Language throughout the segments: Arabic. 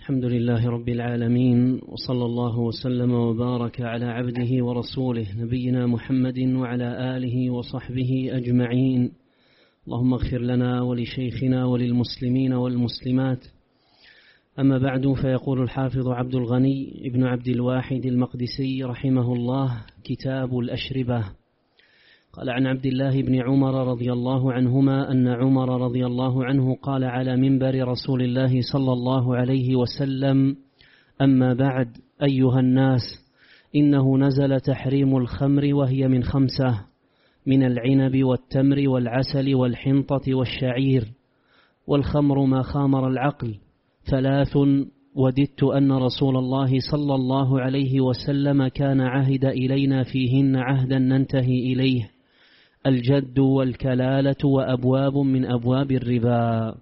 الحمد لله رب العالمين، وصلى الله وسلم وبارك على عبده ورسوله نبينا محمد وعلى آله وصحبه أجمعين. اللهم اغفر لنا ولشيخنا وللمسلمين والمسلمات. أما بعد، فيقول الحافظ عبد الغني ابن عبد الواحد المقدسي رحمه الله: كتاب الأشربة. قال عن عبد الله بن عمر رضي الله عنهما أن عمر رضي الله عنه قال على منبر رسول الله صلى الله عليه وسلم: أما بعد، أيها الناس، إنه نزل تحريم الخمر وهي من 5: من العنب والتمر والعسل والحنطة والشعير، والخمر ما خامر العقل. 3: وددت أن رسول الله صلى الله عليه وسلم كان عهد إلينا فيهن عهدا ننتهي إليه: الجد والكلالة وأبواب من أبواب الربا.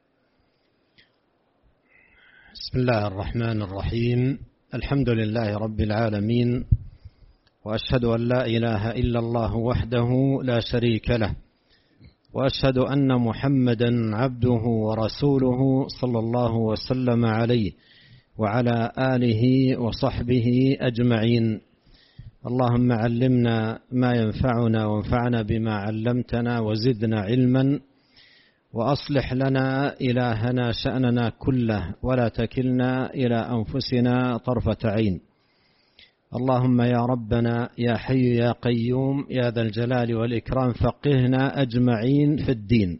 بسم الله الرحمن الرحيم. الحمد لله رب العالمين، وأشهد أن لا إله إلا الله وحده لا شريك له، وأشهد أن محمدا عبده ورسوله صلى الله وسلم عليه وعلى آله وصحبه أجمعين. اللهم علمنا ما ينفعنا وانفعنا بما علمتنا وزدنا علما، وأصلح لنا إلهنا شأننا كله، ولا تكلنا إلى أنفسنا طرفة عين. اللهم يا ربنا يا حي يا قيوم يا ذا الجلال والإكرام، فقهنا أجمعين في الدين.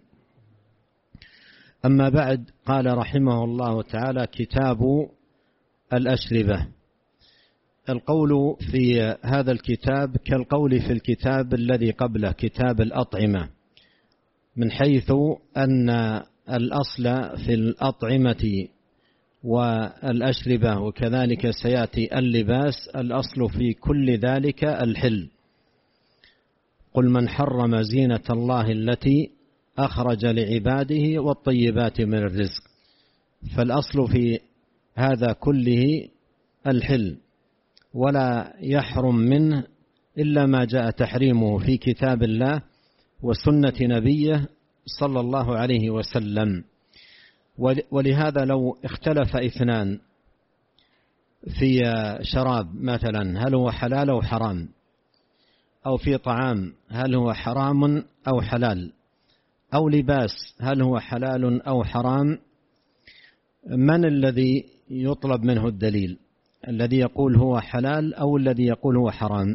أما بعد، قال رحمه الله تعالى: كتاب الأشربة. القول في هذا الكتاب كالقول في الكتاب الذي قبله، كتاب الأطعمة، من حيث أن الأصل في الأطعمة والأشربة وكذلك سيأتي اللباس، الأصل في كل ذلك الحل. قل من حرم زينة الله التي أخرج لعباده والطيبات من الرزق. فالأصل في هذا كله الحل، ولا يحرم منه إلا ما جاء تحريمه في كتاب الله وسنة نبيه صلى الله عليه وسلم. ولهذا لو اختلف اثنان في شراب مثلا، هل هو حلال أو حرام، أو في طعام هل هو حرام أو حلال، أو لباس هل هو حلال أو حرام، من الذي يطلب منه الدليل؟ الذي يقول هو حلال أو الذي يقول هو حرام؟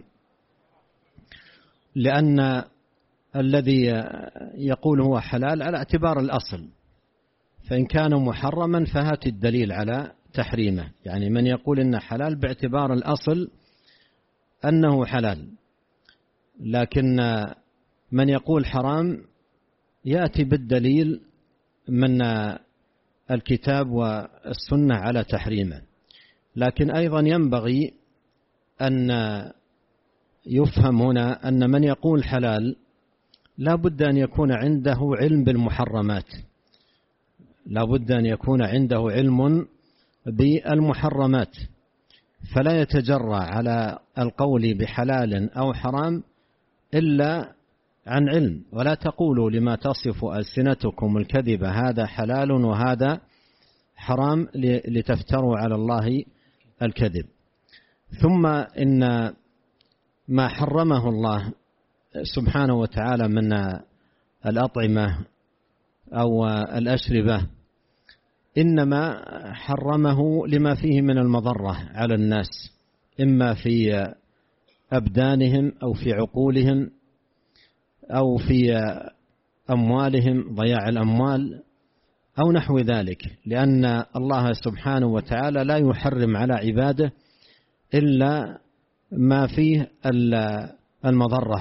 لأن الذي يقول هو حلال على اعتبار الأصل، فإن كان محرما فهات الدليل على تحريمه. يعني من يقول إنه حلال باعتبار الأصل أنه حلال، لكن من يقول حرام يأتي بالدليل من الكتاب والسنة على تحريمه. لكن أيضا ينبغي أن يفهم هنا أن من يقول حلال لا بد أن يكون عنده علم بالمحرمات، لا بد أن يكون عنده علم بالمحرمات، فلا يتجرأ على القول بحلال أو حرام إلا عن علم. ولا تقولوا لما تصف ألسنتكم الكذب هذا حلال وهذا حرام لتفتروا على الله الكذب. ثم إن ما حرمه الله سبحانه وتعالى من الأطعمة أو الأشربة إنما حرمه لما فيه من المضرة على الناس، إما في أبدانهم أو في عقولهم أو في أموالهم، ضياع الأموال أو نحو ذلك، لأن الله سبحانه وتعالى لا يحرم على عباده إلا ما فيه المضرة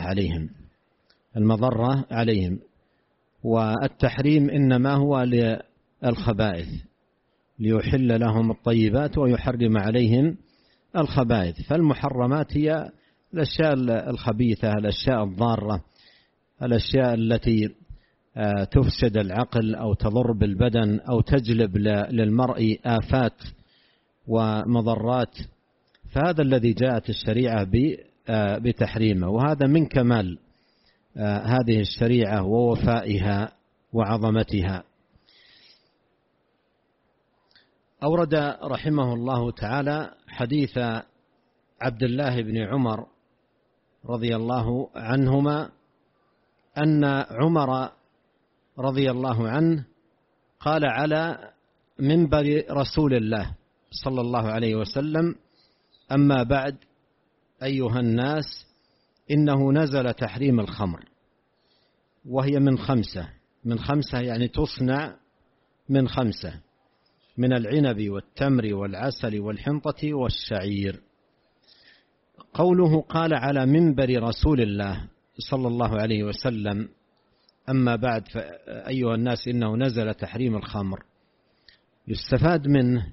عليهم. والتحريم إنما هو للخبائث، ليحل لهم الطيبات ويحرم عليهم الخبائث. فالمحرمات هي الأشياء الخبيثة، الأشياء الضارة، الأشياء التي تفسد العقل أو تضر بالبدن أو تجلب للمرء آفات ومضرات. فهذا الذي جاءت الشريعة بتحريمه، وهذا من كمال هذه الشريعة ووفائها وعظمتها. أورد رحمه الله تعالى حديث عبد الله بن عمر رضي الله عنهما أن عمر رضي الله عنه قال على منبر رسول الله صلى الله عليه وسلم: أما بعد أيها الناس، إنه نزل تحريم الخمر، وهي من خمسة يعني تصنع من 5: من العنب والتمر والعسل والحنطة والشعير. قوله قال على منبر رسول الله صلى الله عليه وسلم: أما بعد أيها الناس، إنه نزل تحريم الخمر، يستفاد منه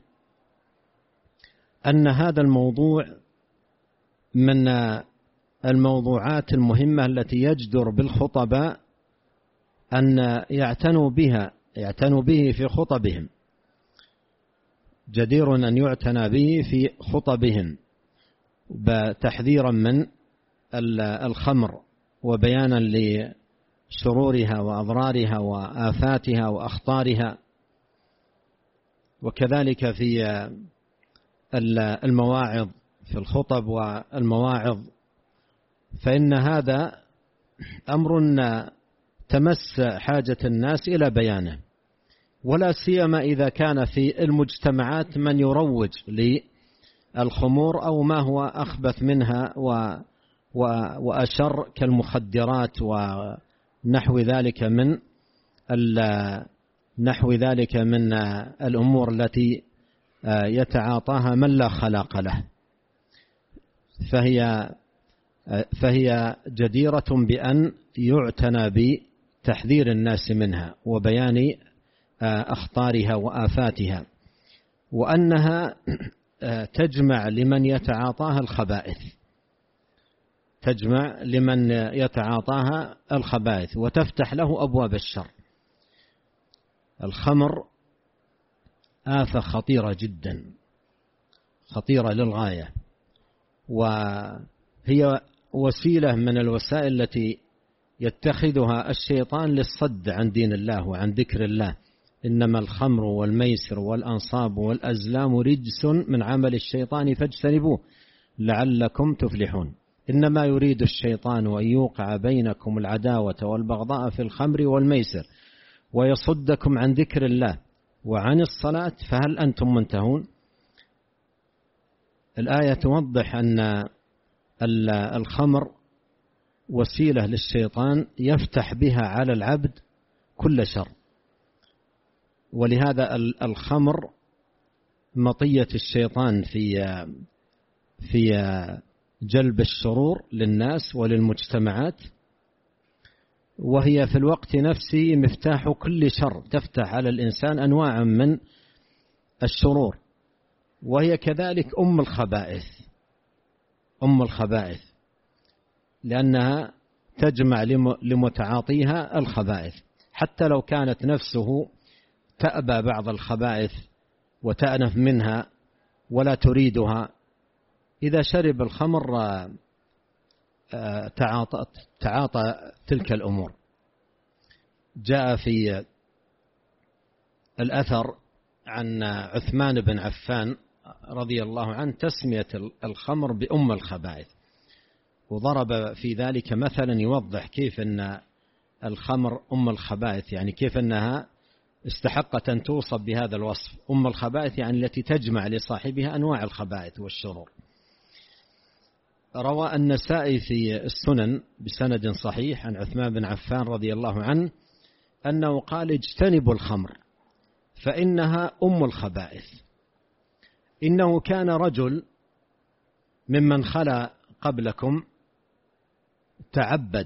أن هذا الموضوع من الموضوعات المهمة التي يجدر بالخطباء أن يعتنوا به في خطبهم، جدير أن يعتنى به في خطبهم تحذيرا من الخمر وبيانا لشرورها وأضرارها وآفاتها وأخطارها، وكذلك في المواعظ، في الخطب والمواعظ، فإن هذا أمر تمس حاجة الناس إلى بيانه، ولا سيما إذا كان في المجتمعات من يروج للخمور أو ما هو أخبث منها وأشر كالمخدرات ونحو ذلك من الأمور التي يتعاطاها من لا خلاق له، فهي جديرة بأن يعتنى بتحذير الناس منها وبيان أخطارها وآفاتها، وأنها تجمع لمن يتعاطاها الخبائث وتفتح له أبواب الشر. الخمر آفة خطيرة جدا، خطيرة للغاية، وهي وسيلة من الوسائل التي يتخذها الشيطان للصد عن دين الله وعن ذكر الله. إنما الخمر والميسر والأنصاب والأزلام رجس من عمل الشيطان فاجتنبوه لعلكم تفلحون. إنما يريد الشيطان أن يوقع بينكم العداوة والبغضاء في الخمر والميسر ويصدكم عن ذكر الله وعن الصلاة فهل أنتم منتهون. الآية توضح أن الخمر وسيلة للشيطان يفتح بها على العبد كل شر، ولهذا الخمر مطية الشيطان في جلب الشرور للناس وللمجتمعات، وهي في الوقت نفسه مفتاح كل شر، تفتح على الإنسان أنواعا من الشرور، وهي كذلك أم الخبائث لأنها تجمع لمتعاطيها الخبائث، حتى لو كانت نفسه تأبى بعض الخبائث وتأنف منها ولا تريدها، إذا شرب الخمر تعاطى تلك الأمور. جاء في الأثر عن عثمان بن عفان رضي الله عنه تسمية الخمر بأم الخبائث، وضرب في ذلك مثلا يوضح كيف أن الخمر أم الخبائث، يعني كيف أنها استحقت أن توصف بهذا الوصف، أم الخبائث يعني التي تجمع لصاحبها أنواع الخبائث والشرور. روى النسائي في السنن بسند صحيح عن عثمان بن عفان رضي الله عنه أنه قال: اجتنبوا الخمر فإنها أم الخبائث. إنه كان رجل ممن خلا قبلكم تعبد،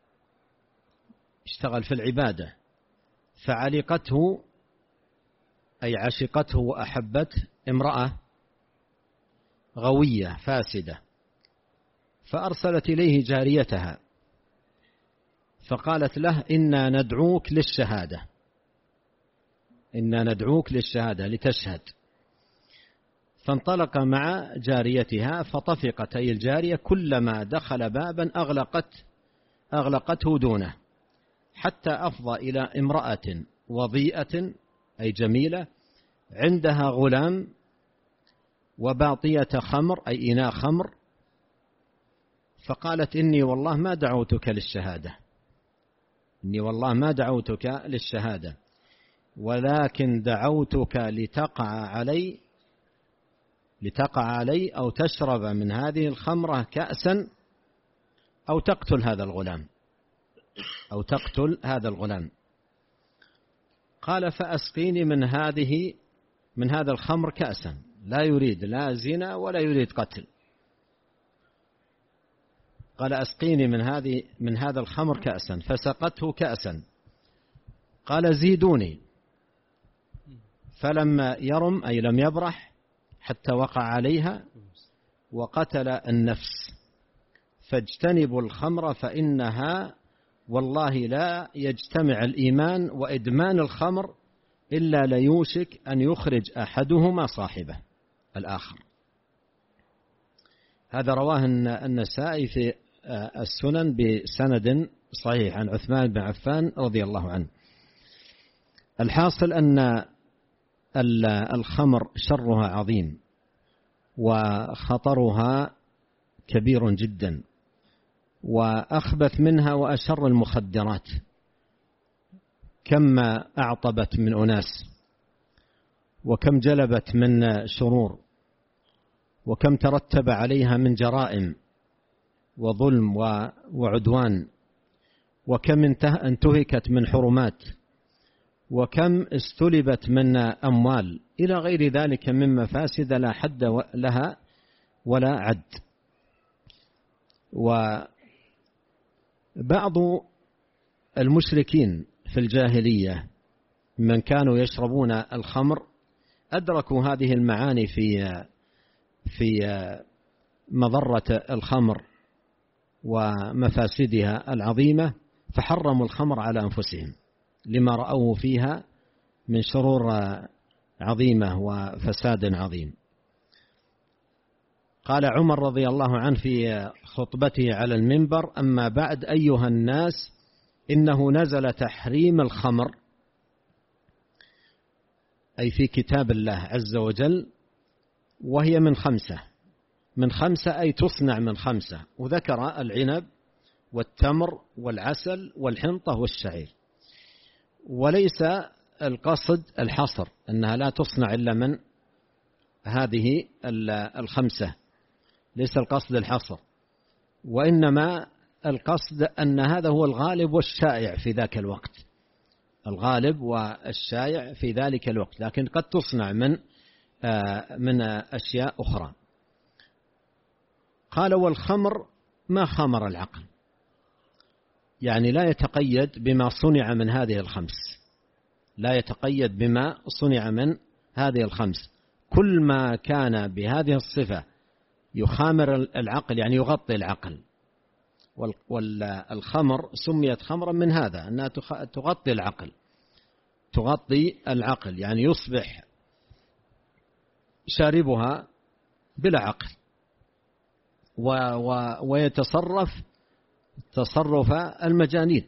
اشتغل في العبادة، فعلقته أي عشقته وأحبته امرأة غوية فاسدة، فأرسلت إليه جاريتها فقالت له: إنا ندعوك للشهادة لتشهد. فانطلق مع جاريتها، فطفقت أي الجارية كلما دخل بابا أغلقته دونه، حتى أفضى إلى امرأة وضيئة أي جميلة عندها غلام وباطية خمر أي إناء خمر، فقالت إني والله ما دعوتك للشهادة، إني والله ما دعوتك للشهادة، ولكن دعوتك لتقع علي أو تشرب من هذه الخمرة كأسا أو تقتل هذا الغلام. قال فأسقيني من هذا الخمر كأسا، لا يريد لا زنا ولا يريد قتل. قال أسقيني من هذا الخمر كأسا، فسقته كأسا. قال زيدوني، فلما يرم أي لم يبرح حتى وقع عليها وقتل النفس. فاجتنبوا الخمر فإنها والله لا يجتمع الإيمان وإدمان الخمر إلا ليوشك أن يخرج أحدهما صاحبه الآخر. هذا رواه النسائي في السنن بسند صحيح عن عثمان بن عفان رضي الله عنه. الحاصل أن الخمر شرها عظيم وخطرها كبير جدا، وأخبث منها وأشر المخدرات. كم أعطبت من أناس، وكم جلبت من شرور، وكم ترتب عليها من جرائم وظلم وعدوان، وكم انتهكت من حرمات، وكم استلبت من أموال، إلى غير ذلك من مفاسد لا حد لها ولا عد. وبعض المشركين في الجاهلية من كانوا يشربون الخمر أدركوا هذه المعاني في مضرة الخمر ومفاسدها العظيمة، فحرموا الخمر على أنفسهم لما رأوه فيها من شرور عظيمة وفساد عظيم. قال عمر رضي الله عنه في خطبته على المنبر: أما بعد أيها الناس، إنه نزل تحريم الخمر أي في كتاب الله عز وجل، وهي من خمسة أي تصنع من 5، وذكر العنب والتمر والعسل والحنطة والشعير. وليس القصد الحصر أنها لا تصنع إلا من هذه 5، ليس القصد الحصر، وإنما القصد أن هذا هو الغالب والشائع في ذاك الوقت، الغالب والشائع في ذلك الوقت، لكن قد تصنع من أشياء أخرى. قال: والخمر ما خمر العقل، يعني لا يتقيد بما صنع من هذه 5، لا يتقيد بما صنع من هذه 5، كل ما كان بهذه الصفة يخامر العقل يعني يغطي العقل. والخمر سميت خمرا من هذا، أنها تغطي العقل يعني يصبح شاربها بلا عقل، ويتصرف تصرف المجانين،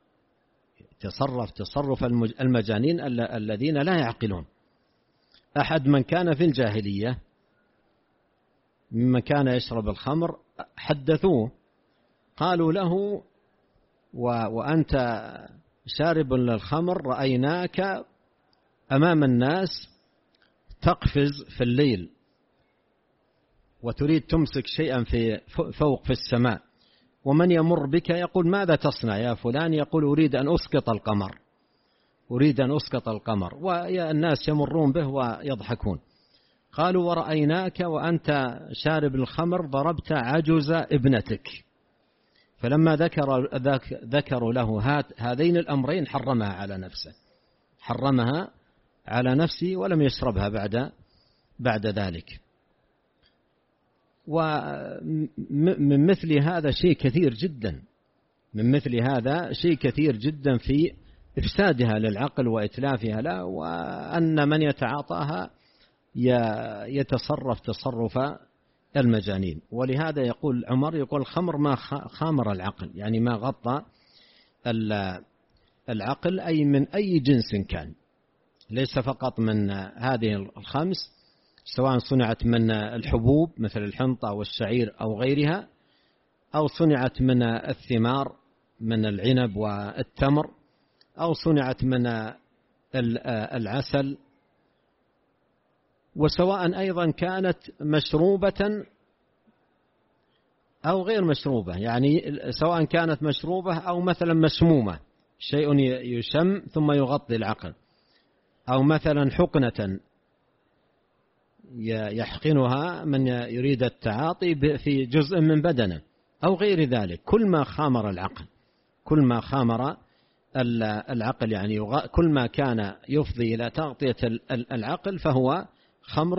تصرف المجانين الذين لا يعقلون. أحد من كان في الجاهلية ممن كان يشرب الخمر حدثوه، قالوا له: وأنت شارب للخمر رأيناك أمام الناس تقفز في الليل وتريد تمسك شيئا فوق في السماء، ومن يمر بك يقول: ماذا تصنع يا فلان؟ يقول: أريد أن أسقط القمر، والناس يمرون به ويضحكون. قالوا: ورأيناك وأنت شارب الخمر ضربت عجز ابنتك. فلما ذكروا له هذين الأمرين حرمها على نفسه ولم يشربها بعد ذلك. ومن مثل هذا شيء كثير جدا في إفسادها للعقل وإتلافها له، وأن من يتعاطاها يتصرف تصرف المجانين. ولهذا يقول عمر الخمر ما خامر العقل، يعني ما غطى العقل، أي من أي جنس كان، ليس فقط من هذه الخمس، سواء صنعت من الحبوب مثل الحنطة والشعير أو غيرها، أو صنعت من الثمار من العنب والتمر، أو صنعت من العسل، وسواء أيضا كانت مشروبة أو غير مشروبة، يعني سواء كانت مشروبة أو مثلا مسمومة، شيء يشم ثم يغطي العقل، أو مثلا حقنة يحقنها من يريد التعاطي في جزء من بدنه أو غير ذلك. كل ما خامر العقل، كل ما خامر العقل، يعني كل ما كان يفضي إلى تغطية العقل فهو خمر،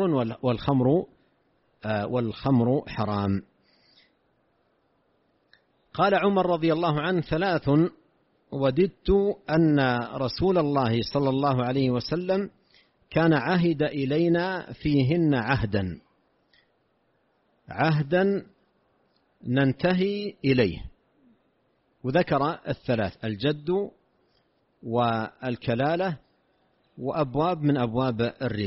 والخمر حرام. قال عمر رضي الله عنه: 3 وددت أن رسول الله صلى الله عليه وسلم كان عهد إلينا فيهن عهدا ننتهي إليه. وذكر 3: الجد والكلالة وأبواب من أبواب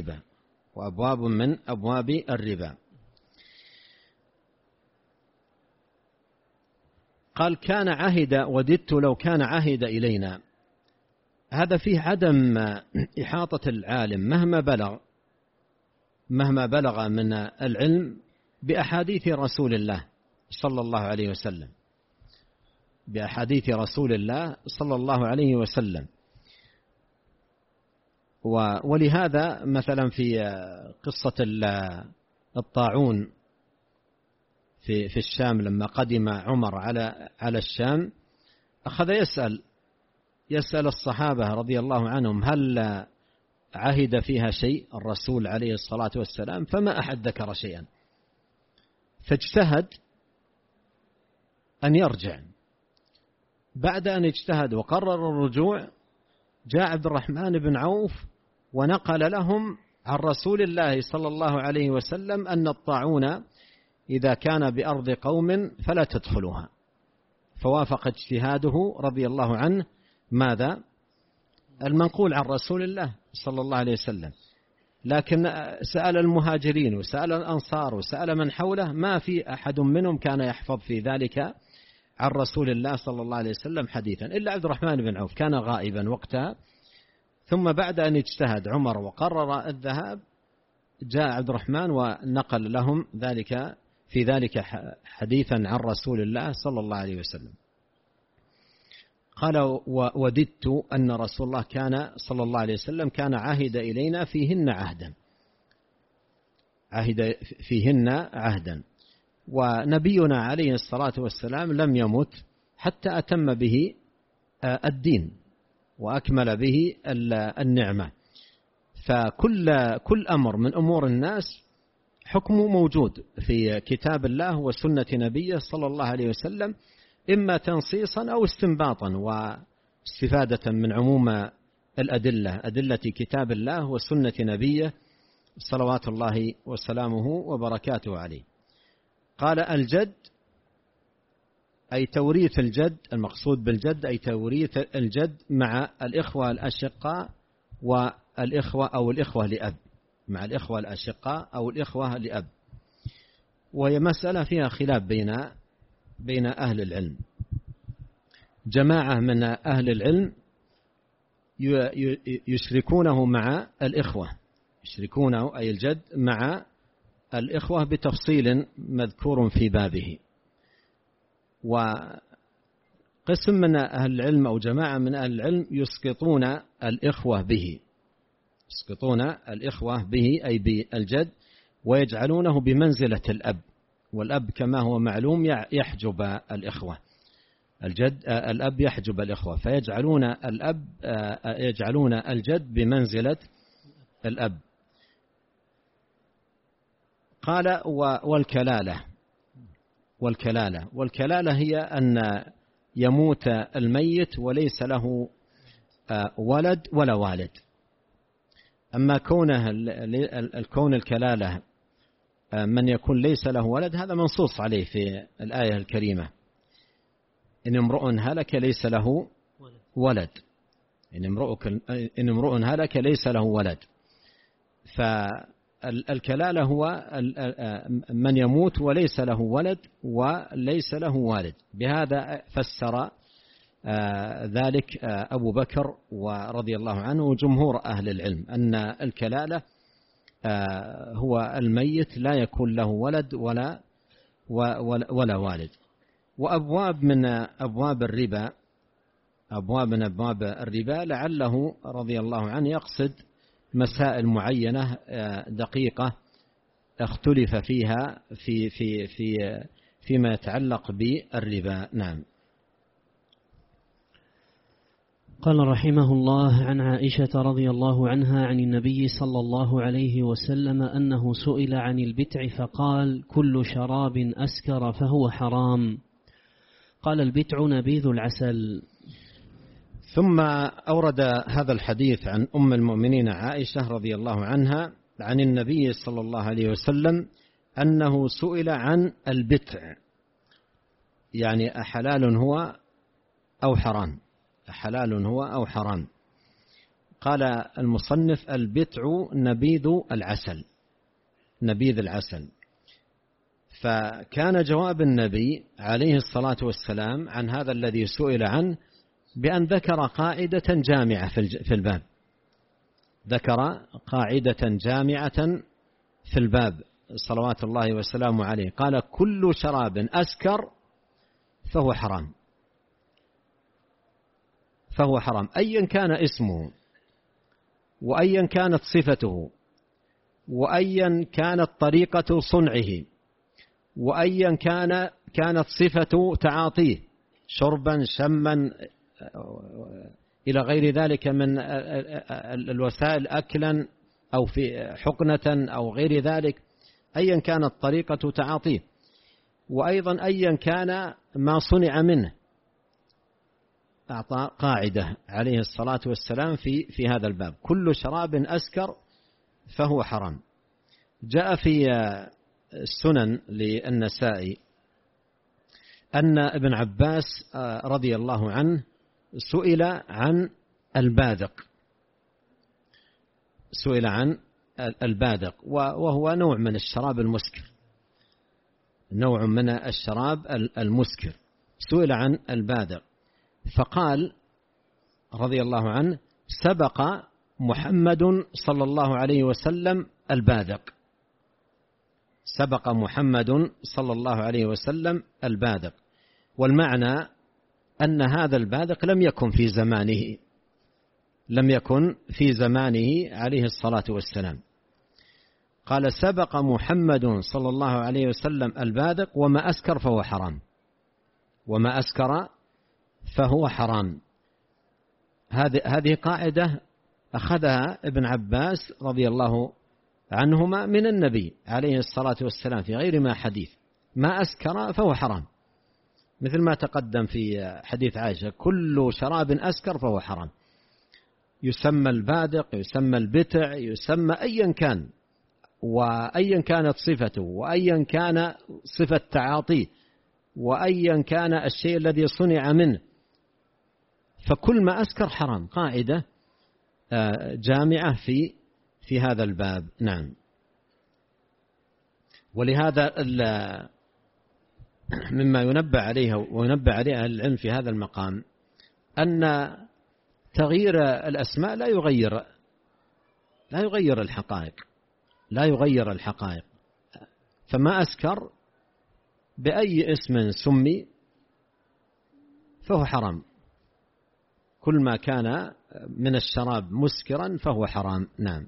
الربا. قال: كان عهد، وددت لو كان عهد إلينا. هذا فيه عدم إحاطة العالم مهما بلغ من العلم بأحاديث رسول الله صلى الله عليه وسلم، ولهذا مثلا في قصة الطاعون في الشام، لما قدم عمر على الشام أخذ يسأل الصحابة رضي الله عنهم: هل عهد فيها شيء الرسول عليه الصلاة والسلام؟ فما أحد ذكر شيئا، فاجتهد أن يرجع. بعد أن اجتهد وقرر الرجوع، جاء عبد الرحمن بن عوف ونقل لهم عن رسول الله صلى الله عليه وسلم أن الطاعون إذا كان بأرض قوم فلا تدخلوها، فوافق اجتهاده رضي الله عنه ماذا؟ المنقول عن رسول الله صلى الله عليه وسلم. لكن سأل المهاجرين وسأل الأنصار وسأل من حوله، ما في أحد منهم كان يحفظ في ذلك عن رسول الله صلى الله عليه وسلم حديثا إلا عبد الرحمن بن عوف، كان غائبا وقتها. ثم بعد أن اجتهد عمر وقرر الذهاب، جاء عبد الرحمن ونقل لهم في ذلك حديثا عن رسول الله صلى الله عليه وسلم. قال: وددت أن رسول الله كان صلى الله عليه وسلم كان عهد إلينا فيهن عهدا. ونبينا عليه الصلاة والسلام لم يمت حتى أتم به الدين وأكمل به النعمة. فكل أمر من أمور الناس حكمه موجود في كتاب الله وسنة نبيه صلى الله عليه وسلم، إما تنصيصا أو استنباطا واستفادة من عموم أدلة كتاب الله وسنة نبيه صلوات الله وسلامه وبركاته عليه. قال: الجد أي توريث الجد، المقصود بالجد أي توريث الجد مع الإخوة الأشقاء والإخوة أو الإخوة لأب، مع الإخوة الأشقاء أو الإخوة لأب. وهي مسألة فيها خلاف بين أهل العلم. جماعة من أهل العلم يشركونه مع الإخوة، يشركونه أي الجد مع الإخوة بتفصيل مذكور في بابه. وقسم من أهل العلم أو جماعة من أهل العلم يسقطون الإخوة به أي بالجد، ويجعلونه بمنزلة الأب، والأب كما هو معلوم يحجب الإخوة، الأب يحجب الإخوة، يجعلون الجد بمنزلة الأب. قال: والكلالة هي أن يموت الميت وليس له ولد ولا والد. أما كون الكلالة من يكون ليس له ولد، هذا منصوص عليه في الآية الكريمة: إن امرؤ هلك ليس له ولد. إن امرؤ هلك ليس له ولد. فالكلالة هو من يموت وليس له ولد وليس له والد. بهذا فسر ذلك أبو بكر ورضي الله عنه وجمهور أهل العلم أن الكلالة هو الميت لا يكون له ولد ولا والد. وأبواب من أبواب الربا لعله رضي الله عنه يقصد مسائل معينة دقيقة اختلف فيها فيما يتعلق بالربا. نعم. قال رحمه الله: عن عائشة رضي الله عنها عن النبي صلى الله عليه وسلم أنه سئل عن البتع فقال: كل شراب أسكر فهو حرام. قال: البتع نبيذ العسل. ثم أورد هذا الحديث عن أم المؤمنين عائشة رضي الله عنها عن النبي صلى الله عليه وسلم أنه سئل عن البتع، يعني أحلال هو أو حرام، أحلال هو أو حرام. قال المصنف: البتع نبيذ العسل، نبيذ العسل. فكان جواب النبي عليه الصلاة والسلام عن هذا الذي سئل عنه بأن ذكر قاعدة جامعة في الباب، ذكر قاعدة جامعة في الباب صلوات الله وسلامه عليه. قال: كل شراب أسكر فهو حرام، فهو حرام، أيا كان اسمه وأيا كانت صفته وأيا كانت طريقة صنعه وأيا كانت صفة تعاطيه، شربا شما إلى غير ذلك من الوسائل، أكلا أو في حقنة أو غير ذلك، أيا كانت طريقة تعاطيه، وأيضا أيا كان ما صنع منه. أعطى قاعدة عليه الصلاة والسلام في هذا الباب: كل شراب أسكر فهو حرام. جاء في السنن للنسائي أن ابن عباس رضي الله عنه سئل عن البادق، سئل عن البادق، وهو نوع من الشراب المسكر، نوع من الشراب المسكر. سئل عن البادق فقال رضي الله عنه: سبق محمد صلى الله عليه وسلم البادق، سبق محمد صلى الله عليه وسلم البادق. والمعنى أن هذا البادق لم يكن في زمانه، لم يكن في زمانه عليه الصلاة والسلام. قال: سبق محمد صلى الله عليه وسلم البادق وما أسكر فهو حرام، وما أسكر فهو حرام. هذه قاعدة أخذها ابن عباس رضي الله عنهما من النبي عليه الصلاة والسلام في غير ما حديث: ما أسكر فهو حرام، مثل ما تقدم في حديث عائشة: كل شراب أسكر فهو حرام. يسمى البادق، يسمى البتع، يسمى أيا كان، وأيا كانت صفته، وأيا كان صفة تعاطيه، وأيا كان الشيء الذي صنع منه، فكل ما أسكر حرام. قاعدة جامعة في هذا الباب. نعم. ولهذا مما ينبه عليه وينبه عليه أهل العلم في هذا المقام أن تغيير الأسماء لا يغير الحقائق، لا يغير الحقائق. فما أسكر بأي اسم سمي فهو حرام، كل ما كان من الشراب مسكرا فهو حرام. نعم.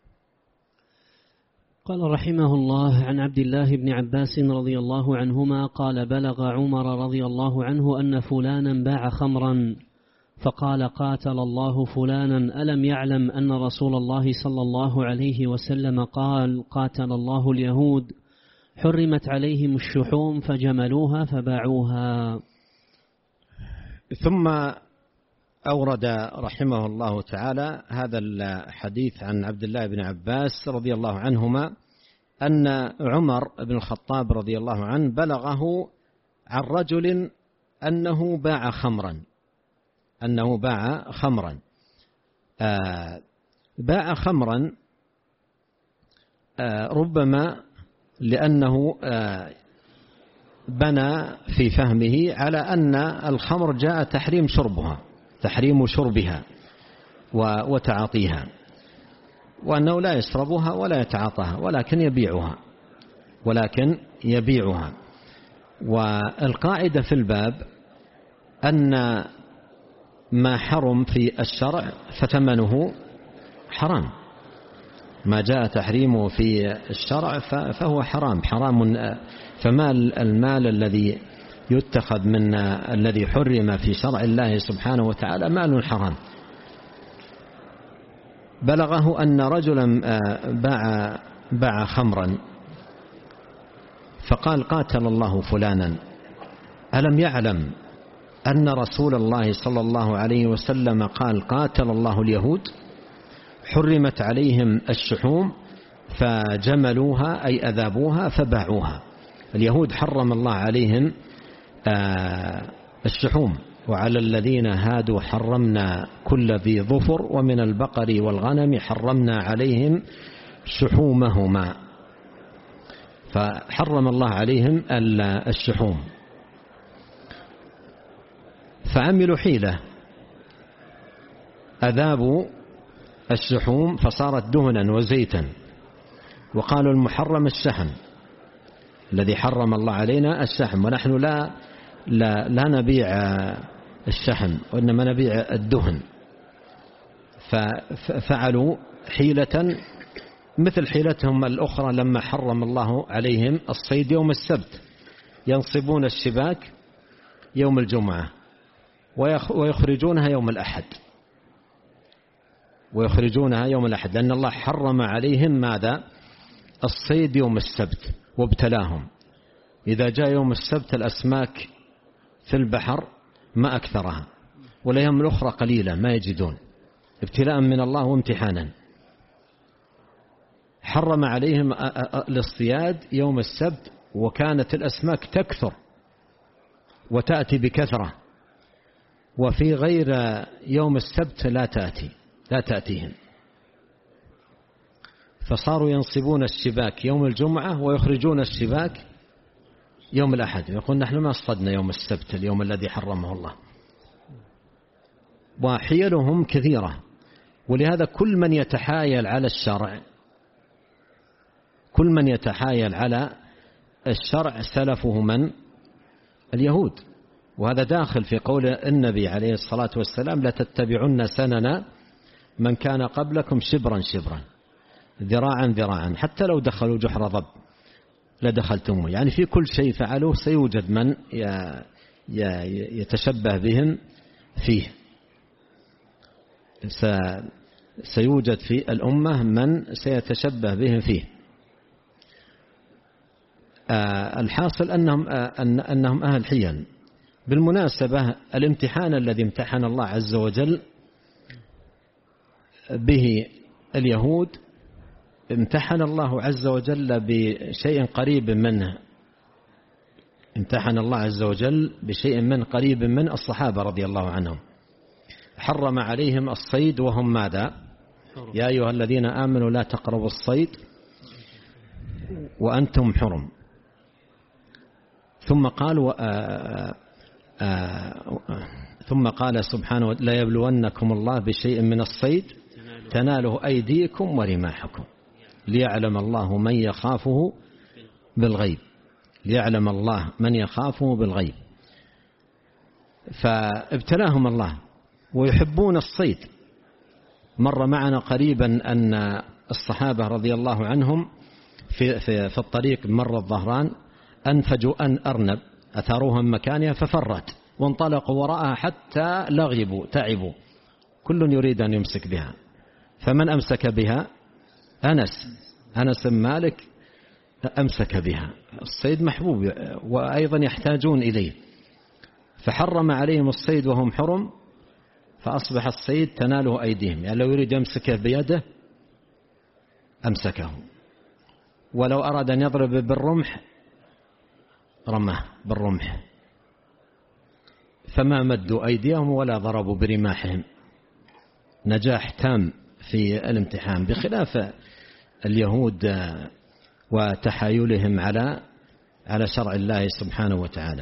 قال رحمه الله: عن عبد الله بن عباس رضي الله عنهما قال: بلغ عمر رضي الله عنه أن فلانا باع خمرا، فقال: قاتل الله فلانا، ألم يعلم أن رسول الله صلى الله عليه وسلم قال: قاتل الله اليهود، حرمت عليهم الشحوم فجملوها فباعوها. ثم أورد رحمه الله تعالى هذا الحديث عن عبد الله بن عباس رضي الله عنهما أن عمر بن الخطاب رضي الله عنه بلغه عن رجل أنه باع خمرا، باع خمرا ربما لأنه بنى في فهمه على أن الخمر جاء تحريم شربها وتعاطيها، وأنه لا يشربها ولا يتعاطاها ولكن يبيعها. والقاعدة في الباب أن ما حرم في الشرع فثمنه حرام، ما جاء تحريمه في الشرع فهو حرام. المال الذي يتخذ من الذي حرم في شرع الله سبحانه وتعالى مال حرام. بلغه أن رجلا باع خمرا فقال قاتل الله فلانا، ألم يعلم أن رسول الله صلى الله عليه وسلم قال قاتل الله اليهود، حرمت عليهم الشحوم فجملوها أي أذابوها فباعوها. اليهود حرم الله عليهم الشحوم، وعلى الذين هادوا حرمنا كل ذي ظفر، ومن البقر والغنم حرمنا عليهم شحومهما، فحرم الله عليهم الشحوم. فعملوا حيلة، أذابوا الشحوم فصارت دهنا وزيتا، وقالوا المحرم الشحم، الذي حرم الله علينا الشحم، ونحن لا نبيع الشحم وإنما نبيع الدهن. ففعلوا حيلة مثل حيلتهم الأخرى لما حرم الله عليهم الصيد يوم السبت، ينصبون الشباك يوم الجمعة ويخرجونها يوم الأحد، لأن الله حرم عليهم ماذا؟ الصيد يوم السبت وابتلاهم. إذا جاء يوم السبت الأسماك في البحر ما أكثرها، والأيام الأخرى قليلة ما يجدون، ابتلاء من الله وامتحانا. حرم عليهم الاصطياد يوم السبت، وكانت الأسماك تكثر وتأتي بكثرة، وفي غير يوم السبت لا تأتيهم، فصاروا ينصبون الشباك يوم الجمعة ويخرجون الشباك يوم الأحد، يقول نحن ما اصطدنا يوم السبت اليوم الذي حرمه الله. وحيلهم كثيرة، ولهذا كل من يتحايل على الشرع سلفه من؟ اليهود. وهذا داخل في قول النبي عليه الصلاة والسلام لتتبعن سنن من كان قبلكم شبرا شبرا ذراعا ذراعا، حتى لو دخلوا جحر ضب لدخلتموه. يعني في كل شيء فعلوه سيوجد من يتشبه بهم فيه، سيوجد في الأمة من سيتشبه بهم فيه. الحاصل أنهم أهل حيل. بالمناسبة الامتحان الذي امتحن الله عز وجل به اليهود امتحن الله عز وجل بشيء قريب منه، امتحن الله عز وجل بشيء من قريب من الصحابة رضي الله عنهم. حرم عليهم الصيد وهم ماذا؟ يا أيها الذين آمنوا لا تقربوا الصيد وأنتم حرم. ثم قال سبحانه لا يبلونكم الله بشيء من الصيد تناله أيديكم ورماحكم ليعلم الله من يخافه بالغيب. فابتلاهم الله ويحبون الصيد. مر معنا قريبا أن الصحابة رضي الله عنهم في الطريق مر الظهران أنفجوا أن أرنب أثاروها من مكانها ففرت، وانطلقوا وراءها حتى لغبوا تعبوا، كل يريد أن يمسك بها. فمن أمسك بها؟ أنس بن مالك أمسك بها. الصيد محبوب وأيضا يحتاجون إليه، فحرم عليهم الصيد وهم حرم، فأصبح الصيد تناله أيديهم. يعني لو يريد يمسكه بيده أمسكه، ولو أراد أن يضرب بالرمح رماه بالرمح، فما مدوا أيديهم ولا ضربوا برماحهم نجاح تام في الامتحان، بخلاف اليهود وتحايلهم على شرع الله سبحانه وتعالى.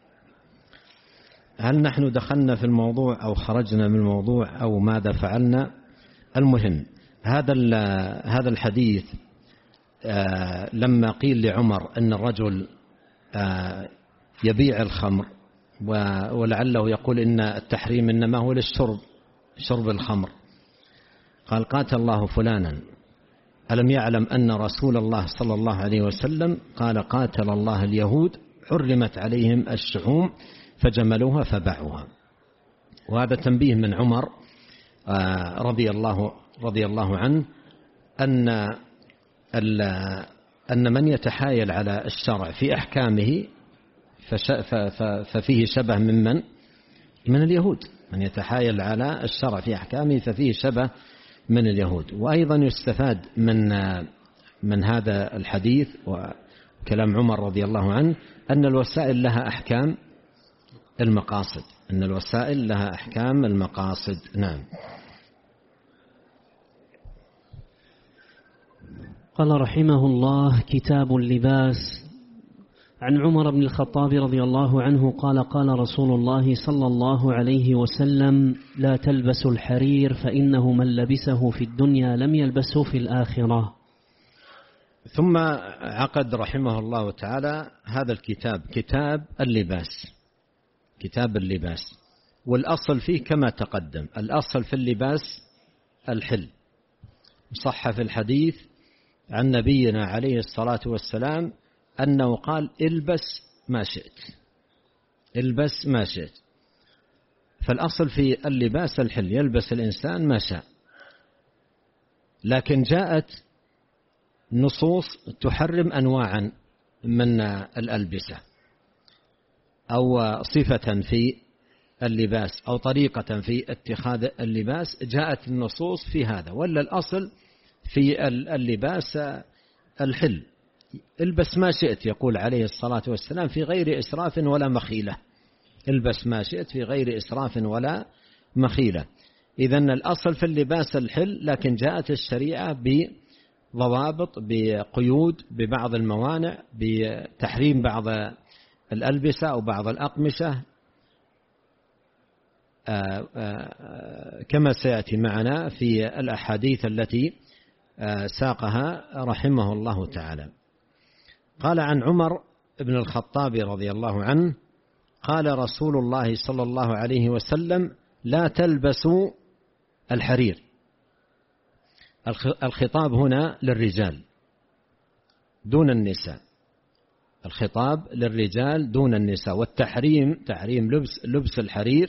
هل نحن دخلنا في الموضوع أو خرجنا من الموضوع أو ماذا فعلنا؟ المهم هذا الحديث لما قيل لعمر أن الرجل يبيع الخمر ولعله يقول إن التحريم إنما هو للشرب، شرب الخمر، قال قاتل الله فلانا، ألم يعلم أن رسول الله صلى الله عليه وسلم قال قاتل الله اليهود حرمت عليهم الشحوم فجملوها فباعوها. وهذا تنبيه من عمر رضي الله عنه أن من يتحايل على الشرع في أحكامه ففيه شبه من اليهود. من يتحايل على الشرع في أحكامه ففيه شبه من اليهود. وأيضا يستفاد من هذا الحديث وكلام عمر رضي الله عنه أن الوسائل لها أحكام المقاصد، أن الوسائل لها أحكام المقاصد. نعم. قال رحمه الله: كتاب اللباس. عن عمر بن الخطاب رضي الله عنه قال قال رسول الله صلى الله عليه وسلم: لا تلبسوا الحرير فإنه من لبسه في الدنيا لم يلبسه في الآخرة. ثم عقد رحمه الله تعالى هذا الكتاب كتاب اللباس، كتاب اللباس. والأصل فيه كما تقدم، الأصل في اللباس الحل. صح في الحديث عن نبينا عليه الصلاة والسلام أنه قال: البس ما شئت، البس ما شئت. فالأصل في اللباس الحل، يلبس الإنسان ما شاء. لكن جاءت نصوص تحرم أنواعا من الألبسة أو صفة في اللباس أو طريقة في اتخاذ اللباس، جاءت النصوص في هذا. ولا الأصل في اللباس الحل، البس ما شئت، يقول عليه الصلاة والسلام، في غير إسراف ولا مخيلة. البس ما شئت في غير إسراف ولا مخيلة. إذن الأصل في اللباس الحل، لكن جاءت الشريعة بضوابط، بقيود، ببعض الموانع، بتحريم بعض الألبسة أو بعض الأقمشة كما سيأتي معنا في الأحاديث التي ساقها رحمه الله تعالى. قال عن عمر بن الخطاب رضي الله عنه قال رسول الله صلى الله عليه وسلم: لا تلبسوا الحرير. الخطاب هنا للرجال دون النساء، الخطاب للرجال دون النساء. والتحريم تحريم لبس الحرير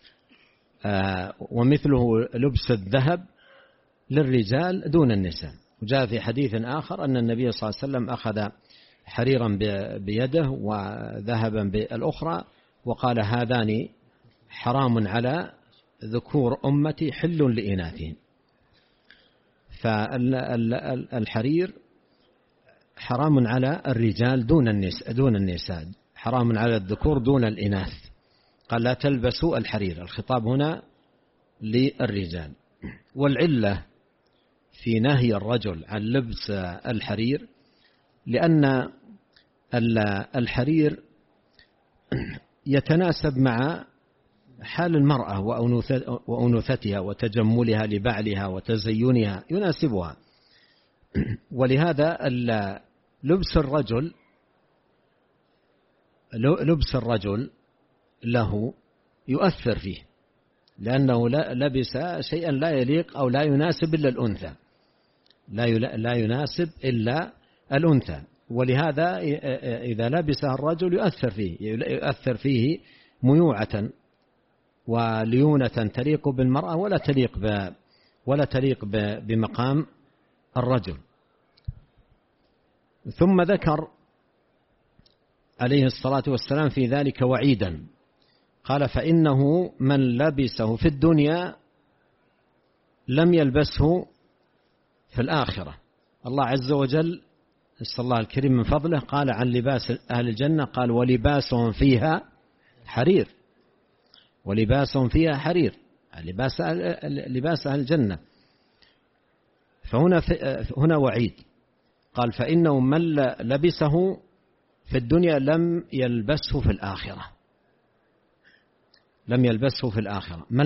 ومثله لبس الذهب للرجال دون النساء. وجاء في حديث آخر أن النبي صلى الله عليه وسلم أخذ حريرا بيده وذهبا بالأخرى وقال: هذان حرام على ذكور أمتي حل لإناثهم. فالحرير حرام على الرجال دون النساء، حرام على الذكور دون الإناث. قال: لا تلبسوا الحرير. الخطاب هنا للرجال. والعلة في نهي الرجل عن لبس الحرير لأن الحرير يتناسب مع حال المرأة وأنوثتها وتجملها لبعلها وتزينها، يناسبها. ولهذا لبس الرجل له يؤثر فيه، لأنه لبس شيئا لا يليق أو لا يناسب إلا الأنثى، لا يناسب إلا الأنثى. ولهذا إذا لبسها الرجل يؤثر فيه ميوعة وليونة تليق بالمرأة ولا تليق بمقام الرجل. ثم ذكر عليه الصلاة والسلام في ذلك وعيدا، قال: فإنه من لبسه في الدنيا لم يلبسه في الآخرة. الله عز وجل نسأل الله الكريم من فضله قال عن لباس أهل الجنة، قال: ولباسهم فيها حرير، ولباسهم فيها حرير. لباس أهل الجنة. فهنا وعيد، قال فإنه من لبسه في الدنيا لم يلبسه في الآخرة. لم يلبسه في الآخرة. ما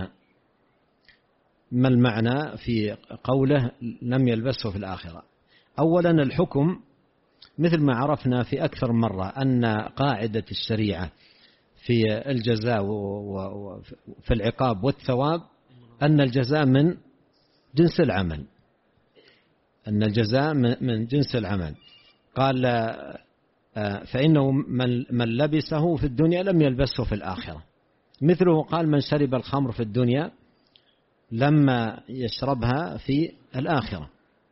المعنى في قوله لم يلبسه في الآخرة؟ أولا الحكم مثل ما عرفنا في أكثر مرة أن قاعدة الشريعة في الجزاء وفي العقاب والثواب أن الجزاء من جنس العمل، أن الجزاء من جنس العمل. قال فإنه من لبسه في الدنيا لم يلبسه في الآخرة. مثله قال من شرب الخمر في الدنيا لما يشربها في الآخرة،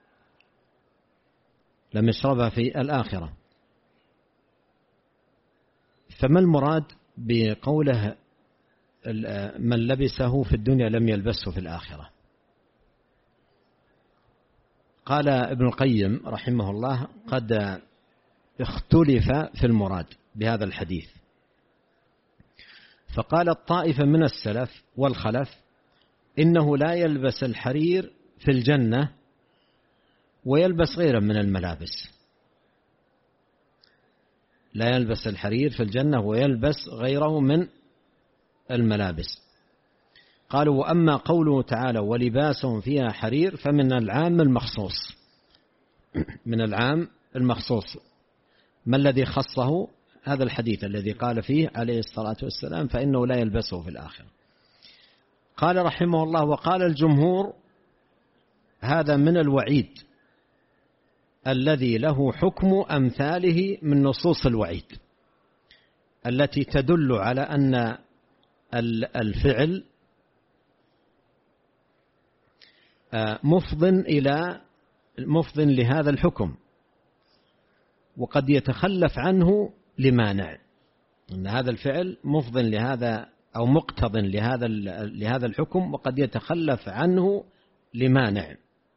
لم يشربها في الآخرة. فما المراد بقوله من لبسه في الدنيا لم يلبسه في الآخرة؟ قال ابن القيم رحمه الله قد اختلف في المراد بهذا الحديث. فقال الطائفة من السلف والخلف إنه لا يلبس الحرير في الجنة ويلبس غيره من الملابس، لا يلبس الحرير في الجنة ويلبس غيره من الملابس. قالوا وأما قوله تعالى ولباسهم فيها حرير فمن العام المخصوص، من العام المخصوص. ما الذي خصه؟ هذا الحديث الذي قال فيه عليه الصلاة والسلام فإنه لا يلبسه في الآخرة. قال رحمه الله وقال الجمهور هذا من الوعيد الذي له حكم أمثاله من نصوص الوعيد التي تدل على أن الفعل مفض لهذا الحكم، وقد يتخلف عنه لمانع، أن هذا الفعل مفض لهذا أو مقتض لهذا الحكم، وقد يتخلف عنه لمانع.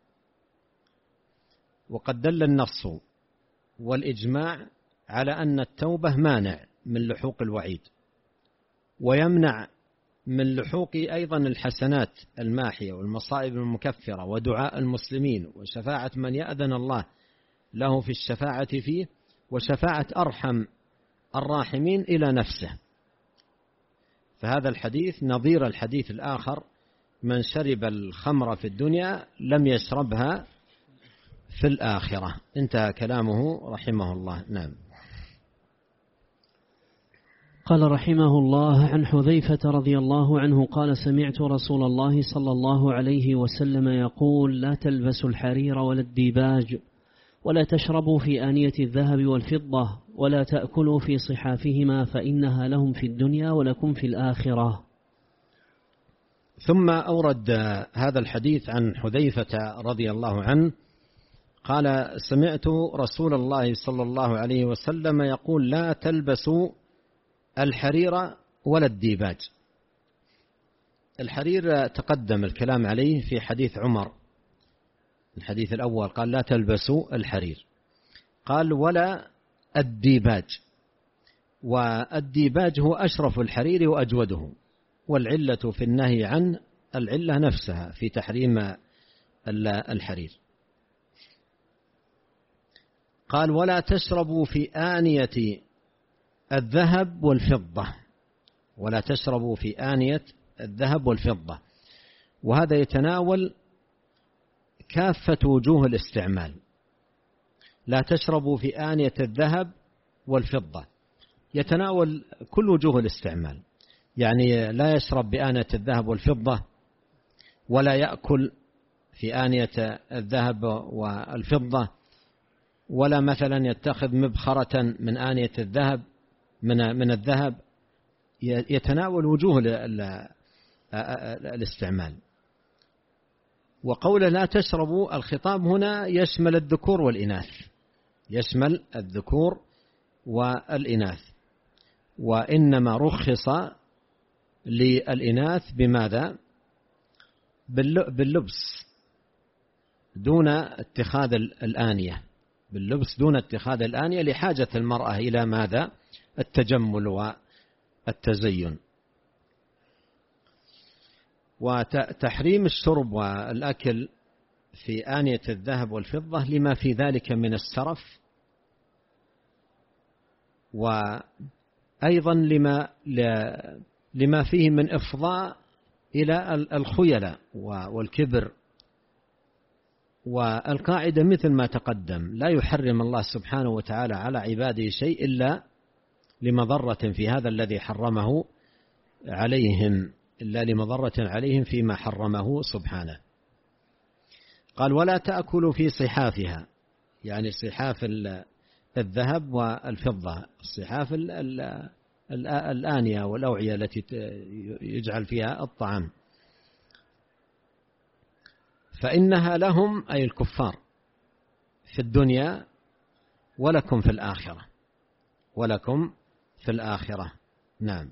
وقد دل النص والإجماع على أن التوبة مانع من لحوق الوعيد، ويمنع من لحوق أيضا الحسنات الماحية والمصائب المكفرة ودعاء المسلمين وشفاعة من يأذن الله له في الشفاعة فيه وشفاعة أرحم الراحمين إلى نفسه. فهذا الحديث نظير الحديث الآخر من شرب الخمر في الدنيا لم يشربها في الآخرة. انتهى كلامه رحمه الله. نعم. قال رحمه الله عن حذيفة رضي الله عنه قال سمعت رسول الله صلى الله عليه وسلم يقول لا تلبسوا الحرير ولا الديباج ولا تشربوا في آنية الذهب والفضة ولا تأكلوا في صحافهما فإنها لهم في الدنيا ولكم في الآخرة. ثم أورد هذا الحديث عن حذيفة رضي الله عنه قال سمعت رسول الله صلى الله عليه وسلم يقول لا تلبسوا الحرير ولا الديباج. الحرير تقدم الكلام عليه في حديث عمر، الحديث الأول قال لا تلبسوا الحرير، قال ولا الديباج، والديباج هو أشرف الحرير وأجوده، والعلة في النهي عن العلة نفسها في تحريم الحرير. قال ولا تشربوا في آنية الذهب والفضة، ولا تشربوا في آنية الذهب والفضة، وهذا يتناول كافة وجوه الاستعمال. لا تشربوا في آنية الذهب والفضة يتناول كل وجوه الاستعمال، يعني لا يشرب بآنية الذهب والفضة، ولا يأكل في آنية الذهب والفضة، ولا مثلا يتخذ مبخرة من آنية الذهب من الذهب. يتناول وجوه الاستعمال. وقوله لا تشربوا الخطاب هنا يشمل الذكور والإناث، يشمل الذكور والإناث، وإنما رخص للإناث بماذا؟ باللبس دون اتخاذ الآنية، باللبس دون اتخاذ الآنية لحاجة المرأة إلى ماذا؟ التجمل والتزين. وتحريم الشرب والأكل في آنية الذهب والفضة لما في ذلك من السرف، وأيضا لما فيه من إفضاء إلى الخيلاء والكبر. والقاعدة مثل ما تقدم: لا يحرم الله سبحانه وتعالى على عباده شيء إلا لمضرة في هذا الذي حرمه عليهم، إلا لمضرة عليهم فيما حرمه سبحانه. قال: ولا تأكلوا في صحافها، يعني صحاف الذهب والفضة، الصحاف الآنية والأوعية التي يجعل فيها الطعام، فإنها لهم أي الكفار في الدنيا ولكم في الآخرة، ولكم في الآخرة. نعم.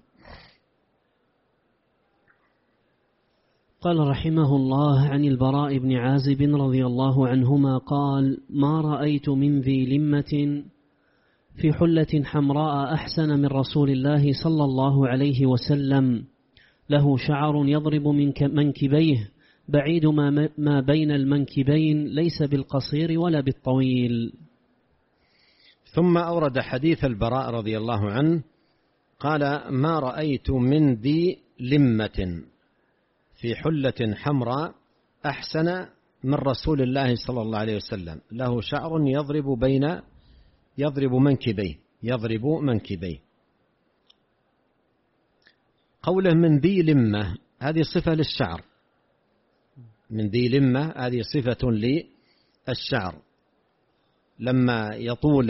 قال رحمه الله: عن البراء بن عازب رضي الله عنهما قال: ما رأيت من ذي لمة في حلة حمراء أحسن من رسول الله صلى الله عليه وسلم، له شعر يضرب من منكبيه بعيد ما بين المنكبين، ليس بالقصير ولا بالطويل. ثم أورد حديث البراء رضي الله عنه قال: ما رأيت من ذي لمة في حلة حمراء أحسن من رسول الله صلى الله عليه وسلم، له شعر يضرب منكبيه. قوله من ذي لمة هذه صفة للشعر، من ذي لمة هذه صفة للشعر. لما يطول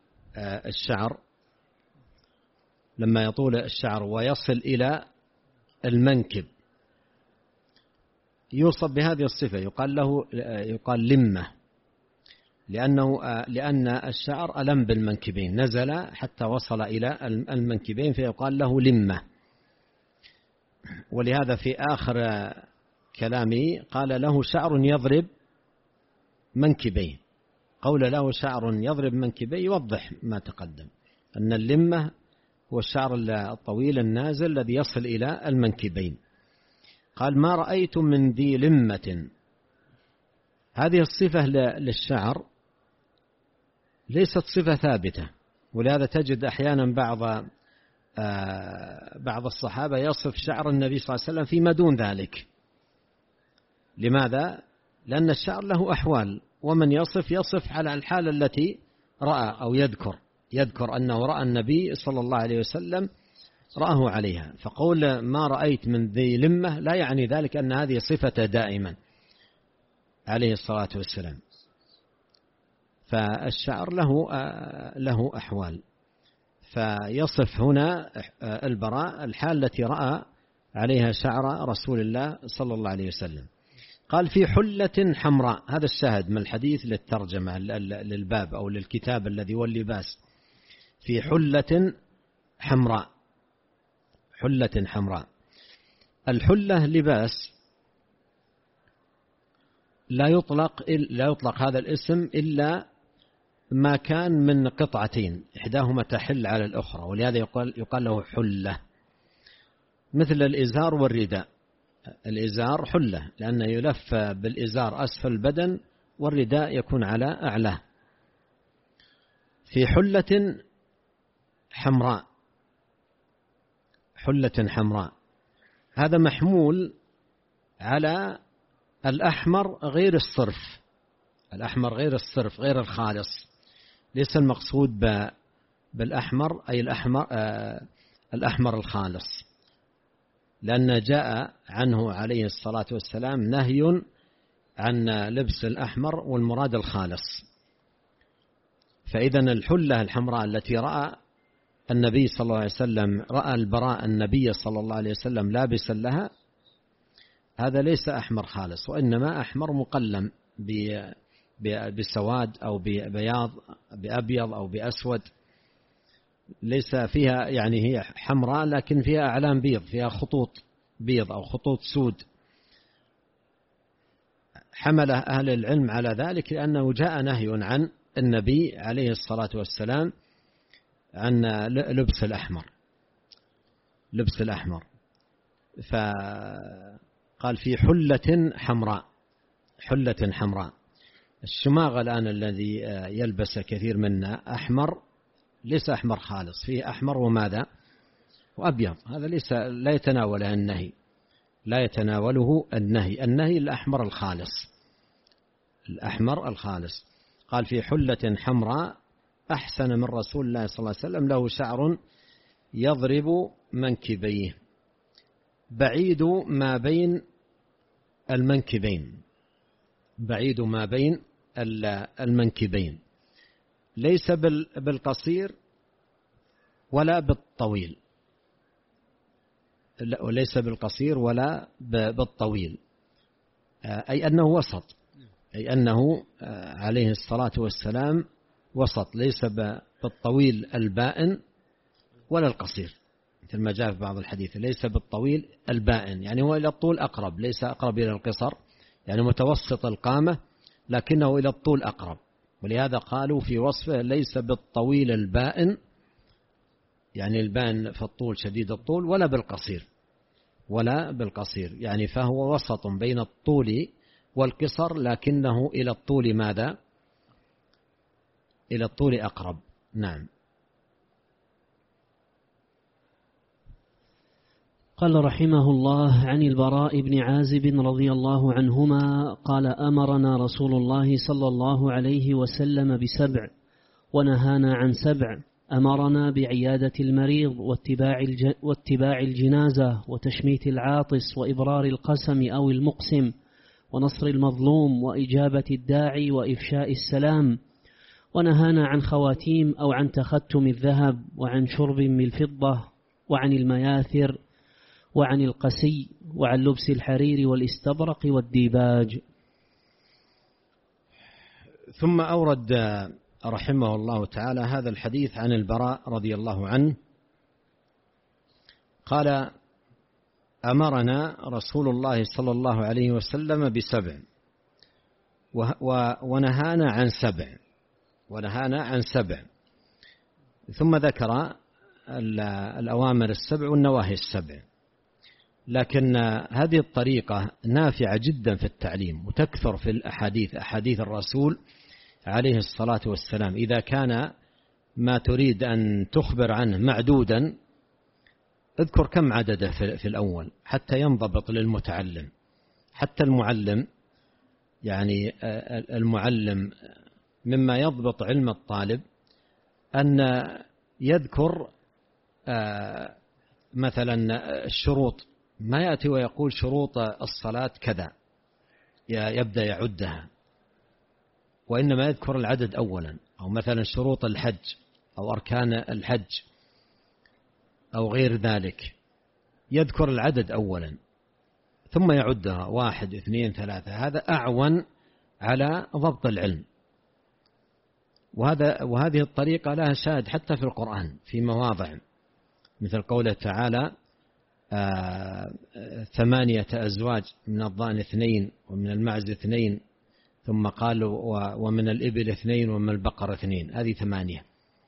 الشعر ويصل إلى المنكب يوصف بهذه الصفة، يقال لمة، لأن الشعر ألم بالمنكبين، نزل حتى وصل إلى المنكبين فيقال له لمة. ولهذا في آخر كلامه قال: له شعر يضرب منكبيه. قول له شعر يضرب منكبيه يوضح ما تقدم، أن اللمة هو الشعر الطويل النازل الذي يصل إلى المنكبين. قال: ما رأيت من ذي لمة، هذه الصفة للشعر ليست صفة ثابتة، ولهذا تجد أحيانا بعض الصحابة يصف شعر النبي صلى الله عليه وسلم فيما دون ذلك. لماذا؟ لأن الشعر له أحوال، ومن يصف على الحالة التي رأى أو يذكر أنه رأى النبي صلى الله عليه وسلم رآه عليها. فقول ما رأيت من ذي لمة لا يعني ذلك أن هذه صفة دائما عليه الصلاة والسلام، فالشعر له أحوال. فيصف هنا البراء الحال التي رأى عليها شعر رسول الله صلى الله عليه وسلم. قال: في حلة حمراء، هذا الشاهد من الحديث للترجمة للباب أو للكتاب الذي هو اللباس. في حلة حمراء، حلة حمراء. الحلة لباس لا يطلق هذا الاسم إلا ما كان من قطعتين إحداهما تحل على الأخرى، ولهذا يقال له حلة، مثل الإزار والرداء. الإزار حلة لأنه يلف بالإزار أسفل البدن، والرداء يكون على أعلاه. في حلة حمراء، حلة حمراء، هذا محمول على الأحمر غير الصرف، الأحمر غير الصرف غير الخالص. ليس المقصود بالأحمر أي الأحمر الخالص، لأن جاء عنه عليه الصلاة والسلام نهي عن لبس الأحمر، والمراد الخالص. فإذا الحلة الحمراء التي رأى النبي صلى الله عليه وسلم، رأى البراء النبي صلى الله عليه وسلم لابسا لها، هذا ليس أحمر خالص، وإنما أحمر مقلم بسواد أو ببياض، بأبيض أو بأسود، ليس فيها يعني هي حمراء لكن فيها أعلام بيض، فيها خطوط بيض أو خطوط سود. حمل أهل العلم على ذلك لأنه جاء نهي عن النبي عليه الصلاة والسلام عن لبس الأحمر، لبس الأحمر. قال في حلة حمراء. حلة حمراء. الشماغ الآن الذي يلبس كثير منا أحمر، ليس أحمر خالص، فيه أحمر وماذا وأبيض، هذا ليس لا يتناوله النهي، لا يتناوله النهي. النهي الأحمر الخالص، الأحمر الخالص. قال في حلة حمراء أحسن من رسول الله صلى الله عليه وسلم، له شعر يضرب منكبيه، بعيد ما بين المنكبين، بعيد ما بين المنكبين، ليس بالقصير ولا بالطويل، ليس بالقصير ولا بالطويل، أي أنه وسط، أي أنه عليه الصلاة والسلام وسط، ليس بالطويل البائن ولا القصير، مثل ما جاء في بعض الحديث، ليس بالطويل البائن، يعني هو إلى الطول أقرب، ليس أقرب إلى القصر، يعني متوسط القامة لكنه إلى الطول أقرب. ولهذا قالوا في وصفه ليس بالطويل البائن، يعني البائن في الطول شديد الطول، ولا بالقصير، ولا بالقصير، يعني فهو وسط بين الطول والقصر، لكنه إلى الطول ماذا؟ إلى الطول أقرب. نعم. قال رحمه الله: عن البراء بن عازب رضي الله عنهما قال: أمرنا رسول الله صلى الله عليه وسلم ب7 ونهانا عن 7. أمرنا بعيادة المريض واتباع الجنازة وتشميت العاطس وإبرار القسم أو المقسم ونصر المظلوم وإجابة الداعي وإفشاء السلام. ونهانا عن خواتيم أو عن تختم الذهب وعن شرب من الفضة وعن المياثر وعن القسي وعن لبس الحرير والاستبرق والديباج. ثم أورد رحمه الله تعالى هذا الحديث عن البراء رضي الله عنه قال: أمرنا رسول الله صلى الله عليه وسلم ب7 ونهانا عن 7، ونهانا عن 7، ثم ذكر الأوامر 7 والنواهي 7. لكن هذه الطريقة نافعة جدا في التعليم، وتكثر في الأحاديث، أحاديث الرسول عليه الصلاة والسلام. إذا كان ما تريد أن تخبر عنه معدودا، اذكر كم عدده في الأول حتى ينضبط للمتعلم. حتى المعلم، يعني المعلم مما يضبط علم الطالب أن يذكر مثلا الشروط، ما يأتي ويقول شروط الصلاة كذا يبدأ يعدها، وإنما يذكر العدد أولا. أو مثلا شروط الحج أو أركان الحج أو غير ذلك، يذكر العدد أولا ثم يعدها 1 2 3. هذا أعون على ضبط العلم. وهذه الطريقة لها شاهد حتى في القرآن في مواضع، مثل قوله تعالى: 8 أزواج، من الضأن 2 ومن المعز 2، ثم قال: ومن الإبل 2 ومن البقر 2. هذه 8.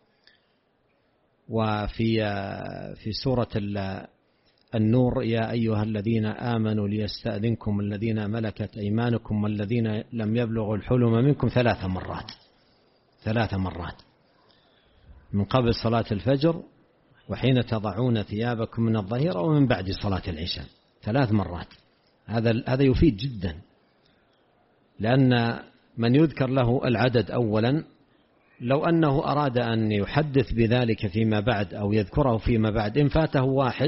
وفي سورة النور: يا أيها الذين آمنوا ليستأذنكم الذين ملكت أيمانكم والذين لم يبلغوا الحلم منكم 3 مرات، 3 مرات، من قبل صلاة الفجر وحين تضعون ثيابكم من الظهيرة ومن بعد صلاة العشاء، 3 مرات. هذا يفيد جدا، لأن من يذكر له العدد أولا لو أنه أراد أن يحدث بذلك فيما بعد أو يذكره فيما بعد، إن فاته واحد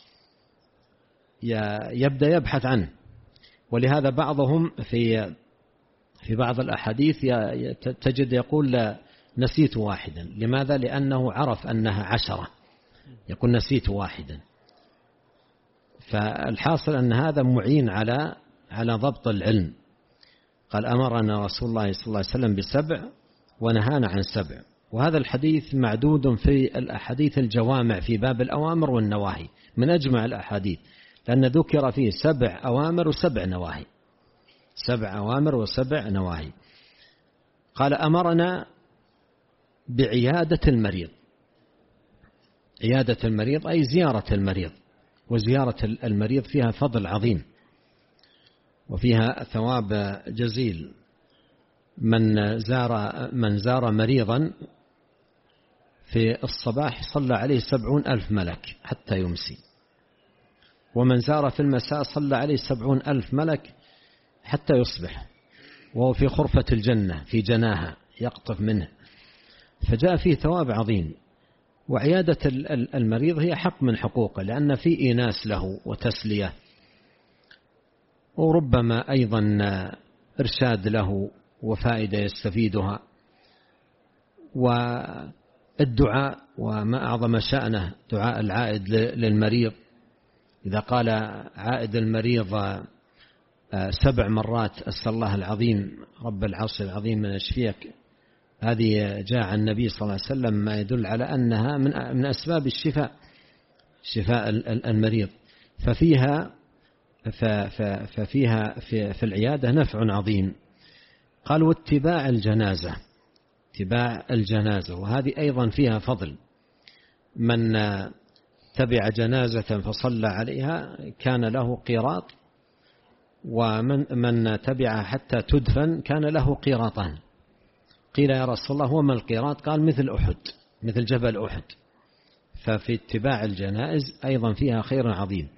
يبدأ يبحث عنه. ولهذا بعضهم في بعض الأحاديث تجد يقول: نسيت واحدا. لماذا؟ لأنه عرف أنها 10، يقول نسيت واحدا. فالحاصل أن هذا معين على ضبط العلم. قال: أمرنا رسول الله صلى الله عليه وسلم ب7 ونهانا عن 7. وهذا الحديث معدود في الأحاديث الجوامع في باب الأوامر والنواهي، من أجمع الأحاديث، لأن ذكر فيه 7 أوامر و7 نواهي، 7 أوامر و7 نواهي. قال: أمرنا بعيادة المريض. عيادة المريض أي زيارة المريض، وزيارة المريض فيها فضل عظيم، وفيها ثواب جزيل. من زار مريضا في الصباح صلى عليه 70,000 ملك حتى يمسي، ومن زار في المساء صلى عليه 70,000 ملك حتى يصبح، وهو في خرفة الجنة في جناها يقطف منه، فجاء فيه ثواب عظيم. وعيادة المريض هي حق من حقوقه، لأن في إيناس له وتسلية، وربما أيضا إرشاد له وفائدة يستفيدها، والدعاء وما أعظم شأنه دعاء العائد للمريض. إذا قال عائد المريض 7 مرات أسأل الله العظيم رب العرش العظيم من يشفيك، هذه جاء عن النبي صلى الله عليه وسلم ما يدل على أنها من أسباب شفاء المريض. ففيها في العيادة نفع عظيم. قال واتباع الجنازة، وهذه أيضا فيها فضل. من تبع جنازة فصلى عليها كان له قيراط، ومن تبع حتى تدفن كان له قيراطان. قيل يا رسول الله وما القيراط؟ قال مثل أحد، مثل جبل أحد. ففي اتباع الجنائز أيضا فيها خير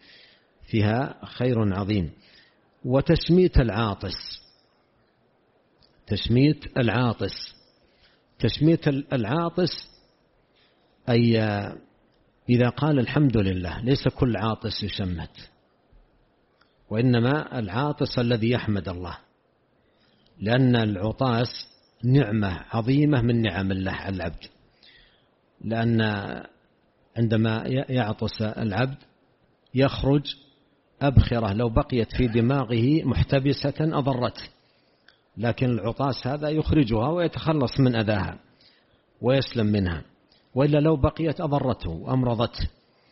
عظيم. وتشميت العاطس أي إذا قال الحمد لله، ليس كل عاطس يشمت، وإنما العاطس الذي يحمد الله، لأن العطاس نعمة عظيمة من نعم الله على العبد، لأن عندما يعطس العبد يخرج أبخرة لو بقيت في دماغه محتبسة أضرته، لكن العطاس هذا يخرجها ويتخلص من أذاها ويسلم منها، وإلا لو بقيت أضرته وأمرضته.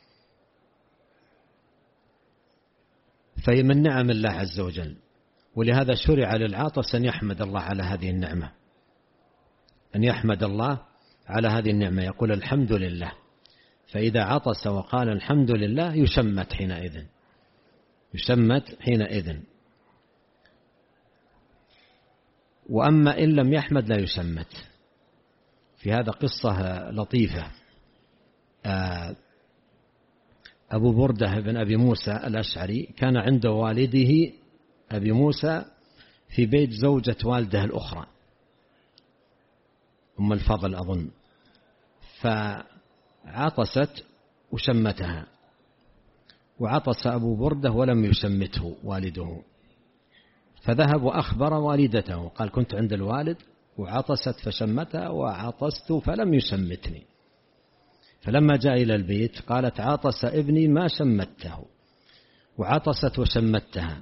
فهي من نعم الله عز وجل، ولهذا شرع للعاطس أن يحمد الله على هذه النعمة، يقول الحمد لله. فإذا عطس وقال الحمد لله يشمت حينئذ. وأما إن لم يحمد لا يشمت. في هذا قصة لطيفة. أبو بردة بن أبي موسى الأشعري كان عند والده أبي موسى في بيت زوجة والده الأخرى أم الفضل أظن، فعطست وشمتها، وعطس أبو بردة ولم يشمته والده، فذهب وأخبر والدته، قال كنت عند الوالد وعطست فشمتها وعطست فلم يشمتني. فلما جاء إلى البيت قالت عطس ابني ما شمته، وعطست وشمتها.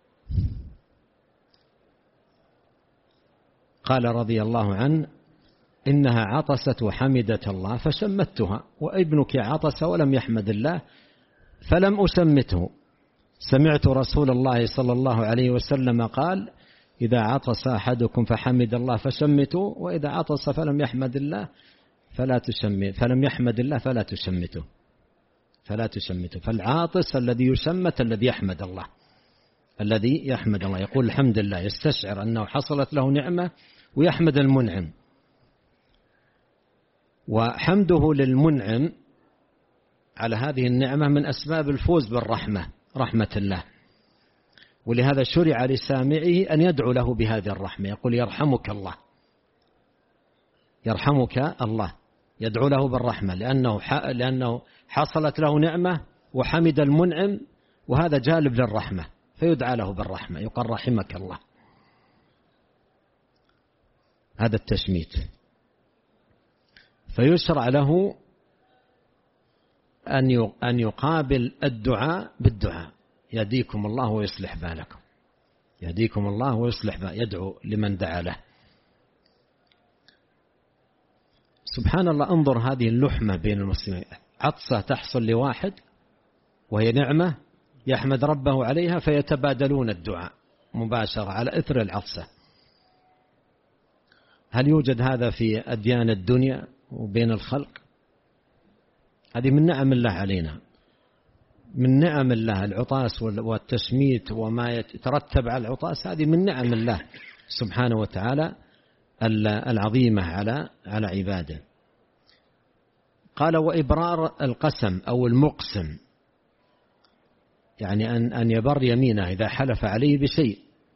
قال رضي الله عنه إنها عطست وحمدت الله فشمتها، وابنك عطس ولم يحمد الله فلم أشمته. سمعت رسول الله صلى الله عليه وسلم قال إذا عطس أحدكم فحمد الله فشمتوا، وإذا عطس فلم يحمد الله فلا تشمته. فالعاطس الذي يشمت الذي يحمد الله، يقول الحمد لله، يستشعر أنه حصلت له نعمة ويحمد المنعم. وحمده للمنعم على هذه النعمة من أسباب الفوز رحمة الله. ولهذا شرع لسامعه أن يدعو له بهذه الرحمة، يقول يرحمك الله، يدعو له بالرحمة لأنه حصلت له نعمة وحمد المنعم، وهذا جالب للرحمة، فيدعى له بالرحمة، يقول رحمك الله. هذا التشميت. فيشرع له أن يقابل الدعاء بالدعاء، يهديكم الله ويصلح بالكم، يدعو لمن دعا له. سبحان الله، انظر هذه اللحمة بين المسلمين، عطسة تحصل لواحد وهي نعمة يحمد ربه عليها، فيتبادلون الدعاء مباشرة على إثر العطسة. هل يوجد هذا في أديان الدنيا وبين الخلق؟ هذه من نعم الله علينا. من نعم الله العطاس والتشميت وما يترتب على العطاس، هذه من نعم الله سبحانه وتعالى العظيمة على عباده. قال وإبرار القسم أو المقسم، يعني أن يبر يمينه إذا حلف عليه بشيء،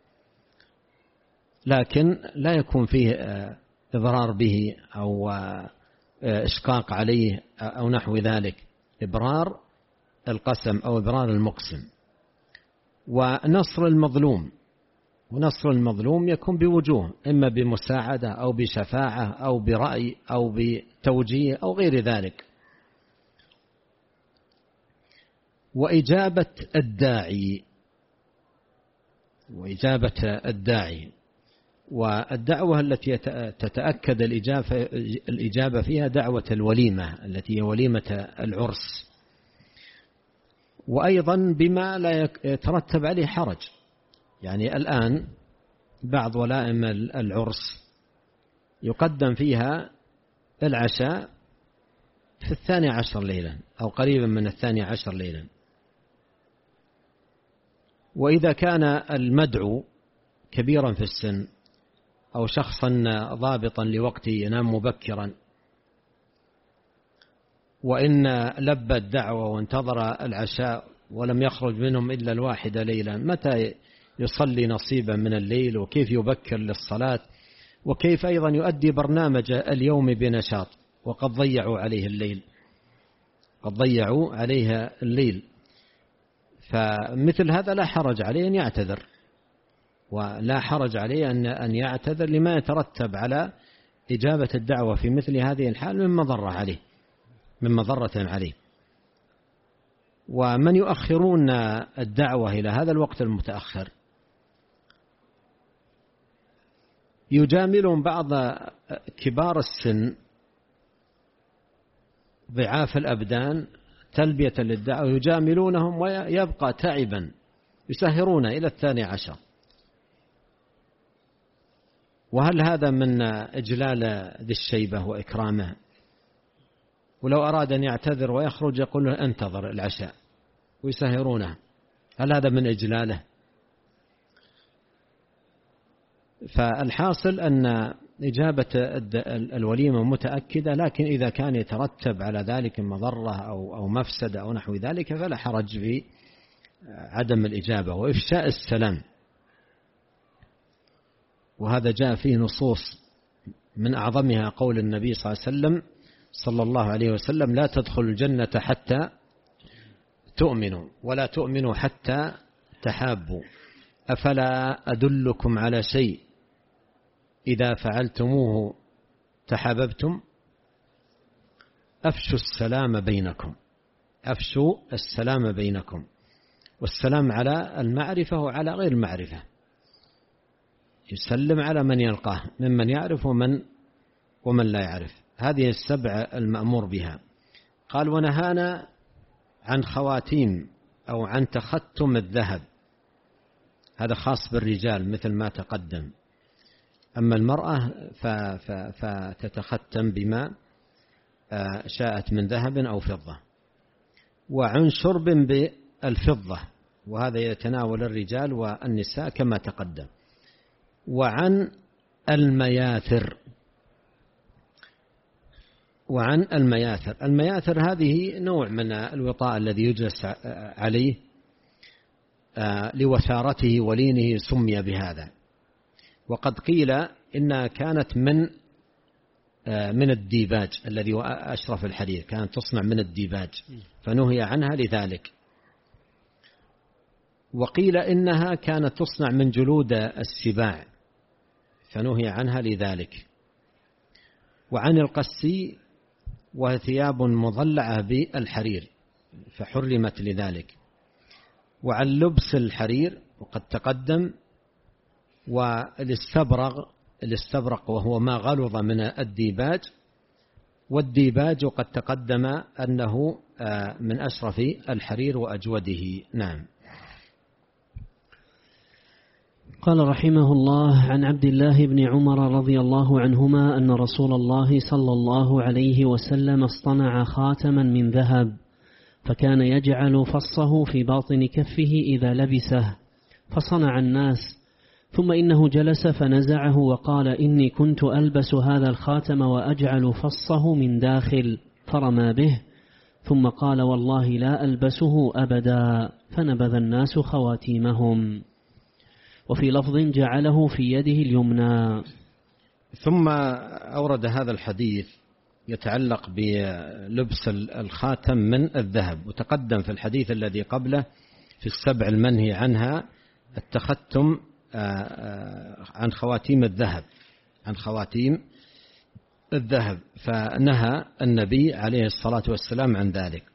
لكن لا يكون فيه إضرار به أو إشقاق عليه أو نحو ذلك. إبرار القسم أو إبرار المقسم. ونصر المظلوم، ونصر المظلوم يكون بوجوه، إما بمساعدة أو بشفاعة أو برأي أو بتوجيه أو غير ذلك. وإجابة الداعي، وإجابة الداعي، والدعوة التي تتأكد الإجابة فيها دعوة الوليمة التي هي وليمة العرس، وأيضا بما لا يترتب عليه حرج. يعني الآن بعض ولائم العرس يقدم فيها العشاء في 12 ليلا أو قريبا من 12 ليلا، وإذا كان المدعو كبيرا في السن أو شخصا ضابطا لوقت ينام مبكرا، وإن لبى الدعوة وانتظر العشاء ولم يخرج منهم إلا 1 ليلا، متى يصلي نصيبا من الليل؟ وكيف يبكر للصلاة؟ وكيف أيضا يؤدي برنامج اليوم بنشاط وقد ضيعوا عليه الليل، قد ضيعوا عليها الليل. فمثل هذا لا حرج عليه أن يعتذر، ولا حرج عليه أن يعتذر لما يترتب على إجابة الدعوة في مثل هذه الحال من مضرة عليه. ومن يؤخرون الدعوة إلى هذا الوقت المتأخر يجاملون بعض كبار السن ضعاف الأبدان تلبية للدعوة، يجاملونهم ويبقى تعبا، يسهرون إلى 12. وهل هذا من إجلال ذي الشيبة وإكرامه؟ ولو أراد أن يعتذر ويخرج يقول له انتظر العشاء ويسهرونه، هل هذا من إجلاله؟ فالحاصل أن إجابة الوليمة متأكدة، لكن إذا كان يترتب على ذلك مضرة أو مفسدة أو نحو ذلك فلا حرج في عدم الإجابة. وإفشاء السلام، وهذا جاء فيه نصوص من أعظمها قول النبي صلى الله عليه وسلم لا تدخلوا الجنة حتى تؤمنوا ولا تؤمنوا حتى تحابوا، أفلا أدلكم على شيء إذا فعلتموه تحاببتم؟ أفشوا السلام بينكم، أفشوا السلام بينكم. والسلام على المعرفة وعلى غير المعرفة، يسلم على من يلقاه ممن يعرف ومن لا يعرف. هذه السبع المأمور بها. قال ونهانا عن خواتيم أو عن تختم الذهب، هذا خاص بالرجال مثل ما تقدم، أما المرأة فتتختم بما شاءت من ذهب أو فضة. وعن شرب بالفضة، وهذا يتناول الرجال والنساء كما تقدم. وعن المياثر، وعن المياثر، المياثر هذه نوع من الوطاء الذي يجلس عليه لوثارته ولينه سمي بهذا. وقد قيل إنها كانت من الديباج الذي أشرف الحرير، كانت تصنع من الديباج فنهي عنها لذلك. وقيل إنها كانت تصنع من جلود السباع فنهي عنها لذلك. وعن القسي وهي ثياب مضلعة بالحرير فحرمت لذلك. وعن لبس الحرير وقد تقدم. والاستبرق وهو ما غلظ من الديباج، والديباج قد تقدم أنه من أشرف الحرير وأجوده. نعم. قال رحمه الله عن عبد الله بن عمر رضي الله عنهما أن رسول الله صلى الله عليه وسلم اصطنع خاتما من ذهب فكان يجعل فصه في باطن كفه إذا لبسه، فصنع الناس. ثم إنه جلس فنزعه وقال: إني كنت ألبس هذا الخاتم وأجعل فصه من داخل، فرمى به، ثم قال: والله لا ألبسه أبدا، فنبذ الناس خواتيمهم. وفي لفظ: جعله في يده اليمنى. ثم أورد هذا الحديث يتعلق بلبس الخاتم من الذهب، وتقدم في الحديث الذي قبله في السبع المنهي عنها التختم عن خواتيم الذهب، عن خواتيم الذهب، فنهى النبي عليه الصلاة والسلام عن ذلك.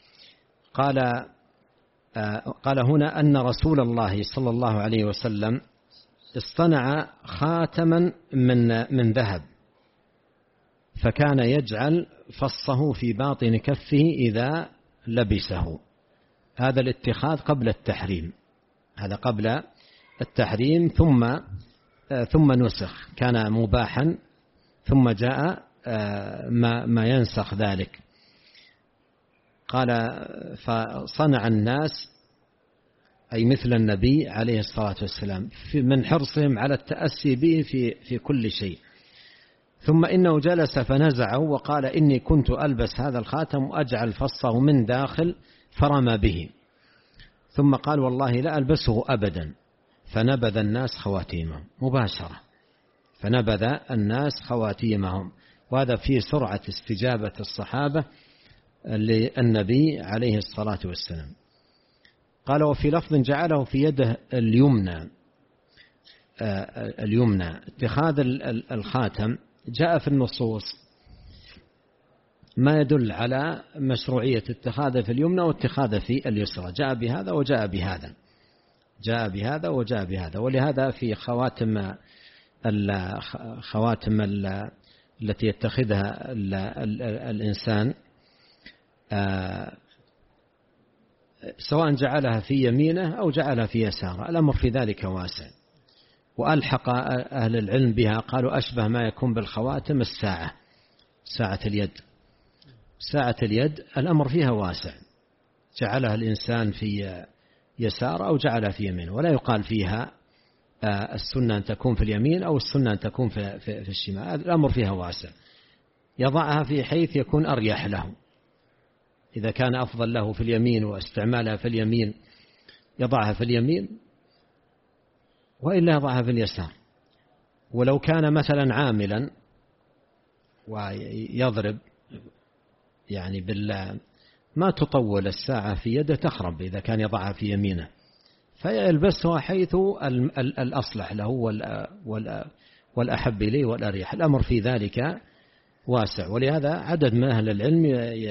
قال هنا أن رسول الله صلى الله عليه وسلم اصطنع خاتما من ذهب، فكان يجعل فصه في باطن كفه إذا لبسه. هذا الاتخاذ قبل التحريم، هذا قبل التحريم، ثم نسخ، كان مباحا ثم جاء ما ينسخ ذلك. قال: فصنع الناس، أي مثل النبي عليه الصلاة والسلام، من حرصهم على التأسي به في كل شيء. ثم إنه جلس فنزعه وقال: إني كنت ألبس هذا الخاتم وأجعل فصه من داخل، فرمى به، ثم قال: والله لا ألبسه أبدا، فنبذ الناس خواتيمهم مباشرة، فنبذ الناس خواتيمهم. وهذا فيه سرعة استجابة الصحابة للنبي عليه الصلاة والسلام. قال: وفي لفظ: جعله في يده اليمنى. اتخاذ الخاتم جاء في النصوص ما يدل على مشروعية اتخاذه في اليمنى واتخاذه في اليسرى، جاء بهذا وجاء بهذا، جاء بهذا وجاء بهذا. ولهذا في خواتم التي يتخذها الإنسان سواء جعلها في يمينه أو جعلها في يساره، الأمر في ذلك واسع. وألحق أهل العلم بها، قالوا: أشبه ما يكون بالخواتم الساعة، ساعة اليد. ساعة اليد الأمر فيها واسع، جعلها الإنسان في يسار أو جعلها في يمين، ولا يقال فيها السنة أن تكون في اليمين أو السنة أن تكون في الشمال، الأمر فيها واسع. يضعها في حيث يكون أريح له، إذا كان أفضل له في اليمين واستعمالها في اليمين يضعها في اليمين، وإلا يضعها في اليسار. ولو كان مثلا عاملا ويضرب يعني ما تطول الساعة في يده تخرب إذا كان يضعها في يمينه، فيلبسها حيث الأصلح له والأحب إليه والأريح. الأمر في ذلك واسع. ولهذا عدد من أهل العلم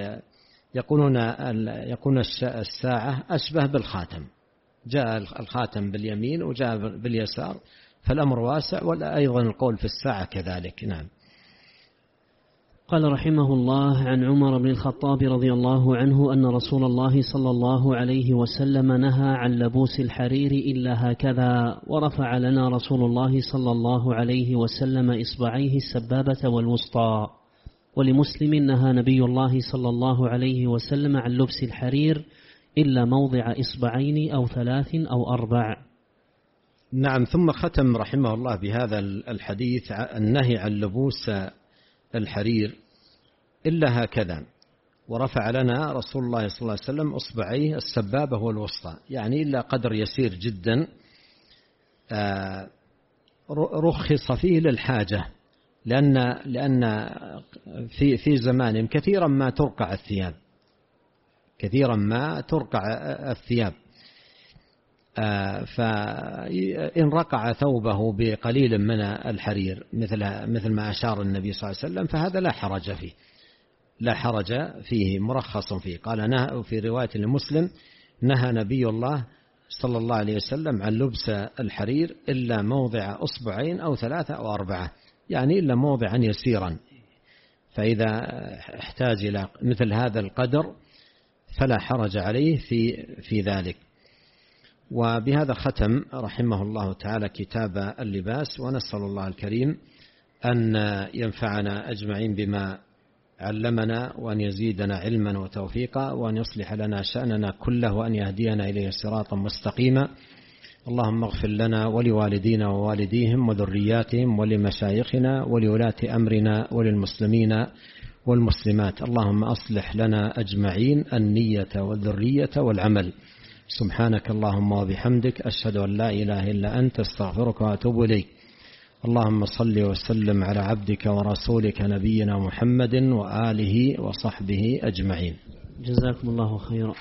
يقولون الساعة أشبه بالخاتم، جاء الخاتم باليمين وجاء باليسار، فالأمر واسع. وأيضا القول في الساعة كذلك. نعم. قال رحمه الله: عن عمر بن الخطاب رضي الله عنه أن رسول الله صلى الله عليه وسلم نهى عن لبوس الحرير إلا هكذا، ورفع لنا رسول الله صلى الله عليه وسلم إصبعيه السبابة والوسطى. ولمسلم: نهى نبي الله صلى الله عليه وسلم عن لبس الحرير إلا موضع إصبعين أو 3 أو 4. نعم. ثم ختم رحمه الله بهذا الحديث النهي عن لبوس الحرير إلا هكذا، ورفع لنا رسول الله صلى الله عليه وسلم إصبعيه السبابة والوسطى، يعني إلا قدر يسير جدا رخص فيه للحاجة، لأن في زمانهم كثيرا ما ترقع الثياب، فإن رقع ثوبه بقليل من الحرير مثل ما أشار النبي صلى الله عليه وسلم فهذا لا حرج فيه مرخص فيه. قال: نهى في رواية لمسلم: نهى نبي الله صلى الله عليه وسلم عن لبس الحرير إلا موضع أصبعين أو 3 أو 4، يعني إلا موضعا يسيرا، فإذا احتاج إلى مثل هذا القدر فلا حرج عليه في ذلك. وبهذا ختم رحمه الله تعالى كتاب اللباس، ونسأل الله الكريم أن ينفعنا أجمعين بما علمنا وأن يزيدنا علما وتوفيقا وأن يصلح لنا شأننا كله وأن يهدينا إليه صراطا مستقيما. اللهم اغفر لنا ولوالدينا ووالديهم وذرياتهم ولمشايخنا ولولاة أمرنا وللمسلمين والمسلمات. اللهم أصلح لنا أجمعين النية والذرية والعمل. سبحانك اللهم وبحمدك أشهد أن لا إله إلا أنت استغفرك وأتوب إليك. اللهم صل وسلم على عبدك ورسولك نبينا محمد وآله وصحبه أجمعين. جزاكم الله خيرا.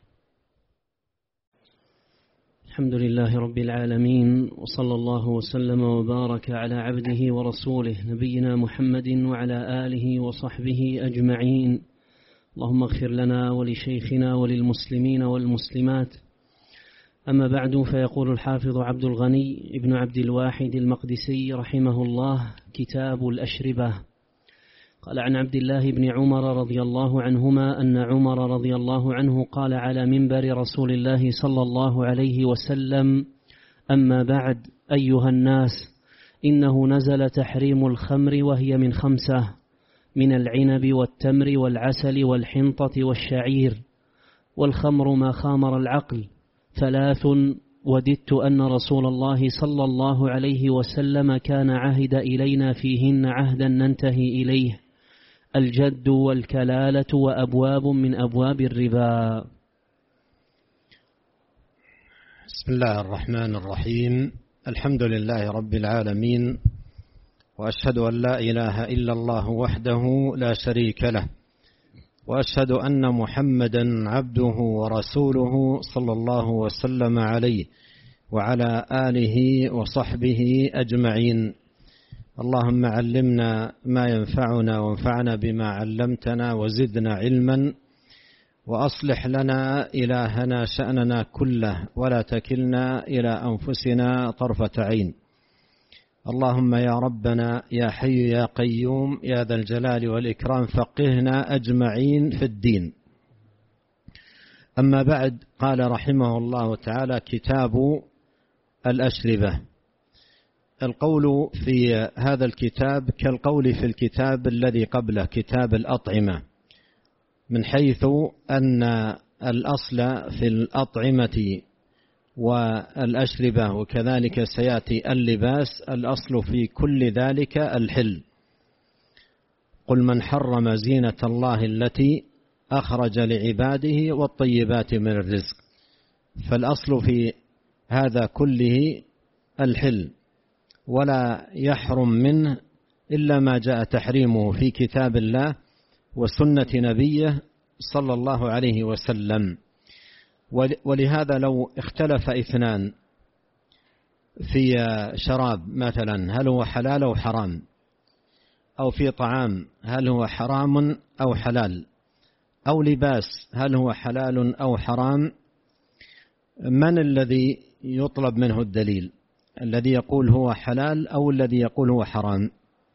الحمد لله رب العالمين، وصلى الله وسلم وبارك على عبده ورسوله نبينا محمد وعلى آله وصحبه أجمعين. اللهم اغفر لنا ولشيخنا وللمسلمين والمسلمات. أما بعد، فيقول الحافظ عبد الغني ابن عبد الواحد المقدسي رحمه الله: كتاب الأشربة. قال عن عبد الله بن عمر رضي الله عنهما أن عمر رضي الله عنه قال على منبر رسول الله صلى الله عليه وسلم: أما بعد، أيها الناس، إنه نزل تحريم الخمر وهي من 5: من العنب والتمر والعسل والحنطة والشعير، والخمر ما خامر العقل. 3: وددت أن رسول الله صلى الله عليه وسلم كان عهد إلينا فيهن عهدا ننتهي إليه: الجد والكلالة وأبواب من أبواب الربا. بسم الله الرحمن الرحيم. الحمد لله رب العالمين، وأشهد أن لا إله إلا الله وحده لا شريك له، وأشهد أن محمدا عبده ورسوله صلى الله وسلم عليه وعلى آله وصحبه أجمعين. اللهم علمنا ما ينفعنا وانفعنا بما علمتنا وزدنا علما، وأصلح لنا إلهنا شأننا كله ولا تكلنا إلى أنفسنا طرفة عين. اللهم يا ربنا يا حي يا قيوم يا ذا الجلال والإكرام فقهنا أجمعين في الدين. أما بعد، قال رحمه الله تعالى: كتاب الأشربة. القول في هذا الكتاب كالقول في الكتاب الذي قبله كتاب الأطعمة، من حيث أن الأصل في الأطعمة والأشربة وكذلك سيأتي اللباس الأصل في كل ذلك الحل. قل من حرم زينة الله التي أخرج لعباده والطيبات من الرزق. فالأصل في هذا كله الحل، ولا يحرم منه إلا ما جاء تحريمه في كتاب الله وسنة نبيه صلى الله عليه وسلم. ولهذا لو اختلف اثنان في شراب مثلا هل هو حلال أو حرام، أو في طعام هل هو حرام أو حلال، أو لباس هل هو حلال أو حرام، من الذي يطلب منه الدليل؟ الذي يقول هو حلال أو الذي يقول هو حرام؟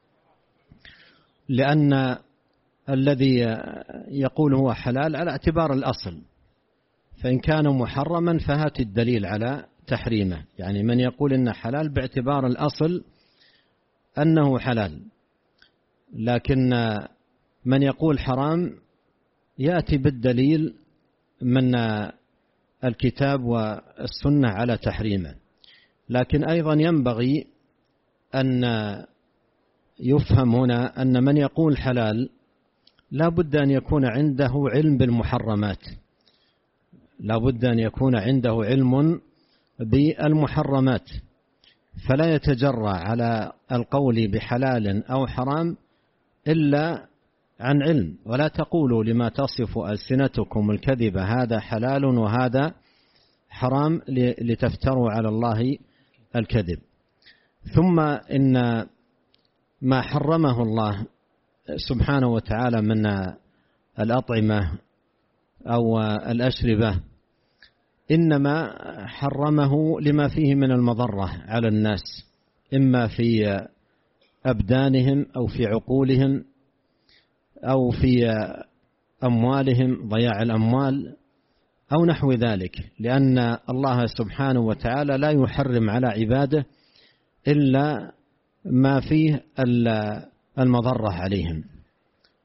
لأن الذي يقول هو حلال على اعتبار الأصل، فإن كان محرما فهات الدليل على تحريمه. يعني من يقول إنه حلال باعتبار الأصل أنه حلال، لكن من يقول حرام يأتي بالدليل من الكتاب والسنة على تحريمه. لكن أيضا ينبغي أن يفهم هنا أن من يقول حلال لا بد أن يكون عنده علم بالمحرمات، لا بد أن يكون عنده علم بالمحرمات، فلا يتجرأ على القول بحلال أو حرام إلا عن علم. ولا تقولوا لما تصف ألسنتكم الكذب هذا حلال وهذا حرام لتفتروا على الله الكذب. ثم إن ما حرمه الله سبحانه وتعالى من الأطعمة أو الأشربة إنما حرمه لما فيه من المضرة على الناس، إما في أبدانهم أو في عقولهم أو في أموالهم، ضياع الأموال أو نحو ذلك، لأن الله سبحانه وتعالى لا يحرم على عباده إلا ما فيه المضرة عليهم.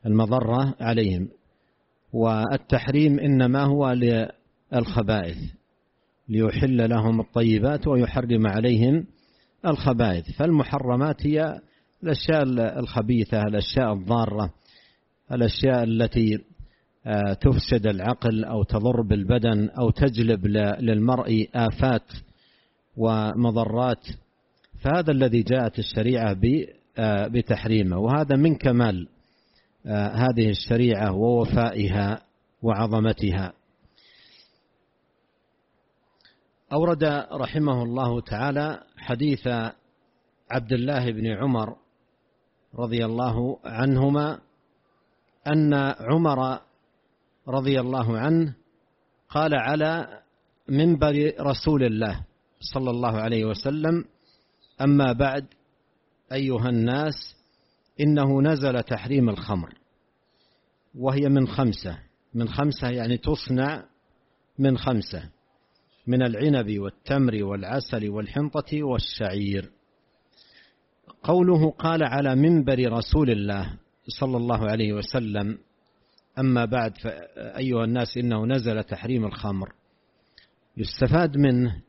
المضرة عليهم. والتحريم إنما هو للخبائث، ليحل لهم الطيبات ويحرم عليهم الخبائث. فالمحرمات هي الأشياء الخبيثة، الأشياء الضارة، الأشياء التي تفسد العقل أو تضر بالبدن أو تجلب للمرء آفات ومضرات. فهذا الذي جاءت الشريعة بتحريمه، وهذا من كمال هذه الشريعة ووفائها وعظمتها. أورد رحمه الله تعالى حديث عبد الله بن عمر رضي الله عنهما أن عمر رضي الله عنه قال على منبر رسول الله صلى الله عليه وسلم: أما بعد أيها الناس، إنه نزل تحريم الخمر، وهي من خمسة يعني تصنع من 5: من العنب والتمر والعسل والحنطة والشعير. قوله قال على منبر رسول الله صلى الله عليه وسلم: أما بعد أيها الناس، إنه نزل تحريم الخمر، يستفاد منه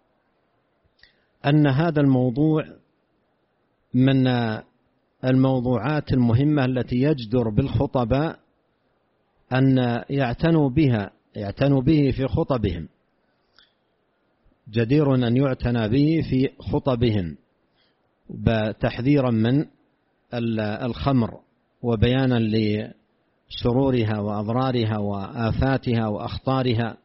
أن هذا الموضوع من الموضوعات المهمة التي يجدر بالخطباء أن يعتنوا به في خطبهم، جدير أن يعتنى به في خطبهم، تحذيرا من الخمر وبيانا لشرورها وأضرارها وآفاتها وأخطارها.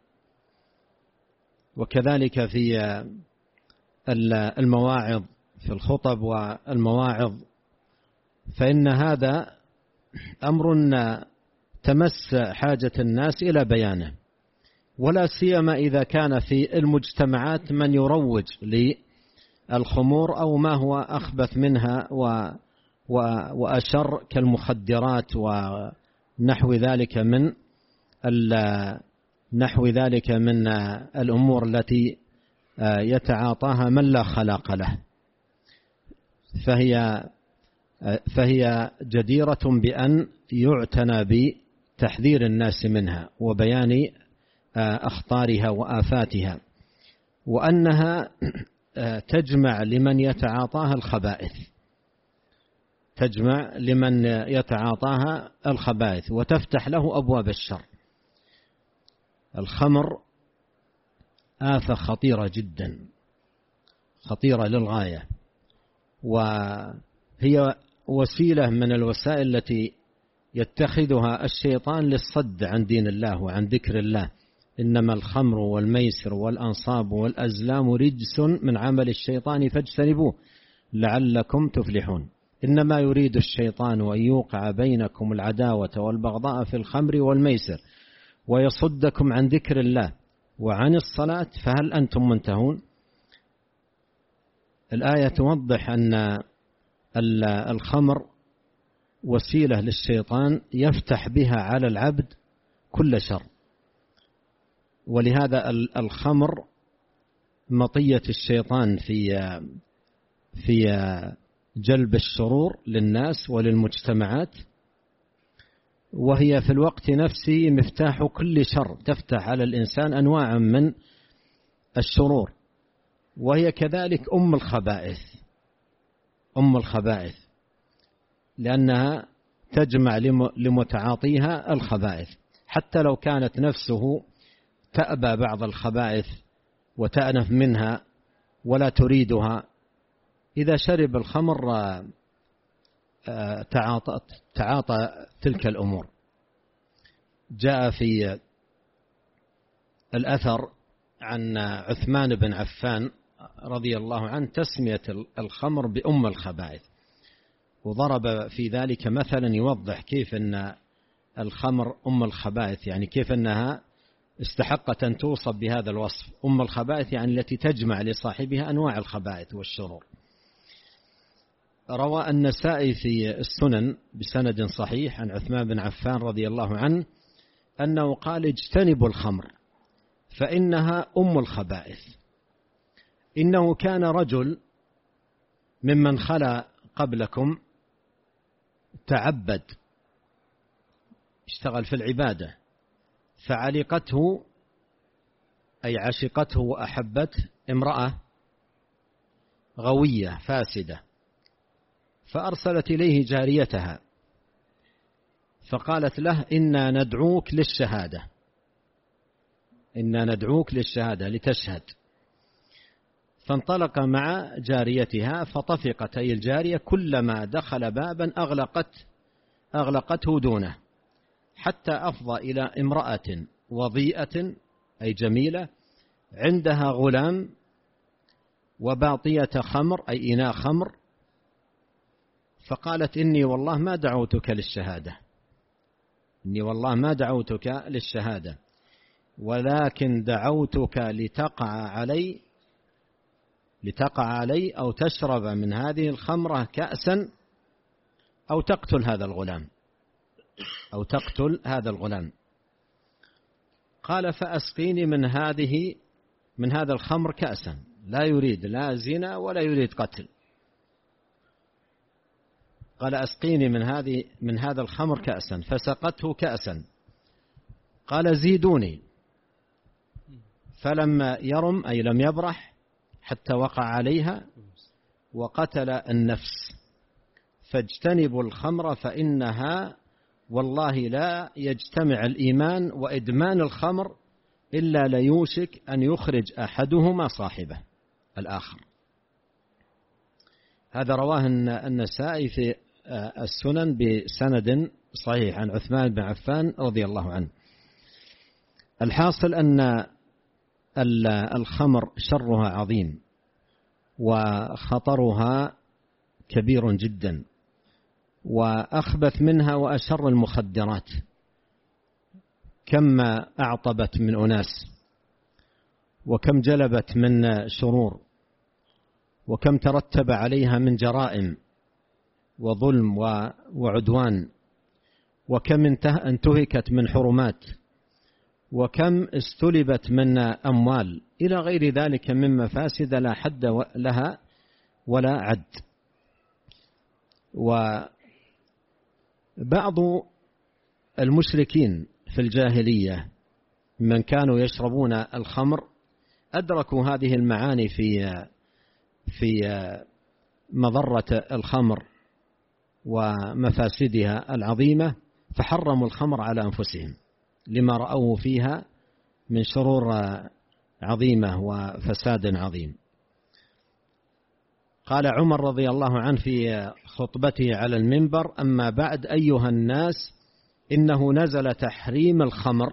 وكذلك في المواعظ، في الخطب والمواعظ، فإن هذا أمر تمس حاجة الناس إلى بيانه، ولا سيما إذا كان في المجتمعات من يروج للخمور أو ما هو أخبث منها وأشر كالمخدرات ونحو ذلك من الأمور التي يتعاطاها من لا خلاق له، فهي جديرة بأن يعتنى بتحذير الناس منها وبيان أخطارها وآفاتها، وأنها تجمع لمن يتعاطاها الخبائث، وتفتح له أبواب الشر. الخمر آفة خطيرة جدا، خطيرة للغاية، وهي وسيلة من الوسائل التي يتخذها الشيطان للصد عن دين الله وعن ذكر الله. إنما الخمر والميسر والأنصاب والأزلام رجس من عمل الشيطان فاجتنبوه لعلكم تفلحون. إنما يريد الشيطان أن يوقع بينكم العداوة والبغضاء في الخمر والميسر ويصدكم عن ذكر الله وعن الصلاة فهل أنتم منتهون. الآية توضح أن الخمر وسيلة للشيطان يفتح بها على العبد كل شر، ولهذا الخمر مطية الشيطان في جلب الشرور للناس وللمجتمعات، وهي في الوقت نفسه مفتاح كل شر، تفتح على الإنسان أنواع من الشرور، وهي كذلك أم الخبائث لأنها تجمع لمتعاطيها الخبائث، حتى لو كانت نفسه تأبى بعض الخبائث وتأنف منها ولا تريدها، إذا شرب الخمر تعاطى تلك الأمور. جاء في الأثر عن عثمان بن عفان رضي الله عنه تسمية الخمر بأم الخبائث، وضرب في ذلك مثلا يوضح كيف أن الخمر أم الخبائث، يعني كيف أنها استحقت أن توصف بهذا الوصف، أم الخبائث يعني التي تجمع لصاحبها أنواع الخبائث والشرور. روى النسائي في السنن بسند صحيح عن عثمان بن عفان رضي الله عنه أنه قال: اجتنبوا الخمر فإنها أم الخبائث. إنه كان رجل ممن خلا قبلكم تعبد اشتغل في العبادة، فعلقته أي عشقته وأحبته امرأة غوية فاسدة، فأرسلت إليه جاريتها فقالت له إنا ندعوك للشهادة، إنا ندعوك للشهادة لتشهد. فانطلق مع جاريتها فطفقت أي الجارية كلما دخل بابا أغلقته دونه، حتى أفضى إلى امرأة وضيئة أي جميلة عندها غلام وباطية خمر أي إناء خمر، فقالت إني والله ما دعوتك للشهادة، إني والله ما دعوتك للشهادة، ولكن دعوتك لتقع علي أو تشرب من هذه الخمرة كأسا أو تقتل هذا الغلام. قال فأسقيني من هذا الخمر كأسا، لا يريد لا زنا ولا يريد قتل. قال أسقيني من هذا الخمر كأسا، فسقته كأسا. قال زيدوني، فلما يرم أي لم يبرح حتى وقع عليها وقتل النفس. فاجتنبوا الخمر فإنها والله لا يجتمع الإيمان وإدمان الخمر إلا ليوشك أن يخرج أحدهما صاحبه الآخر. هذا رواه النسائي في السنن بسند صحيح عن عثمان بن عفان رضي الله عنه. الحاصل أن الخمر شرها عظيم وخطرها كبير جدا، وأخبث منها وأشر المخدرات. كم أعطبت من أناس، وكم جلبت من شرور، وكم ترتب عليها من جرائم وظلم وعدوان، وكم انتهكت من حرمات، وكم استلبت من أموال، إلى غير ذلك من مفاسد لا حد لها ولا عد. وبعض المشركين في الجاهلية من كانوا يشربون الخمر أدركوا هذه المعاني في مضرة الخمر ومفاسدها العظيمة، فحرموا الخمر على أنفسهم لما رأوه فيها من شرور عظيمة وفساد عظيم. قال عمر رضي الله عنه في خطبته على المنبر: أما بعد أيها الناس، إنه نزل تحريم الخمر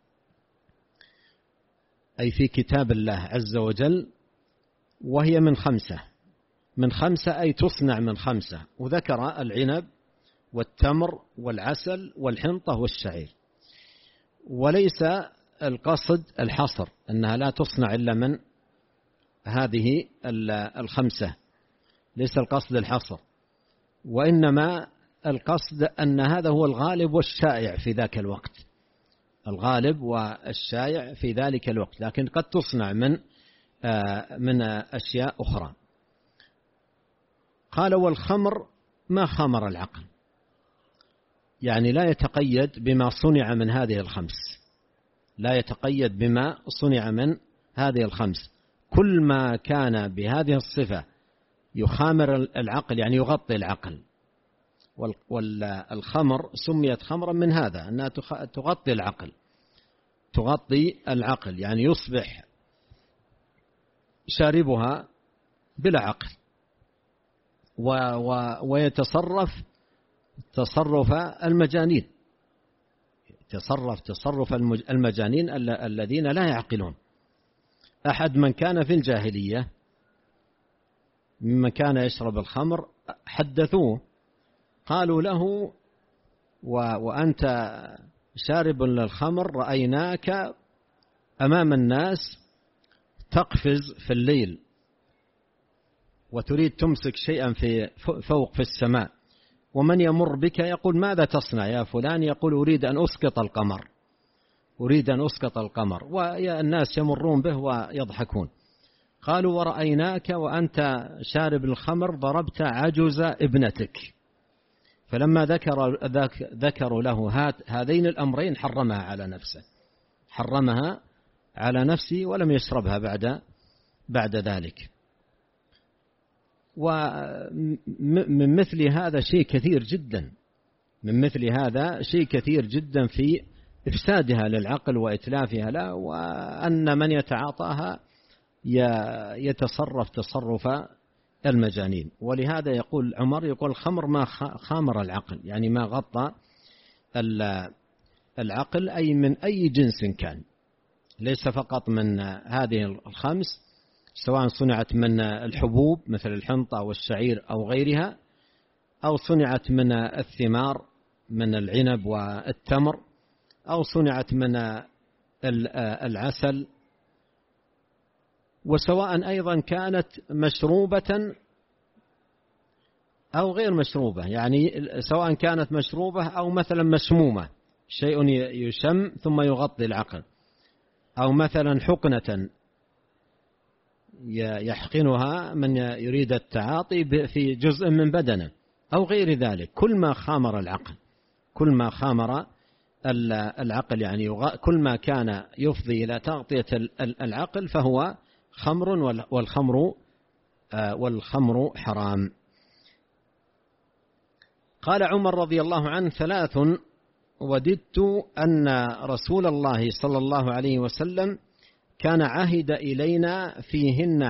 أي في كتاب الله عز وجل، وهي من خمسة أي تصنع من خمسة، وذكر العنب والتمر والعسل والحنطة والشعير. وليس القصد الحصر أنها لا تصنع إلا من هذه الخمسة، ليس القصد الحصر، وإنما القصد أن هذا هو الغالب والشائع في ذاك الوقت، الغالب والشائع في ذلك الوقت، لكن قد تصنع من أشياء أخرى. قال: والخمر ما خمر العقل، يعني لا يتقيد بما صنع من هذه الخمس، لا يتقيد بما صنع من هذه الخمس، كل ما كان بهذه الصفة يخامر العقل يعني يغطي العقل. والخمر سميت خمرا من هذا، أنها تغطي العقل، يعني يصبح شاربها بلا عقل ويتصرف تصرف المجانين، تصرف المجانين الذين لا يعقلون. أحد من كان في الجاهلية ممن كان يشرب الخمر حدثوه، قالوا له: وأنت شارب للخمر رأيناك أمام الناس تقفز في الليل وتريد تمسك شيئا فوق في السماء، ومن يمر بك يقول: ماذا تصنع يا فلان؟ يقول: أريد أن أسقط القمر، والناس يمرون به ويضحكون. قالوا: ورأيناك وأنت شارب الخمر ضربت عجز ابنتك، فلما ذكروا له هذين الأمرين حرمها على نفسه ولم يشربها بعد ذلك. ومن مثل هذا شيء كثير جدا في إفسادها للعقل وإتلافها له، وأن من يتعاطاها يتصرف تصرف المجانين. ولهذا يقول عمر الخمر ما خامر العقل، يعني ما غطى العقل، أي من أي جنس كان، ليس فقط من هذه الخمس، سواء صنعت من الحبوب مثل الحنطة والشعير أو غيرها، أو صنعت من الثمار من العنب والتمر، أو صنعت من العسل، وسواء أيضا كانت مشروبة أو غير مشروبة، يعني سواء كانت مشروبة أو مثلا مسمومة، شيء يشم ثم يغطي العقل، أو مثلا حقنة يحقنها من يريد التعاطي في جزء من بدنه أو غير ذلك. كل ما خامر العقل يعني كل ما كان يفضي إلى تغطية العقل فهو خمر، والخمر حرام. قال عمر رضي الله عنه: 3 وددت أن رسول الله صلى الله عليه وسلم كان عهد إلينا فيهن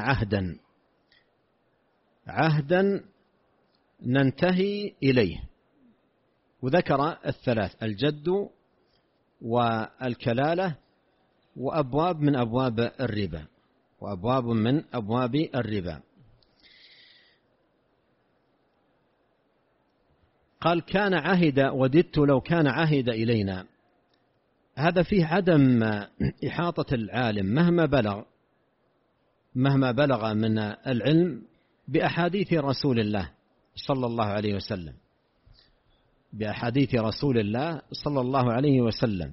عهدا ننتهي إليه. وذكر 3: الجد والكلالة وأبواب من أبواب الربا. قال: كان عهد، وددت لو كان عهد إلينا. هذا فيه عدم إحاطة العالم مهما بلغ من العلم بأحاديث رسول الله صلى الله عليه وسلم.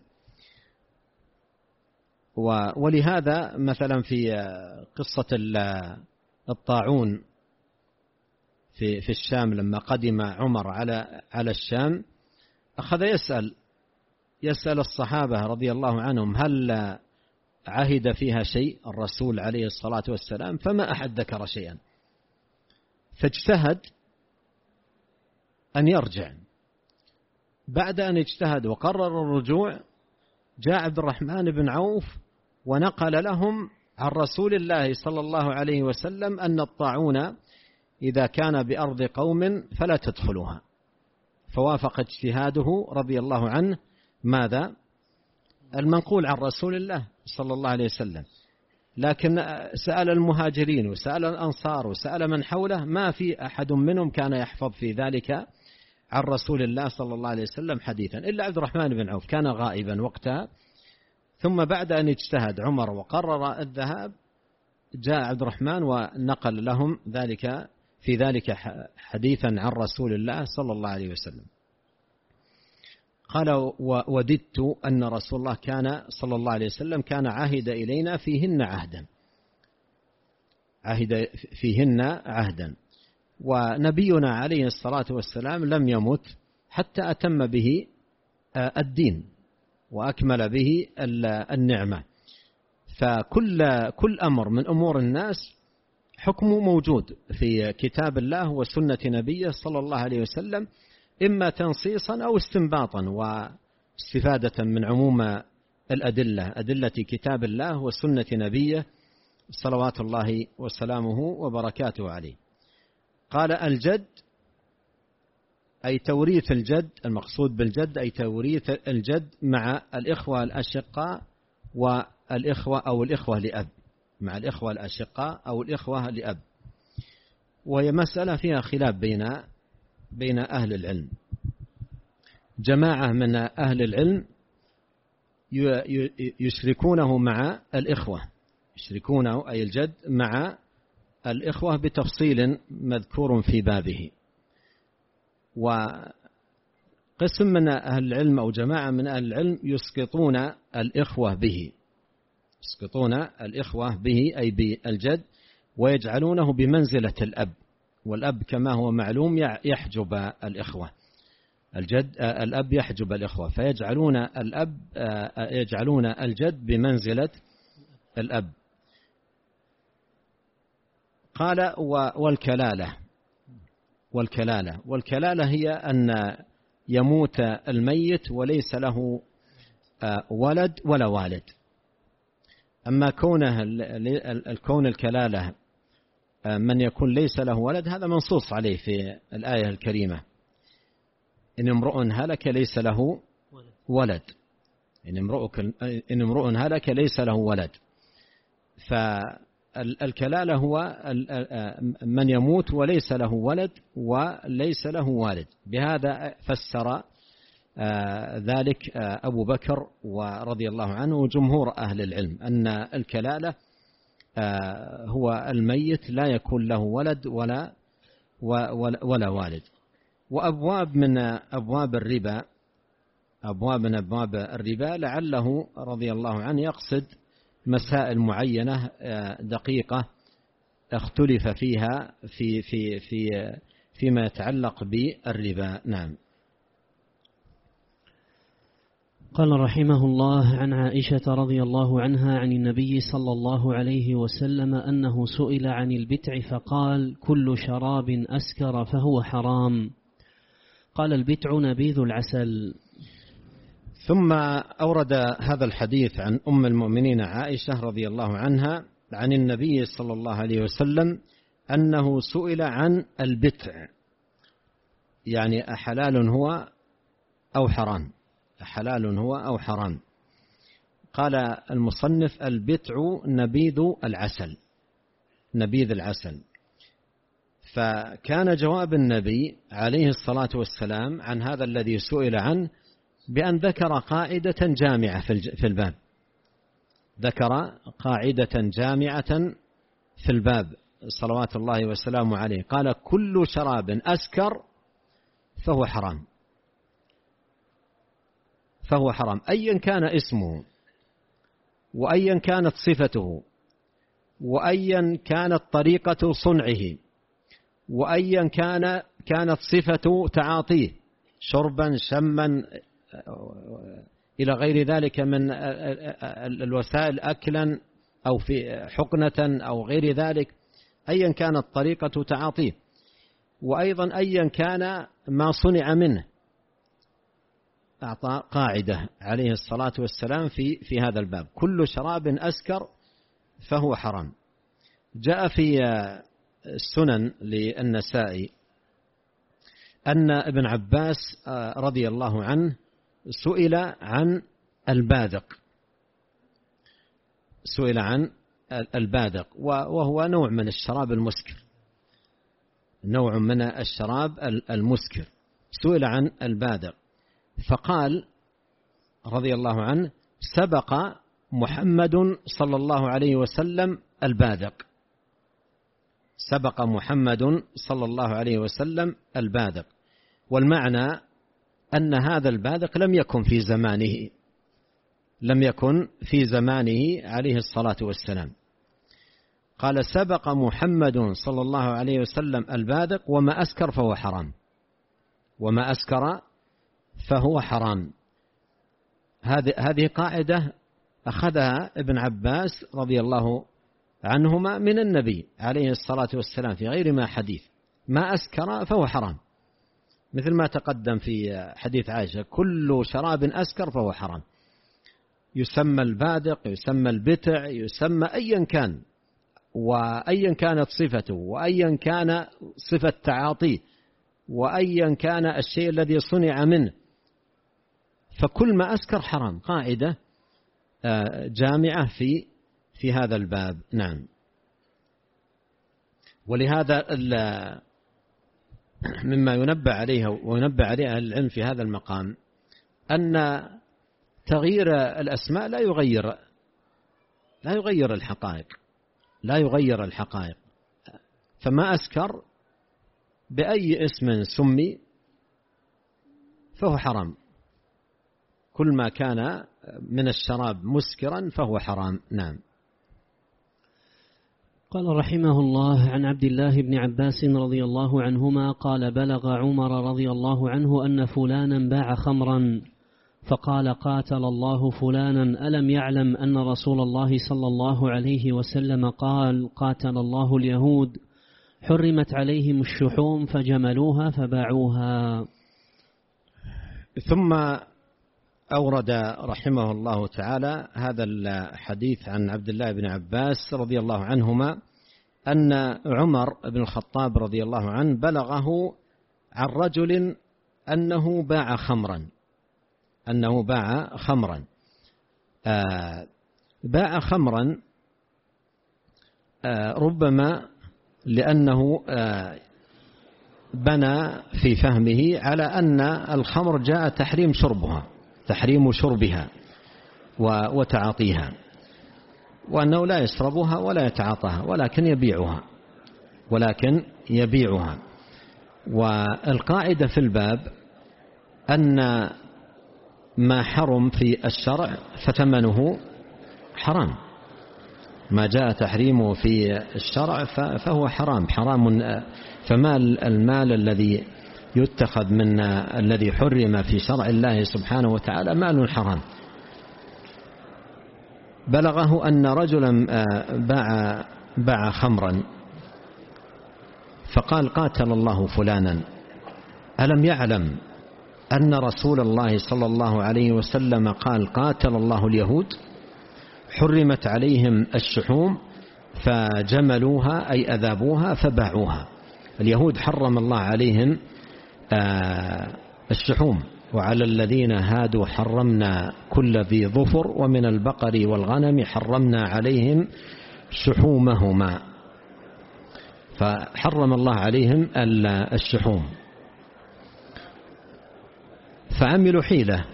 ولهذا مثلا في قصة الطاعون في الشام، لما قدم عمر على الشام أخذ يسأل الصحابة رضي الله عنهم: هل عهد فيها شيء الرسول عليه الصلاة والسلام؟ فما أحد ذكر شيئا، فاجتهد أن يرجع. بعد أن اجتهد وقرر الرجوع، جاء عبد الرحمن بن عوف ونقل لهم عن رسول الله صلى الله عليه وسلم أن الطاعون إذا كان بأرض قوم فلا تدخلوها. فوافق اجتهاده رضي الله عنه ماذا؟ المنقول عن رسول الله صلى الله عليه وسلم. لكن سأل المهاجرين وسأل الأنصار وسأل من حوله، ما في أحد منهم كان يحفظ في ذلك عن رسول الله صلى الله عليه وسلم حديثا، إلا عبد الرحمن بن عوف كان غائبا وقتها. ثم بعد أن اجتهد عمر وقرر الذهاب، جاء عبد الرحمن ونقل لهم في ذلك حديثا عن رسول الله صلى الله عليه وسلم. قال: وددت أن رسول الله صلى الله عليه وسلم كان عهد إلينا فيهن عهدا. ونبينا عليه الصلاة والسلام لم يمت حتى أتم به الدين وأكمل به النعمة. فكل أمر من أمور الناس حكمه موجود في كتاب الله وسنة نبيه صلى الله عليه وسلم، إما تنصيصا أو استنباطا واستفادة من عموم أدلة كتاب الله وسنة نبيه صلوات الله وسلامه وبركاته عليه. قال: الجد أي توريث الجد، المقصود بالجد أي توريث الجد مع الإخوة الأشقاء والإخوة أو الإخوة لأب، مع الإخوة الأشقاء أو الإخوة لأب. وهي مسألة فيها خلاف بين أهل العلم. جماعة من أهل العلم يشركونه مع الإخوة، يشركونه أي الجد مع الإخوة بتفصيل مذكور في بابه. وقسم من أهل العلم أو جماعة من أهل العلم يسقطون الإخوة به أي بالجد، ويجعلونه بمنزلة الأب، والأب كما هو معلوم يحجب الإخوة. الأب يحجب الإخوة، فيجعلون يجعلون الجد بمنزلة الأب. قال والكلالة هي أن يموت الميت وليس له ولد ولا والد. أما الكون الكلالة من يكون ليس له ولد، هذا منصوص عليه في الآية الكريمة: إن امرؤ هلك ليس له ولد. إن امرؤ هلك ليس له ولد. فالكلالة هو من يموت وليس له ولد وليس له والد. بهذا فسر ذلك أبو بكر ورضي الله عنه وجمهور أهل العلم، أن الكلالة هو الميت لا يكون له ولد ولا والد. وأبواب من أبواب الربا لعله رضي الله عنه يقصد مسائل معينة دقيقة اختلف فيها فيما يتعلق بالربا. نعم. قال رحمه الله: عن عائشة رضي الله عنها عن النبي صلى الله عليه وسلم أنه سئل عن البتع فقال: كل شراب أسكر فهو حرام. قال: البتع نبيذ العسل. ثم أورد هذا الحديث عن أم المؤمنين عائشة رضي الله عنها عن النبي صلى الله عليه وسلم أنه سئل عن البتع، يعني أحلال هو أو حرام، أحلال هو أو حرام. قال المصنف: البتع نبيذ العسل، نبيذ العسل. فكان جواب النبي عليه الصلاة والسلام عن هذا الذي سئل عنه بأن ذكر قاعدة جامعة في الباب، ذكر قاعدة جامعة في الباب صلوات الله وسلامه عليه. قال: كل شراب أسكر فهو حرام، فهو حرام، أيا كان اسمه، وأيا كانت صفته، وأيا كانت طريقة صنعه، وأيا كانت صفة تعاطيه، شربا شما إلى غير ذلك من الوسائل، أكلا أو في حقنة أو غير ذلك، أيا كانت طريقة تعاطيه، وأيضا أيا كان ما صنع منه. أعطى قاعدة عليه الصلاة والسلام في هذا الباب: كل شراب أسكر فهو حرام. جاء في السنن للنسائي أن ابن عباس رضي الله عنه سئل عن البادق، سئل عن البادق، وهو نوع من الشراب المسكر، نوع من الشراب المسكر. سئل عن البادق فقال رضي الله عنه: سبق محمد صلى الله عليه وسلم البادق، سبق محمد صلى الله عليه وسلم البادق. والمعنى أن هذا البادق لم يكن في زمانه، لم يكن في زمانه عليه الصلاة والسلام. قال: سبق محمد صلى الله عليه وسلم البادق وما أسكر فهو حرام، وما أسكر فهو حرام. هذه قاعدة أخذها ابن عباس رضي الله عنهما من النبي عليه الصلاة والسلام في غير ما حديث: ما أسكر فهو حرام، مثل ما تقدم في حديث عائشة: كل شراب أسكر فهو حرام. يسمى البادق، يسمى البتع، يسمى أيا كان، وأيا كانت صفته، وأيا كان صفة تعاطيه، وأيا كان الشيء الذي صنع منه، فكل ما أسكر حرام. قاعدة جامعة في هذا الباب. نعم. ولهذا مما ينبه عليه وينبه عليه أهل العلم في هذا المقام أن تغيير الأسماء لا يغير الحقائق، لا يغير الحقائق. فما أسكر بأي اسم سمي فهو حرام، كل ما كان من الشراب مسكرا فهو حرام. نعم. قال رحمه الله: عن عبد الله بن عباس رضي الله عنهما قال: بلغ عمر رضي الله عنه أن فلانا باع خمرا، فقال: قاتل الله فلانا، ألم يعلم أن رسول الله صلى الله عليه وسلم قال: قاتل الله اليهود، حرمت عليهم الشحوم فجملوها فباعوها. ثم أورد رحمه الله تعالى هذا الحديث عن عبد الله بن عباس رضي الله عنهما أن عمر بن الخطاب رضي الله عنه بلغه عن رجل أنه باع خمرا باع خمرا ربما لأنه بنى في فهمه على أن الخمر جاء تحريم شربها وتعاطيها، وأنه لا يشربها ولا يتعاطاها ولكن يبيعها. والقاعدة في الباب أن ما حرم في الشرع فثمنه حرام، ما جاء تحريمه في الشرع فهو حرام. فمال المال الذي يتخذ من الذي حرم في شرع الله سبحانه وتعالى مال حرام. بلغه أن رجلا باع خمرا فقال: قاتل الله فلانا، ألم يعلم أن رسول الله صلى الله عليه وسلم قال: قاتل الله اليهود، حرمت عليهم الشحوم فجملوها أي أذابوها فباعوها. اليهود حرم الله عليهم الشحوم، وعلى الذين هادوا حرمنا كل ذي ظفر، ومن البقر والغنم حرمنا عليهم شحومهما. فحرم الله عليهم الشحوم، فعملوا حيلة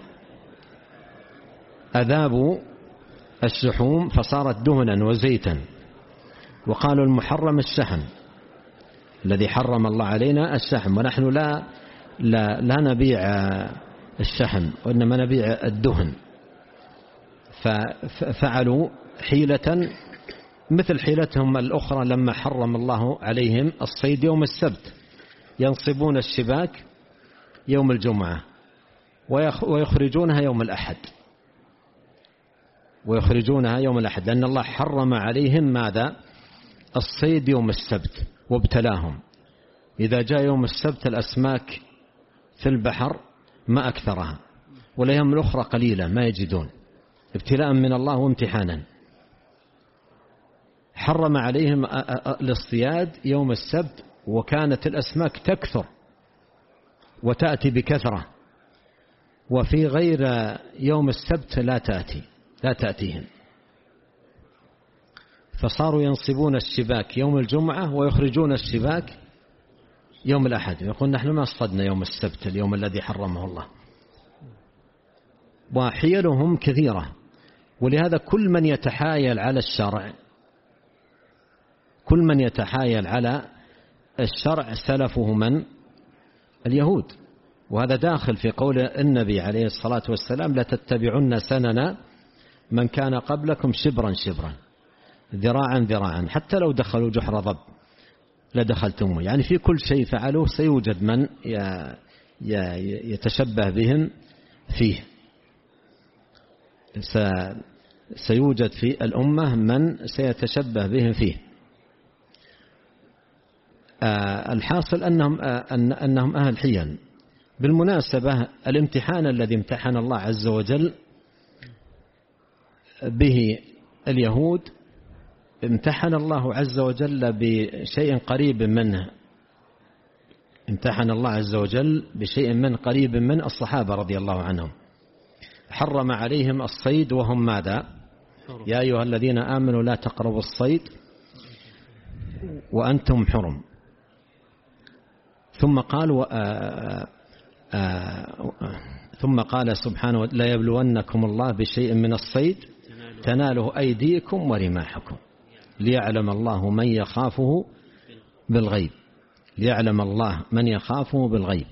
أذابوا الشحوم فصارت دهنا وزيتا، وقالوا المحرم الشحم، الذي حرم الله علينا الشحم، ونحن لا نبيع الشحم وإنما نبيع الدهن. ففعلوا حيلة مثل حيلتهم الأخرى لما حرم الله عليهم الصيد يوم السبت، ينصبون الشباك يوم الجمعة ويخرجونها يوم الأحد، لأن الله حرم عليهم ماذا؟ الصيد يوم السبت وابتلاهم. إذا جاء يوم السبت الأسماك في البحر ما أكثرها، والأيام الأخرى قليلة ما يجدون، ابتلاء من الله وامتحانا. حرم عليهم الاصطياد يوم السبت، وكانت الأسماك تكثر وتأتي بكثرة، وفي غير يوم السبت لا تأتيهم، فصاروا ينصبون الشباك يوم الجمعة ويخرجون الشباك يوم الأحد، يقول نحن ما اصطدنا يوم السبت اليوم الذي حرمه الله. وحيلهم كثيرة، ولهذا كل من يتحايل على الشرع سلفه من؟ اليهود. وهذا داخل في قول النبي عليه الصلاة والسلام: لتتبعن سنن من كان قبلكم شبرا شبرا ذراعا ذراعا، حتى لو دخلوا جحر ضب لدخلتموه. يعني في كل شيء فعلوه سيوجد من يتشبه بهم فيه، سيوجد في الأمة من سيتشبه بهم فيه. الحاصل أنهم أهل حيل. بالمناسبة الامتحان الذي امتحن الله عز وجل به اليهود امتحن الله عز وجل بشيء قريب منه، قريب من الصحابة رضي الله عنهم. حرم عليهم الصيد وهم ماذا؟ يا أيها الذين آمنوا لا تقربوا الصيد وأنتم حرم. ثم قال سبحانه: لا يبلونكم الله بشيء من الصيد تناله أيديكم ورماحكم ليعلم الله من يخافه بالغيب.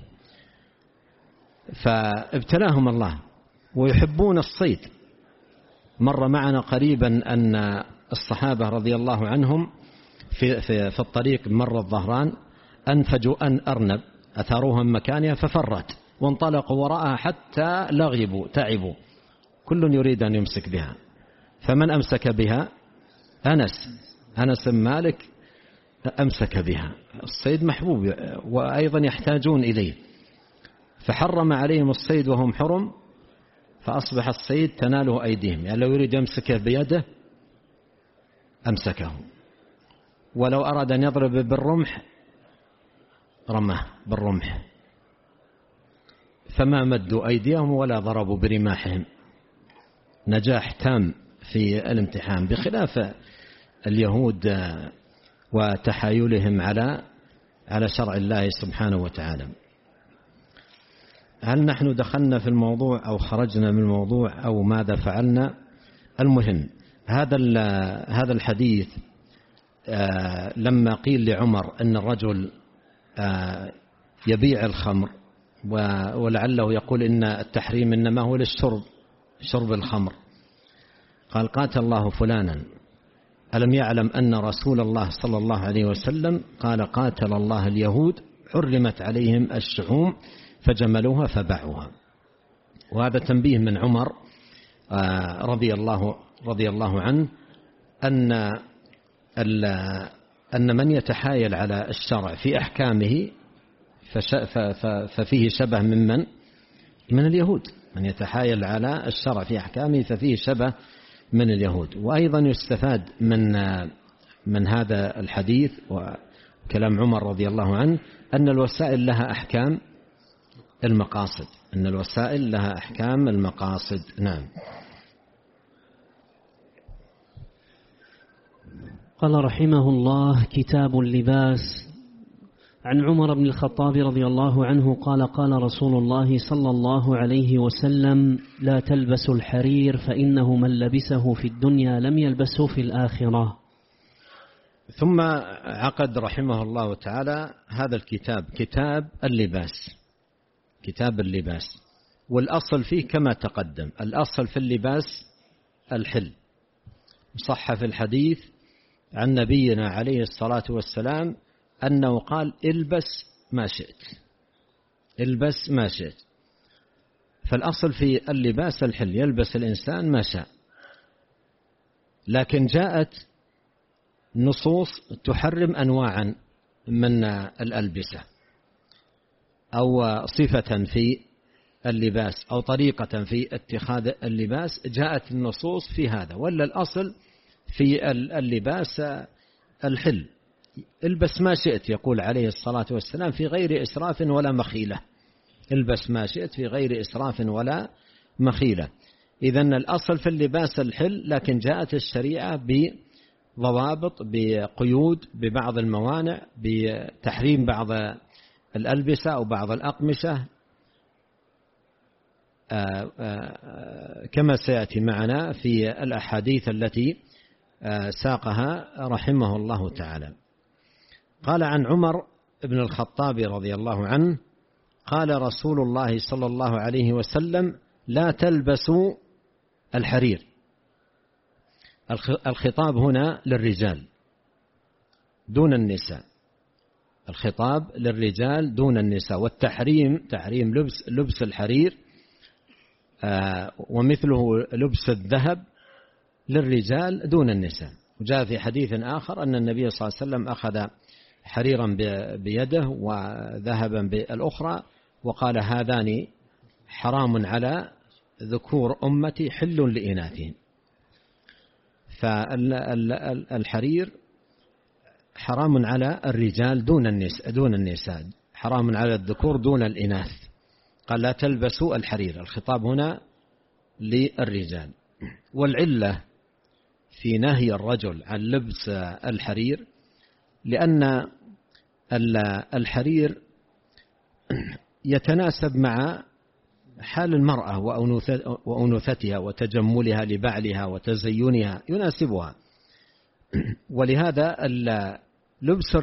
فابتلاهم الله ويحبون الصيد. مر معنا قريبا أن الصحابة رضي الله عنهم في الطريق مر الظهران أنفجوا أن أرنب أثاروها من مكانها ففرت وانطلقوا وراءها حتى لغبوا تعبوا، كل يريد أن يمسك بها. فمن أمسك بها؟ أنس بن مالك أمسك بها. الصيد محبوب وأيضا يحتاجون إليه، فحرم عليهم الصيد وهم حرم، فأصبح الصيد تناله أيديهم. يعني لو يريد يمسكه بيده أمسكه، ولو أراد أن يضرب بالرمح رماه بالرمح، فما مدوا أيديهم ولا ضربوا برماحهم. نجاح تام في الامتحان، بخلاف اليهود وتحايلهم على شرع الله سبحانه وتعالى. هل نحن دخلنا في الموضوع أو خرجنا من الموضوع أو ماذا فعلنا؟ المهم هذا الحديث لما قيل لعمر أن الرجل يبيع الخمر ولعله يقول إن التحريم إنما هو للشرب، شرب الخمر، قال قاتل الله فلانا، ألم يعلم أن رسول الله صلى الله عليه وسلم قال قاتل الله اليهود حرمت عليهم الشحوم فجملوها فباعوها. وهذا تنبيه من عمر رضي الله عنه أن من يتحايل على الشرع في أحكامه ففيه شبه من اليهود. من يتحايل على الشرع في أحكامه ففيه شبه من اليهود. وأيضا يستفاد من هذا الحديث وكلام عمر رضي الله عنه أن الوسائل لها أحكام المقاصد، أن الوسائل لها أحكام المقاصد. نعم. قال رحمه الله: كتاب اللباس. عن عمر بن الخطاب رضي الله عنه قال قال رسول الله صلى الله عليه وسلم: لا تلبسوا الحرير فإنه من لبسه في الدنيا لم يلبسه في الآخرة. ثم عقد رحمه الله تعالى هذا الكتاب كتاب اللباس، كتاب اللباس. والأصل فيه كما تقدم، الأصل في اللباس الحل. صح في الحديث عن نبينا عليه الصلاة والسلام أنه قال: البس ما شئت، البس ما شئت. فالأصل في اللباس الحل، يلبس الإنسان ما شاء. لكن جاءت نصوص تحرم أنواعا من الألبسة أو صفة في اللباس أو طريقة في اتخاذ اللباس، جاءت النصوص في هذا. ولا الأصل في اللباس الحل، البس ما شئت، يقول عليه الصلاة والسلام، في غير إسراف ولا مخيلة. البس ما شئت في غير إسراف ولا مخيلة. إذن الأصل في اللباس الحل، لكن جاءت الشريعة بضوابط، بقيود، ببعض الموانع، بتحريم بعض الألبسة أو بعض الأقمشة كما سيأتي معنا في الأحاديث التي ساقها رحمه الله تعالى. قال عن عمر بن الخطاب رضي الله عنه قال رسول الله صلى الله عليه وسلم: لا تلبسوا الحرير. الخطاب هنا للرجال دون النساء، الخطاب للرجال دون النساء. والتحريم تحريم لبس الحرير ومثله لبس الذهب للرجال دون النساء. وجاء في حديث آخر أن النبي صلى الله عليه وسلم أخذ حريرا بيده وذهبا بالأخرى وقال: هذان حرام على ذكور أمتي حل لإناثهم. فالحرير حرام على الرجال دون النساء، حرام على الذكور دون الإناث. قال: لا تلبسوا الحرير. الخطاب هنا للرجال. والعلة في نهي الرجل عن لبس الحرير لأن الحرير يتناسب مع حال المرأة وأنوثتها وتجملها لبعلها وتزينها، يناسبها. ولهذا لبس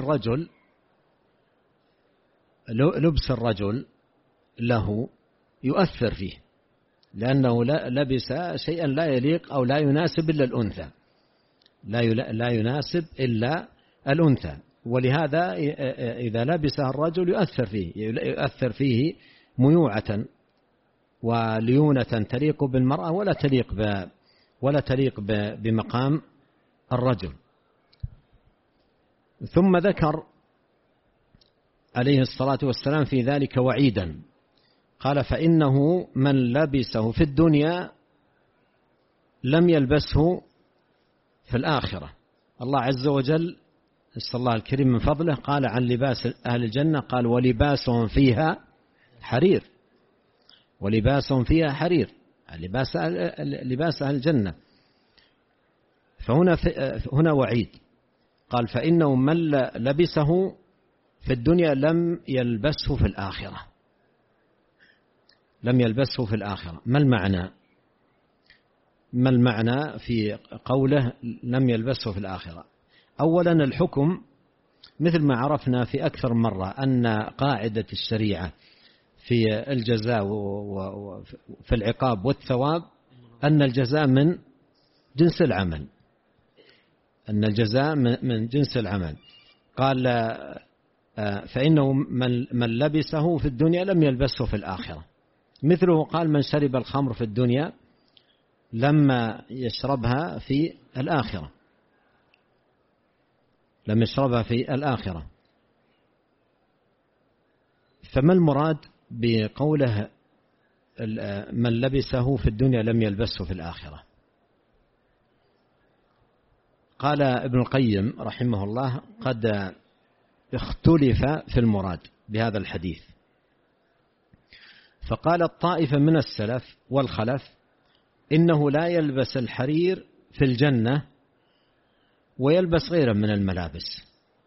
الرجل له يؤثر فيه، لأنه لبس شيئا لا يليق أو لا يناسب إلا الأنثى، لا يناسب إلا الأنثى، ولهذا إذا لبسها الرجل يؤثر فيه ميوعة وليونة تليق بالمرأة ولا تليق بمقام الرجل. ثم ذكر عليه الصلاة والسلام في ذلك وعيدا، قال: فإنه من لبسه في الدنيا لم يلبسه في الآخرة. الله عز وجل نسأل الله الكريم من فضله قال عن لباس أهل الجنة، قال: ولباسهم فيها حرير. ولباسهم فيها حرير، لباس أهل الجنة. فهنا وعيد، قال: فإنه من لبسه في الدنيا لم يلبسه في الآخرة. لم يلبسه في الآخرة. ما المعنى في قوله لم يلبسه في الآخرة؟ أولا الحكم مثل ما عرفنا في أكثر مرة أن قاعدة الشريعة في الجزاء وفي العقاب والثواب أن الجزاء من جنس العمل، أن الجزاء من جنس العمل. قال: فإنه من لبسه في الدنيا لم يلبسه في الآخرة. مثله قال: من شرب الخمر في الدنيا لما يشربها في الآخرة، لم يشربها في الآخرة. فما المراد بقوله من لبسه في الدنيا لم يلبسه في الآخرة؟ قال ابن القيم رحمه الله: قد اختلف في المراد بهذا الحديث. فقال الطائفة من السلف والخلف: إنه لا يلبس الحرير في الجنة ويلبس غيره من الملابس.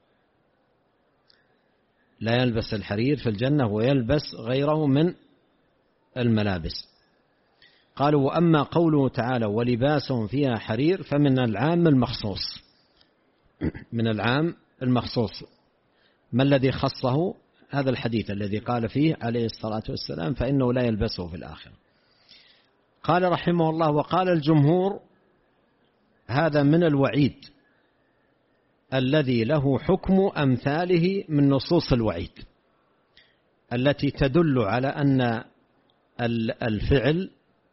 لا يلبس الحرير في الجنة ويلبس غيره من الملابس. قالوا: وأما قوله تعالى ولباسهم فيها حرير فمن العام المخصوص. من العام المخصوص. ما الذي خصه؟ هذا الحديث الذي قال فيه عليه الصلاة والسلام: فإنه لا يلبسه في الآخرة. قال رحمه الله: وقال الجمهور هذا من الوعيد الذي له حكم أمثاله من نصوص الوعيد التي تدل على أن الفعل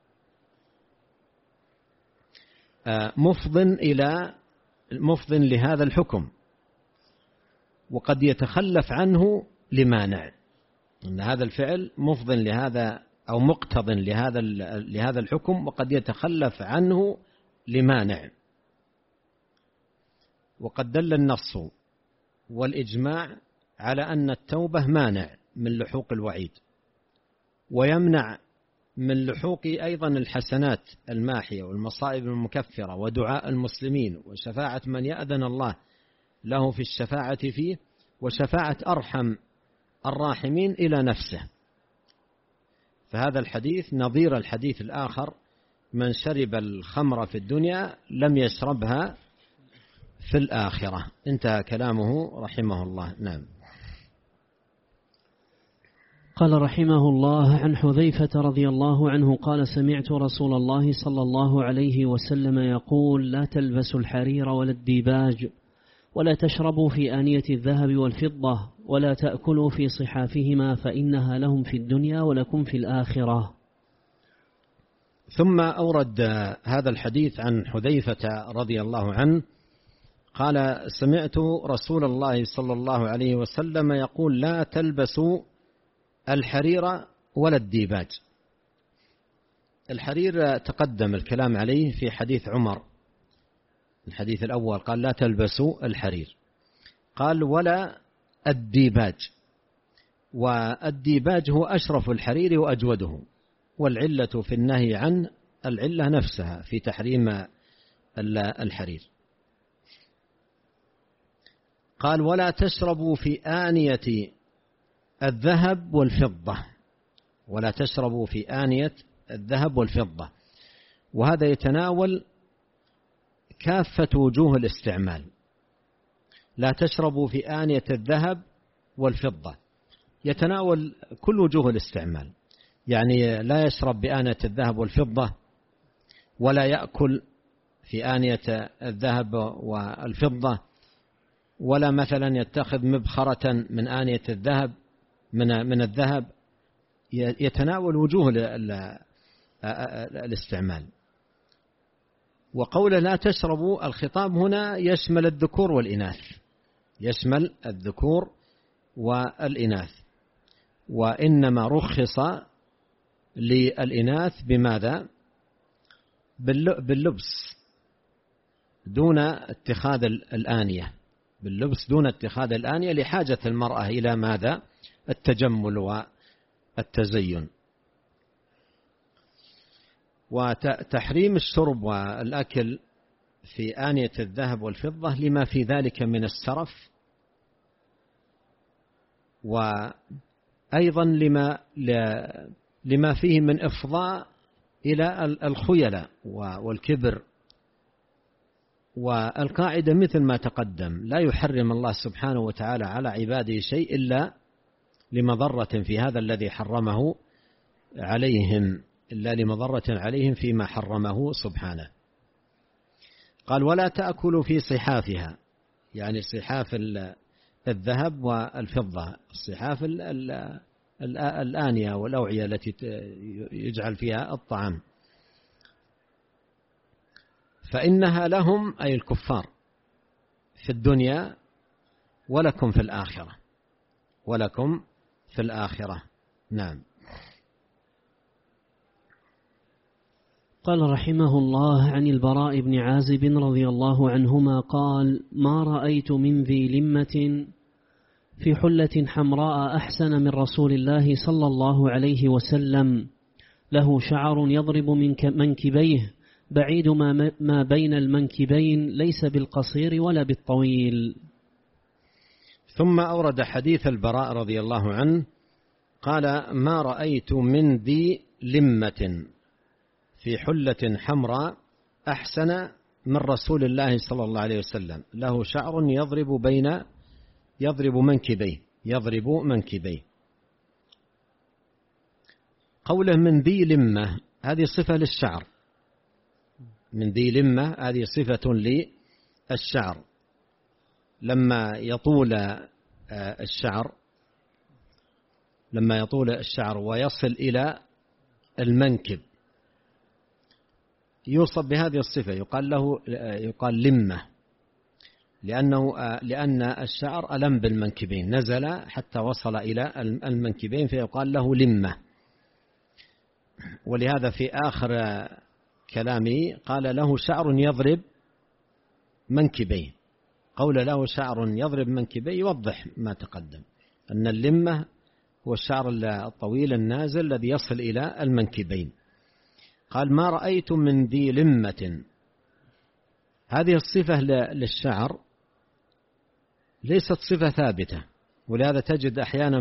مفض لهذا الحكم، وقد يتخلف عنه لمانع. أن هذا الفعل مفض لهذا أو مقتض لهذا الحكم، وقد يتخلف عنه لمانع. وقد دل النص والإجماع على أن التوبة مانع من لحوق الوعيد، ويمنع من لحوق أيضا الحسنات الماحية والمصائب المكفرة ودعاء المسلمين وشفاعة من يأذن الله له في الشفاعة فيه وشفاعة أرحم الراحمين إلى نفسه. فهذا الحديث نظير الحديث الآخر: من شرب الخمر في الدنيا لم يشربها في الآخرة. انتهى كلامه رحمه الله. نعم. قال رحمه الله: عن حذيفة رضي الله عنه قال: سمعت رسول الله صلى الله عليه وسلم يقول: لا تلبسوا الحرير ولا الديباج، ولا تشربوا في آنية الذهب والفضة، ولا تأكلوا في صحافهما، فإنها لهم في الدنيا ولكم في الآخرة. ثم أورد هذا الحديث عن حذيفة رضي الله عنه قال: سمعت رسول الله صلى الله عليه وسلم يقول: لا تلبسوا الحرير ولا الديباج. الحرير تقدم الكلام عليه في حديث عمر، الحديث الأول قال: لا تلبسوا الحرير. قال: ولا الديباج. والديباج هو أشرف الحرير وأجوده، والعلة في النهي عنه العلة نفسها في تحريم الحرير. قال: ولا تشربوا في آنية الذهب والفضة. ولا تشربوا في آنية الذهب والفضة. وهذا يتناول كافة وجوه الاستعمال. لا تشربوا في آنية الذهب والفضة يتناول كل وجوه الاستعمال، يعني لا يشرب بآنية الذهب والفضة، ولا يأكل في آنية الذهب والفضة، ولا مثلا يتخذ مبخرة من آنية الذهب من الذهب، يتناول وجوه الاستعمال. وقول لا تشربوا، الخطاب هنا يشمل الذكور والإناث، يشمل الذكور والإناث، وإنما رخص للإناث بماذا؟ باللبس دون اتخاذ الآنية، باللبس دون اتخاذ الآنية لحاجة المرأة إلى ماذا؟ التجمل والتزين. وتحريم الشرب والأكل في آنية الذهب والفضة لما في ذلك من السرف، وأيضا لما فيه من إفضاء إلى الخيلاء والكبر. والقاعدة مثل ما تقدم، لا يحرم الله سبحانه وتعالى على عباده شيء إلا لمضرة في هذا الذي حرمه عليهم، إلا لمضرة عليهم فيما حرمه سبحانه. قال ولا تأكلوا في صحافها، يعني صحاف الذهب والفضة، صحاف الآنية والأوعية التي يجعل فيها الطعام، فإنها لهم أي الكفار في الدنيا ولكم في الآخرة، ولكم في الآخرة. نعم. قال رحمه الله عن البراء بن عازب رضي الله عنهما قال ما رأيت من ذي لمة في حلة حمراء أحسن من رسول الله صلى الله عليه وسلم، له شعر يضرب من منكبيه بعيد ما بين المنكبين، ليس بالقصير ولا بالطويل. ثم أورد حديث البراء رضي الله عنه قال ما رأيت من ذي لمة في حلة حمراء أحسن من رسول الله صلى الله عليه وسلم، له شعر يضرب منكبيه. قوله من ذي لمة هذه صفة للشعر، من ذي لمة هذه صفة للشعر. لما يطول الشعر ويصل إلى المنكب يوصف بهذه الصفة، يقال لمة، لأن الشعر ألم بالمنكبين، نزل حتى وصل إلى المنكبين فيقال له لمة. ولهذا في آخر كلامه قال له شعر يضرب منكبيه. قول له شعر يضرب منكبيه يوضح ما تقدم، أن اللمة هو الشعر الطويل النازل الذي يصل إلى المنكبين. قال ما رأيت من ذي لمة، هذه الصفة للشعر ليست صفة ثابتة، ولهذا تجد أحيانا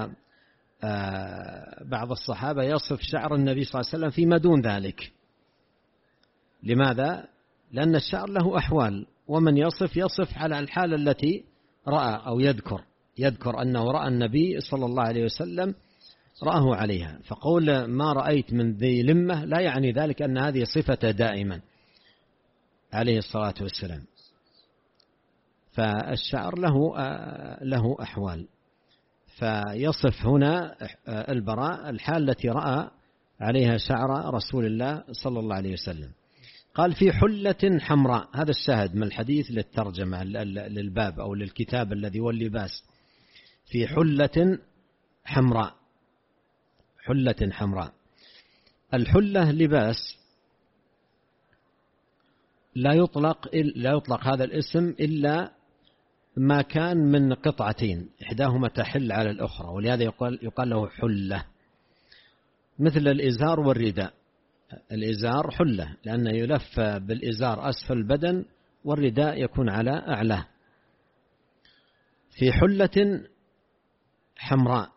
بعض الصحابة يصف شعر النبي صلى الله عليه وسلم فيما دون ذلك. لماذا؟ لأن الشعر له أحوال، ومن يصف على الحالة التي رأى أو يذكر أنه رأى النبي صلى الله عليه وسلم رآه عليها. فقول ما رأيت من ذي لمة لا يعني ذلك أن هذه صفة دائما عليه الصلاة والسلام، فالشعر له أحوال. فيصف هنا البراء الحال التي رأى عليها شعر رسول الله صلى الله عليه وسلم. قال في حلة حمراء، هذا الشاهد من الحديث للترجمة للباب أو للكتاب الذي هو اللباس، في حلة حمراء. حلة حمراء، الحلة لباس لا يطلق هذا الاسم إلا ما كان من قطعتين إحداهما تحل على الأخرى، ولهذا يقال له حلة، مثل الإزار والرداء. الإزار حلة لأنه يلف بالإزار أسفل البدن، والرداء يكون على أعلاه. في حلة حمراء،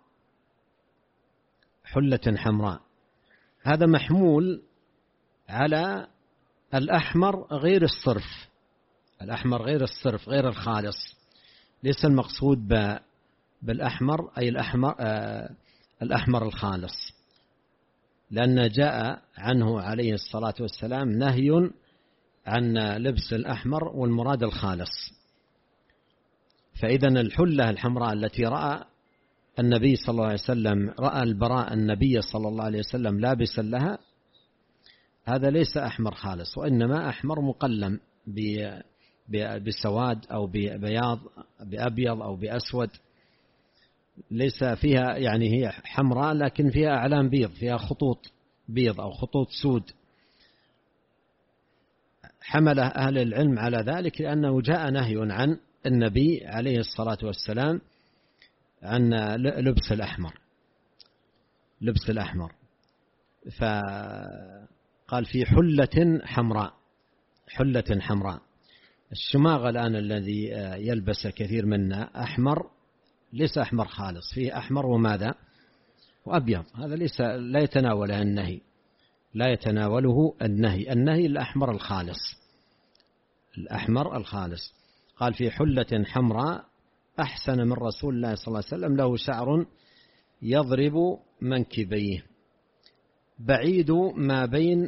حلة حمراء هذا محمول على الأحمر غير الصرف، الأحمر غير الصرف غير الخالص، ليس المقصود بالأحمر أي الأحمر الخالص، لأن جاء عنه عليه الصلاة والسلام نهي عن لبس الأحمر والمراد الخالص. فإذا الحلة الحمراء التي رأى النبي صلى الله عليه وسلم، رأى البراء النبي صلى الله عليه وسلم لابسا لها، هذا ليس أحمر خالص، وإنما أحمر مقلم بسواد أو ببياض، بأبيض أو بأسود، ليس فيها يعني هي حمراء لكن فيها أعلام بيض، فيها خطوط بيض أو خطوط سود. حمل أهل العلم على ذلك لأنه جاء نهي عن النبي عليه الصلاة والسلام عن لبس الأحمر، فقال في حلة حمراء. الشماغ الآن الذي يلبس كثير منا أحمر، ليس أحمر خالص، فيه أحمر وماذا وأبيض، هذا لا يتناوله النهي الأحمر الخالص. قال في حلة حمراء أحسن من رسول الله صلى الله عليه وسلم، له شعر يضرب منكبيه، بعيد ما بين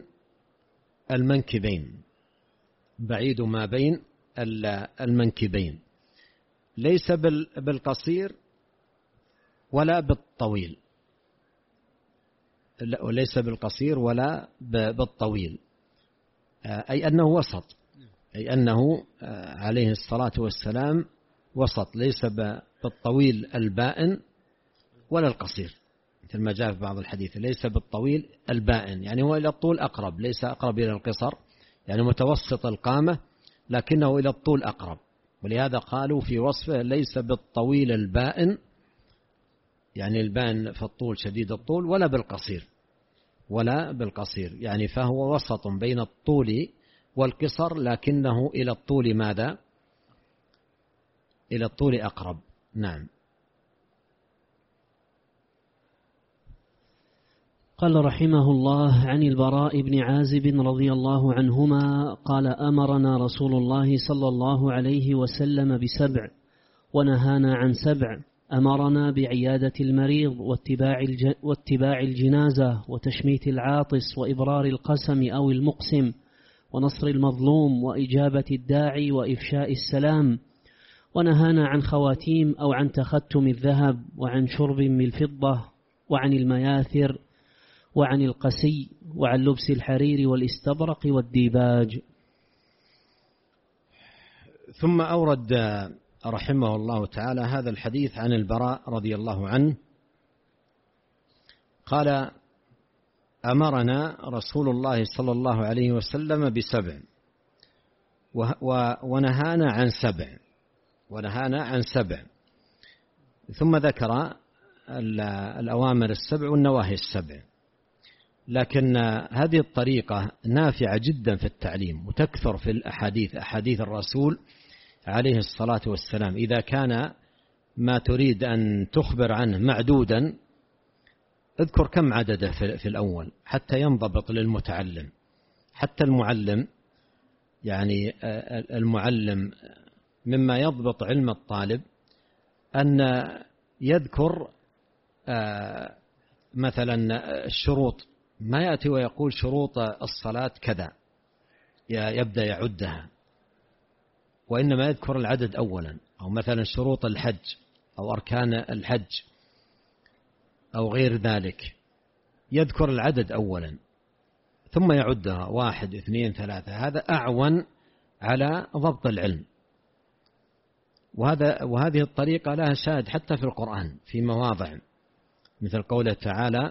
المنكبين، ليس بالقصير ولا بالطويل، أي أنه وسط، أي أنه عليه الصلاة والسلام وسط، ليس بالطويل البائن ولا القصير، مثل ما جاء في بعض الحديث، ليس بالطويل البائن، يعني هو إلى الطول أقرب، ليس أقرب إلى القصر، يعني متوسط القامة لكنه إلى الطول أقرب. ولهذا قالوا في وصفه ليس بالطويل البائن، يعني البائن في الطول شديد الطول، ولا بالقصير، يعني فهو وسط بين الطول والقصر، لكنه إلى الطول ماذا؟ إلى الطول أقرب. نعم. قال رحمه الله: عن البراء بن عازب رضي الله عنهما قال: أمرنا رسول الله صلى الله عليه وسلم ب7 ونهانا عن 7. أمرنا بعيادة المريض واتباع الجنازة وتشميت العاطس وإبرار القسم أو المقسم ونصر المظلوم وإجابة الداعي وإفشاء السلام. ونهانا عن خواتيم أو عن تختم الذهب وعن شرب من الفضة وعن المياثر وعن القسي وعن لبس الحرير والاستبرق والديباج. ثم أورد رحمه الله تعالى هذا الحديث عن البراء رضي الله عنه قال: أمرنا رسول الله صلى الله عليه وسلم ب7 ونهانا عن 7. ثم ذكر الأوامر 7 والنواهي 7. لكن هذه الطريقة نافعة جدا في التعليم، وتكثر في أحاديث الرسول عليه الصلاة والسلام. إذا كان ما تريد أن تخبر عنه معدودا، اذكر كم عدده في الأول حتى ينضبط للمتعلم. حتى المعلم، يعني المعلم مما يضبط علم الطالب أن يذكر مثلا الشروط، ما يأتي ويقول شروط الصلاة كذا يبدأ يعدها، وإنما يذكر العدد أولا. أو مثلا شروط الحج أو أركان الحج أو غير ذلك، يذكر العدد أولا ثم يعدها 1 2 3. هذا أعون على ضبط العلم. وهذه الطريقة لها شاهد حتى في القرآن في مواضع، مثل قوله تعالى: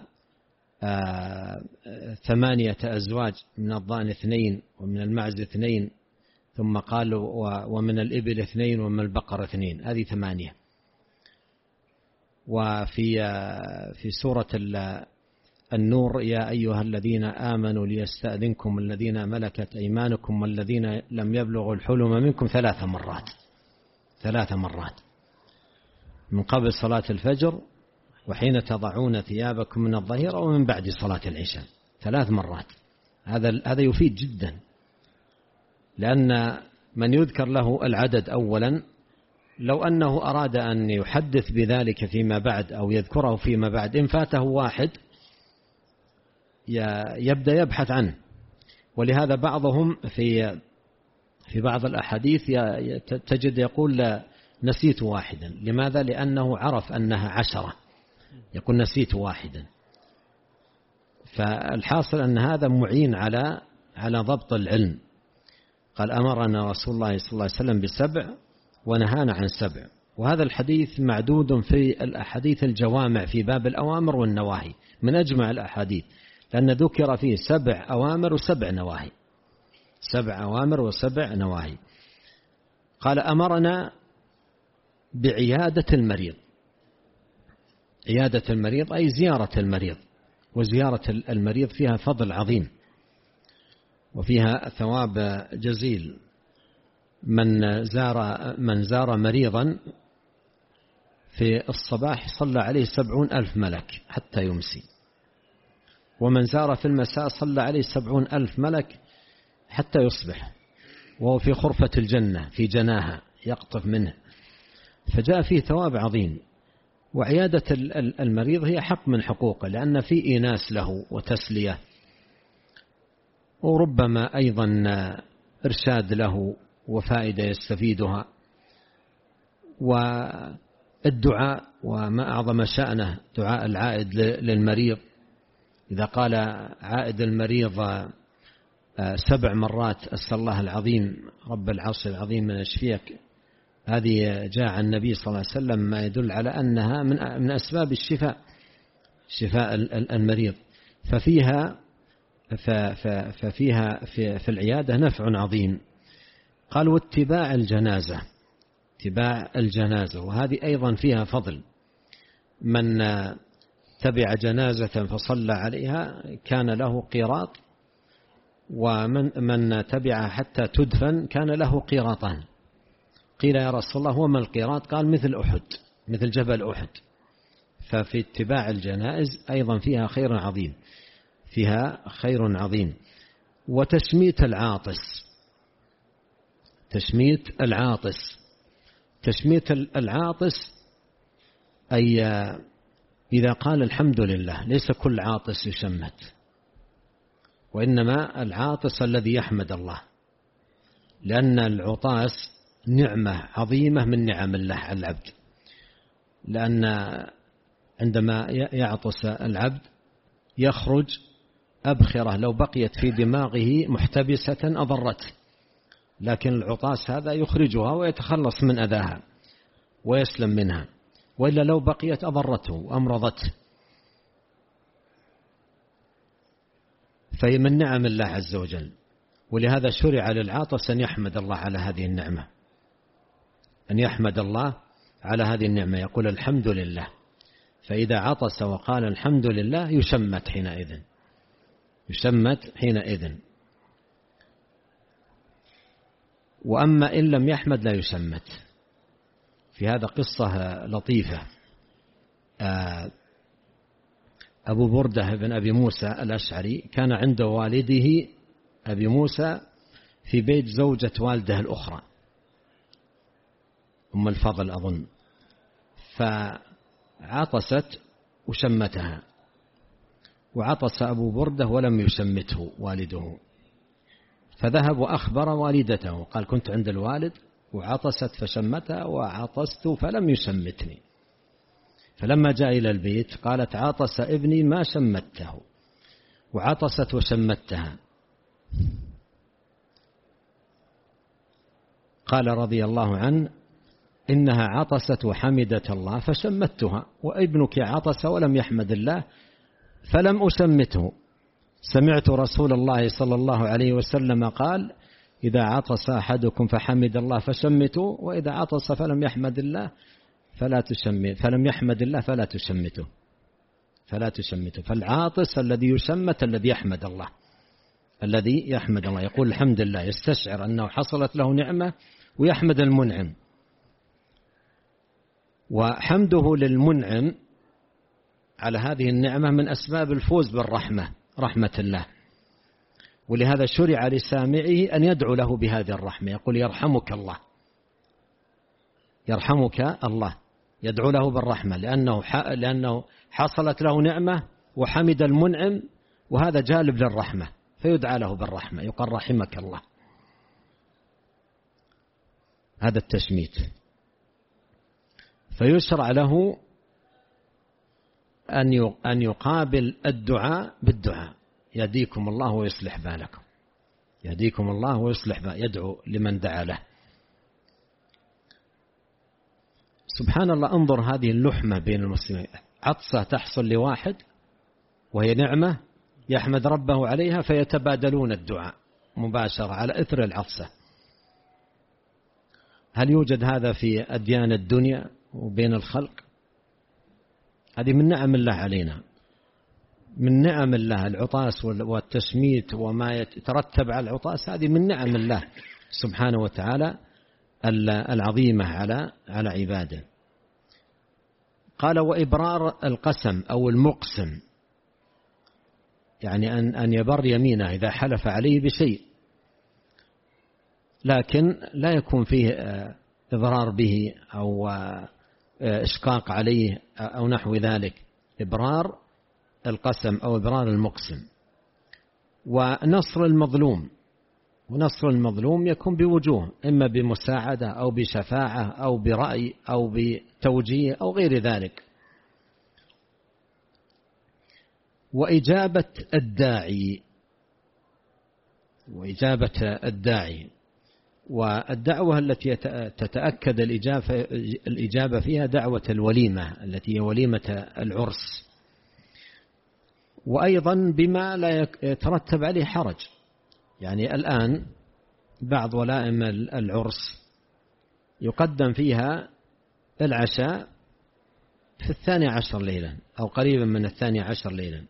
8 أزواج، من الضأن 2 ومن المعز 2، ثم قال: ومن الإبل 2 ومن البقر 2. هذه 8. وفي سورة النور: يا أيها الذين آمنوا ليستأذنكم الذين ملكت أيمانكم والذين لم يبلغوا الحلم منكم 3 مرات من قبل صلاة الفجر وحين تضعون ثيابكم من الظهيرة ومن بعد صلاة العشاء. 3 مرات. هذا يفيد جدا، لأن من يذكر له العدد أولا لو أنه أراد أن يحدث بذلك فيما بعد أو يذكره فيما بعد، إن فاته واحد يبدأ يبحث عنه. ولهذا بعضهم في بعض الأحاديث تجد يقول: نسيت واحدا. لماذا؟ لأنه عرف أنها 10، يقول نسيت واحدا. فالحاصل أن هذا معين على ضبط العلم. قال أمرنا رسول الله صلى الله عليه وسلم ب7 ونهانا عن 7. وهذا الحديث معدود في الأحاديث الجوامع في باب الأوامر والنواهي، من أجمع الأحاديث، لأن ذكر فيه 7 أوامر و7 نواهي، 7 أوامر و7 نواهي. قال أمرنا بعيادة المريض. عيادة المريض أي زيارة المريض، وزيارة المريض فيها فضل عظيم وفيها ثواب جزيل. من زار مريضا في الصباح صلى عليه 70,000 ملك حتى يمسي، ومن زار في المساء صلى عليه 70,000 ملك حتى يصبح، وهو في خرفة الجنة في جناها يقطف منه، فجاء فيه ثواب عظيم. وعيادة المريض هي حق من حقوقه، لأن في إيناس له وتسلية، وربما أيضا إرشاد له وفائدة يستفيدها، والدعاء، وما أعظم شأنه دعاء العائد للمريض. إذا قال عائد المريض 7 مرات أسأل الله العظيم رب العرش العظيم من يشفيك، هذه جاء عن النبي صلى الله عليه وسلم ما يدل على أنها من أسباب الشفاء، شفاء المريض. ففيها في العيادة نفع عظيم. قال واتباع الجنازة، اتباع الجنازة، وهذه أيضا فيها فضل. من تبع جنازة فصلى عليها كان له قيراط، ومن تبعها حتى تدفن كان له قيراطان. قيل يا رسول الله وما القيراط؟ قال مثل أحد، مثل جبل أحد. ففي اتباع الجنائز أيضا فيها خير عظيم، فيها خير عظيم. وتشميت العاطس، تشميت العاطس، تشميت العاطس أي إذا قال الحمد لله. ليس كل عاطس يشمت، وإنما العاطس الذي يحمد الله، لأن العطاس نعمة عظيمة من نعم الله على العبد. لأن عندما يعطس العبد يخرج أبخرة لو بقيت في دماغه محتبسة أضرته، لكن العطاس هذا يخرجها ويتخلص من أذاها ويسلم منها، وإلا لو بقيت أضرته وأمرضته. فهي من نعم الله عز وجل، ولهذا شرع للعاطس أن يحمد الله على هذه النعمة، أن يحمد الله على هذه النعمة، يقول الحمد لله. فإذا عطس وقال الحمد لله يشمت حينئذ، يشمت حينئذ. وأما إن لم يحمد لا يشمت. في هذا قصة لطيفة. أبو بردة بن أبي موسى الأشعري كان عند والده أبي موسى في بيت زوجة والده الأخرى أم الفضل أظن، فعطست وشمتها، وعطس أبو بردة ولم يشمته والده، فذهب وأخبر والدته، قال كنت عند الوالد وعطست فشمتها وعطست فلم يشمتني. فلما جاء إلى البيت قالت عطس ابني ما شمته، وعطست وشمتها. قال رضي الله عنه إنها عطست وحمدت الله فشمتها، وابنك عطس ولم يحمد الله فلم أشمته. سمعت رسول الله صلى الله عليه وسلم قال إذا عطس أحدكم فحمد الله فشمتوا، وإذا عطس فلم يحمد الله فلم يحمد الله فلا تشمته، فلا تشمته. فالعاطس الذي يشمت الذي يحمد الله، الذي يحمد الله، يقول الحمد لله، يستشعر أنه حصلت له نعمة ويحمد المنعم. وحمده للمنعم على هذه النعمة من أسباب الفوز بالرحمة، رحمة الله. ولهذا شرع لسامعه أن يدعو له بهذه الرحمة، يقول يرحمك الله، يرحمك الله، يدعو له بالرحمة لأنه حصلت له نعمة وحمد المنعم، وهذا جالب للرحمة، فيدعى له بالرحمة، يقول رحمك الله. هذا التشميت. فيشرع له أن يقابل الدعاء بالدعاء: يهديكم الله ويصلح بالكم، يهديكم الله ويصلح بالكم، يدعو لمن دعا له. سبحان الله، انظر هذه اللحمة بين المسلمين، عطسة تحصل لواحد وهي نعمة يحمد ربه عليها، فيتبادلون الدعاء مباشرة على إثر العطسة. هل يوجد هذا في أديان الدنيا وبين الخلق؟ هذه من نعم الله علينا، من نعم الله العطاس والتشميت وما يترتب على العطاس، هذه من نعم الله سبحانه وتعالى العظيمة على عباده. قال: وإبرار القسم أو المقسم، يعني أن يبر يمينه إذا حلف عليه بشيء، لكن لا يكون فيه إضرار به أو إشقاق عليه أو نحو ذلك. إبرار القسم أو إبرار المقسم. ونصر المظلوم، ونصر المظلوم يكون بوجوه: إما بمساعدة أو بشفاعة أو برأي أو بتوجيه أو غير ذلك. وإجابة الداعي، وإجابة الداعي، والدعوة التي تتأكد الإجابة فيها دعوة الوليمة التي هي وليمة العرس، وأيضا بما لا يترتب عليه حرج. يعني الآن بعض ولائم العرس يقدم فيها العشاء في 12 ليلا أو قريبا من 12 ليلا،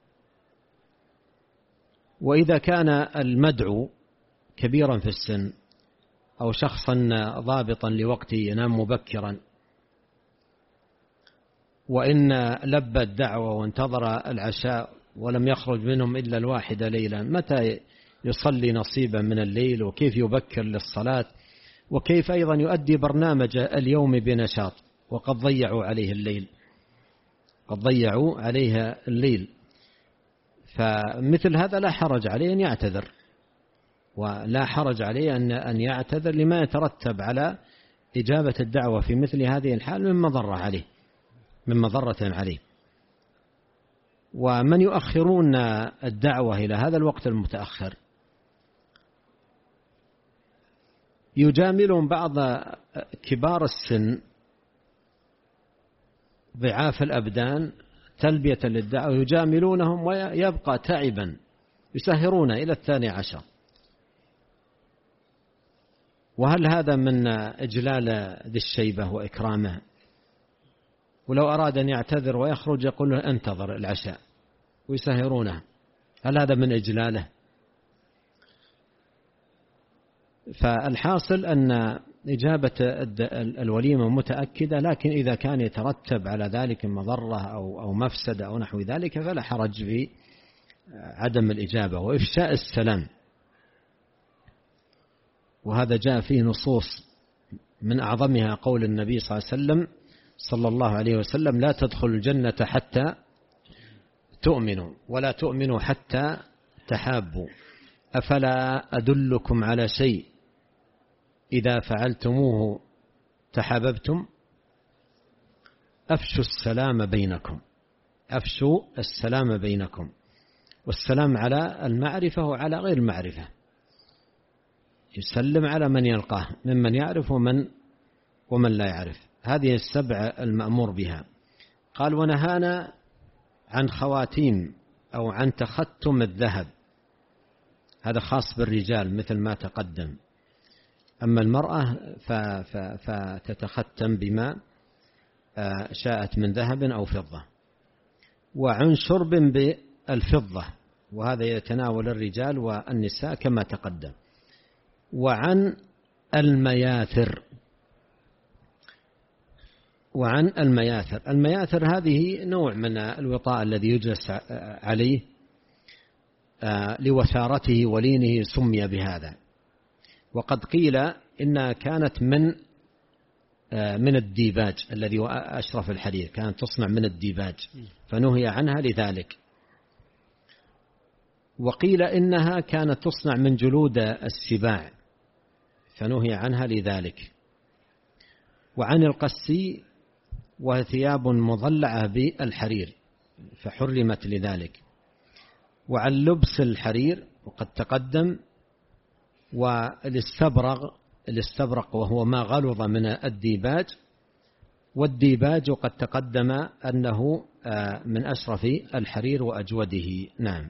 وإذا كان المدعو كبيرا في السن أو شخصا ضابطا لوقته ينام مبكرا، وإن لبى الدعوة وانتظر العشاء ولم يخرج منهم إلا 1 ليلا، متى يصلي نصيبا من الليل؟ وكيف يبكر للصلاة؟ وكيف أيضا يؤدي برنامج اليوم بنشاط؟ وقد ضيعوا عليه الليل، قد ضيعوا عليها الليل. فمثل هذا لا حرج عليه أن يعتذر، ولا حرج عليه أن يعتذر لما يترتب على إجابة الدعوة في مثل هذه الحال من مضرة عليه. ومن يؤخرون الدعوة إلى هذا الوقت المتأخر يجاملون بعض كبار السن ضعاف الأبدان تلبية للدعوة، يجاملونهم ويبقى تعبا، يسهرون إلى 12. وهل هذا من إجلال ذي الشيبة وإكرامه؟ ولو أراد أن يعتذر ويخرج يقول له انتظر العشاء ويسهرونه، هل هذا من إجلاله؟ فالحاصل أن إجابة الوليمة متأكدة، لكن إذا كان يترتب على ذلك مضرة أو مفسدة أو نحو ذلك فلا حرج في عدم الإجابة. وإفشاء السلام، وهذا جاء فيه نصوص من أعظمها قول النبي صلى الله عليه وسلم: لا تدخلوا الجنة حتى تؤمنوا ولا تؤمنوا حتى تحابوا، أفلا أدلكم على شيء إذا فعلتموه تحاببتم؟ أفشوا السلام بينكم، أفشوا السلام بينكم. والسلام على المعرفة وعلى غير المعرفة، يسلم على من يلقاه ممن يعرف ومن لا يعرف. هذه 7 المأمور بها. قال: ونهانا عن خواتيم أو عن تختم الذهب، هذا خاص بالرجال مثل ما تقدم، أما المرأة فتتختم بما شاءت من ذهب أو فضة. وعن شرب بالفضة، وهذا يتناول الرجال والنساء كما تقدم. وعن المياثر، وعن المياثر، المياثر هذه نوع من الوطاء الذي يجلس عليه لوثارته ولينه سمي بهذا. وقد قيل إنها كانت من الديباج الذي هو أشرف الحرير، كانت تصنع من الديباج فنهي عنها لذلك. وقيل إنها كانت تصنع من جلود السباع فنهي عنها لذلك. وعن القسي وهي ثياب مضلعة بالحرير فحرمت لذلك. وعن لبس الحرير وقد تقدم. والاستبرق وهو ما غلظ من الديباج، والديباج قد تقدم أنه من أشرف الحرير وأجوده. نعم.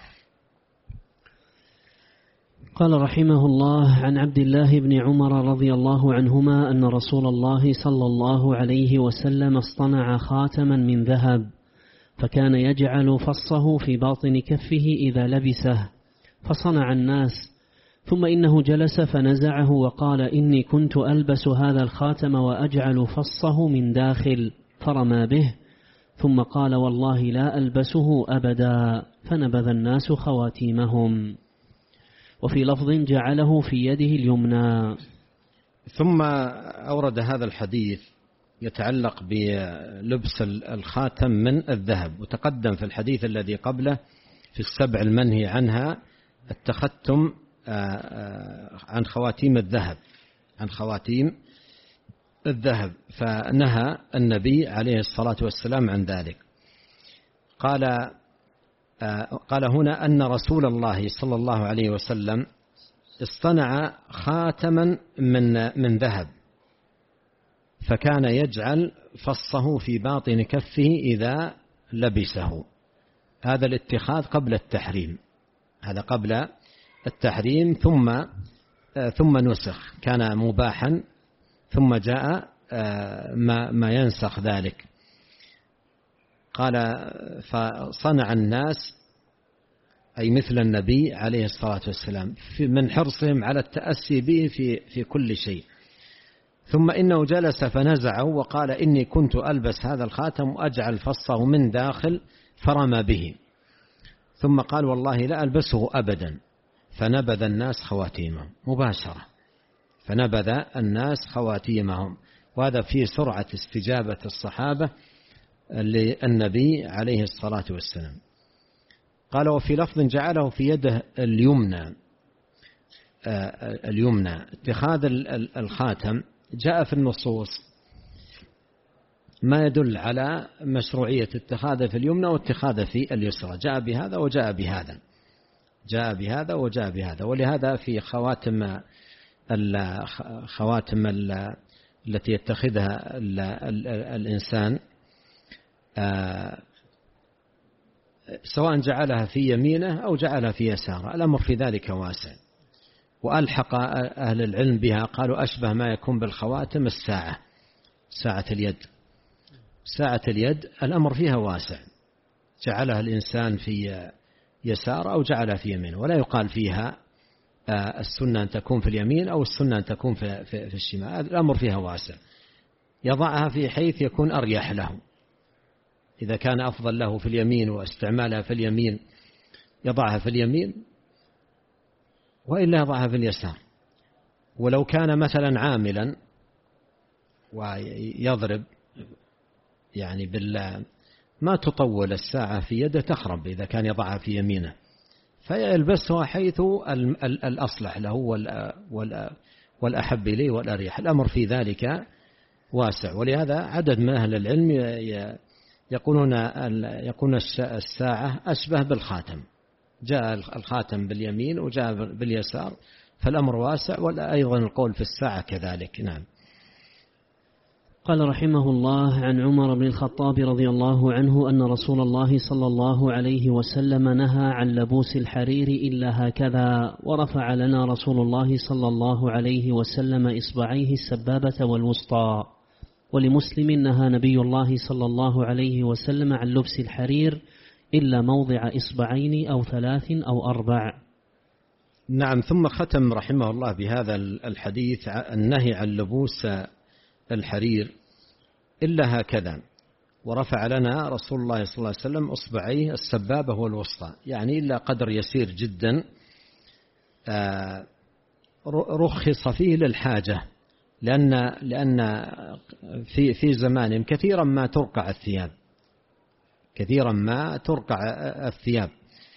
قال رحمه الله: عن عبد الله بن عمر رضي الله عنهما أن رسول الله صلى الله عليه وسلم اصطنع خاتما من ذهب، فكان يجعل فصه في باطن كفه إذا لبسه، فصنع الناس، ثم إنه جلس فنزعه وقال: إني كنت ألبس هذا الخاتم وأجعل فصه من داخل، فرمى به، ثم قال: والله لا ألبسه أبدا، فنبذ الناس خواتيمهم. وفي لفظ: جعله في يده اليمنى. ثم أورد هذا الحديث يتعلق بلبس الخاتم من الذهب، وتقدم في الحديث الذي قبله في السبع المنهي عنها التختم عن خواتيم الذهب، فنهى النبي عليه الصلاة والسلام عن ذلك. قال هنا أن رسول الله صلى الله عليه وسلم اصطنع خاتما من ذهب، فكان يجعل فصه في باطن كفه إذا لبسه. هذا الاتخاذ قبل التحريم، هذا قبل التحريم، ثم نسخ، كان مباحا ثم جاء ما ينسخ ذلك. قال: فصنع الناس أي مثل النبي عليه الصلاة والسلام من حرصهم على التأسي به في كل شيء. ثم إنه جلس فنزعه وقال: إني كنت ألبس هذا الخاتم وأجعل فصه من داخل، فرمى به، ثم قال: والله لا ألبسه أبدا، فنبذ الناس خواتيمهم مباشرة، فنبذ الناس خواتيمهم. وهذا فيه سرعة استجابة الصحابة للنبي عليه الصلاة والسلام. قال: وفي لفظ: جعله في يده اليمنى. اتخاذ الخاتم جاء في النصوص ما يدل على مشروعية اتخاذه في اليمنى واتخاذه في اليسرى، جاء بهذا وجاء بهذا، ولهذا في خواتم التي يتخذها الإنسان سواء جعلها في يمينه أو جعلها في يساره، الأمر في ذلك واسع. وألحق أهل العلم بها، قالوا: أشبه ما يكون بالخواتم ساعة اليد الأمر فيها واسع، جعلها الإنسان في يسار أو جعلها في يمين، ولا يقال فيها السنة أن تكون في اليمين أو السنة أن تكون في الشمال، الأمر فيها واسع. يضعها في حيث يكون أريح له، إذا كان أفضل له في اليمين واستعمالها في اليمين يضعها في اليمين، وإلا يضعها في اليسار. ولو كان مثلا عاملا ويضرب يعني ما تطول الساعة في يده تخرب إذا كان يضعها في يمينه، فيلبسها حيث الأصلح له والأحب إليه والأريح، الأمر في ذلك واسع. ولهذا عدد من أهل العلم يقولون الساعة أشبه بالخاتم، جاء الخاتم باليمين وجاء باليسار، فالأمر واسع. وأيضا القول في الساعة كذلك. نعم. قال رحمه الله: عن عمر بن الخطاب رضي الله عنه أن رسول الله صلى الله عليه وسلم نهى عن لبوس الحرير إلا هكذا، ورفع لنا رسول الله صلى الله عليه وسلم إصبعيه السبابة والوسطى. ولمسلم: نهى نبي الله صلى الله عليه وسلم عن لبس الحرير إلا موضع إصبعين أو 3 أو 4. نعم. ثم ختم رحمه الله بهذا الحديث النهي عن لبوس الحرير إلا هكذا، ورفع لنا رسول الله صلى الله عليه وسلم إصبعيه السبابة والوسطى، يعني إلا قدر يسير جدا رخص فيه للحاجة، لأن في زمانهم كثيرا ما ترقع الثياب،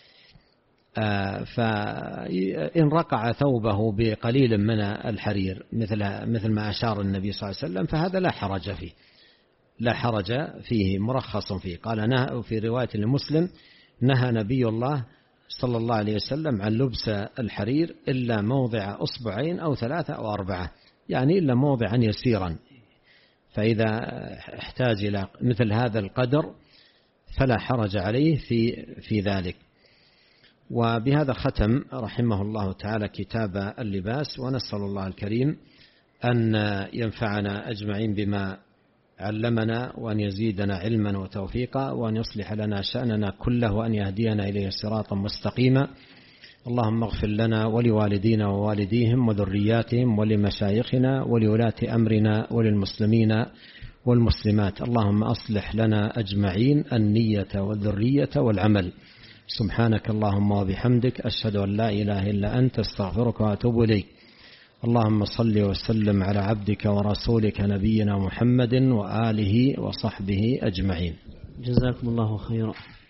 فإن رقع ثوبه بقليل من الحرير مثل ما أشار النبي صلى الله عليه وسلم فهذا لا حرج فيه، لا حرج فيه، مرخص فيه. قال نهى في رواية لمسلم: نهى نبي الله صلى الله عليه وسلم عن لبس الحرير إلا موضع أصبعين أو 3 أو 4، يعني إلا موضعا يسيرا، فإذا احتاج إلى مثل هذا القدر فلا حرج عليه في ذلك. وبهذا ختم رحمه الله تعالى كتاب اللباس، ونسأل الله الكريم أن ينفعنا أجمعين بما علمنا، وأن يزيدنا علما وتوفيقا، وأن يصلح لنا شأننا كله، وأن يهدينا إليه صراطا مستقيما. اللهم اغفر لنا ولوالدينا ووالديهم وذرياتهم ولمشايخنا ولولاة أمرنا وللمسلمين والمسلمات. اللهم أصلح لنا أجمعين النية والذرية والعمل. سبحانك اللهم وبحمدك، أشهد أن لا إله إلا أنت، استغفرك وأتوب إليك. اللهم صل وسلم على عبدك ورسولك نبينا محمد وآله وصحبه أجمعين. جزاكم الله خيرا.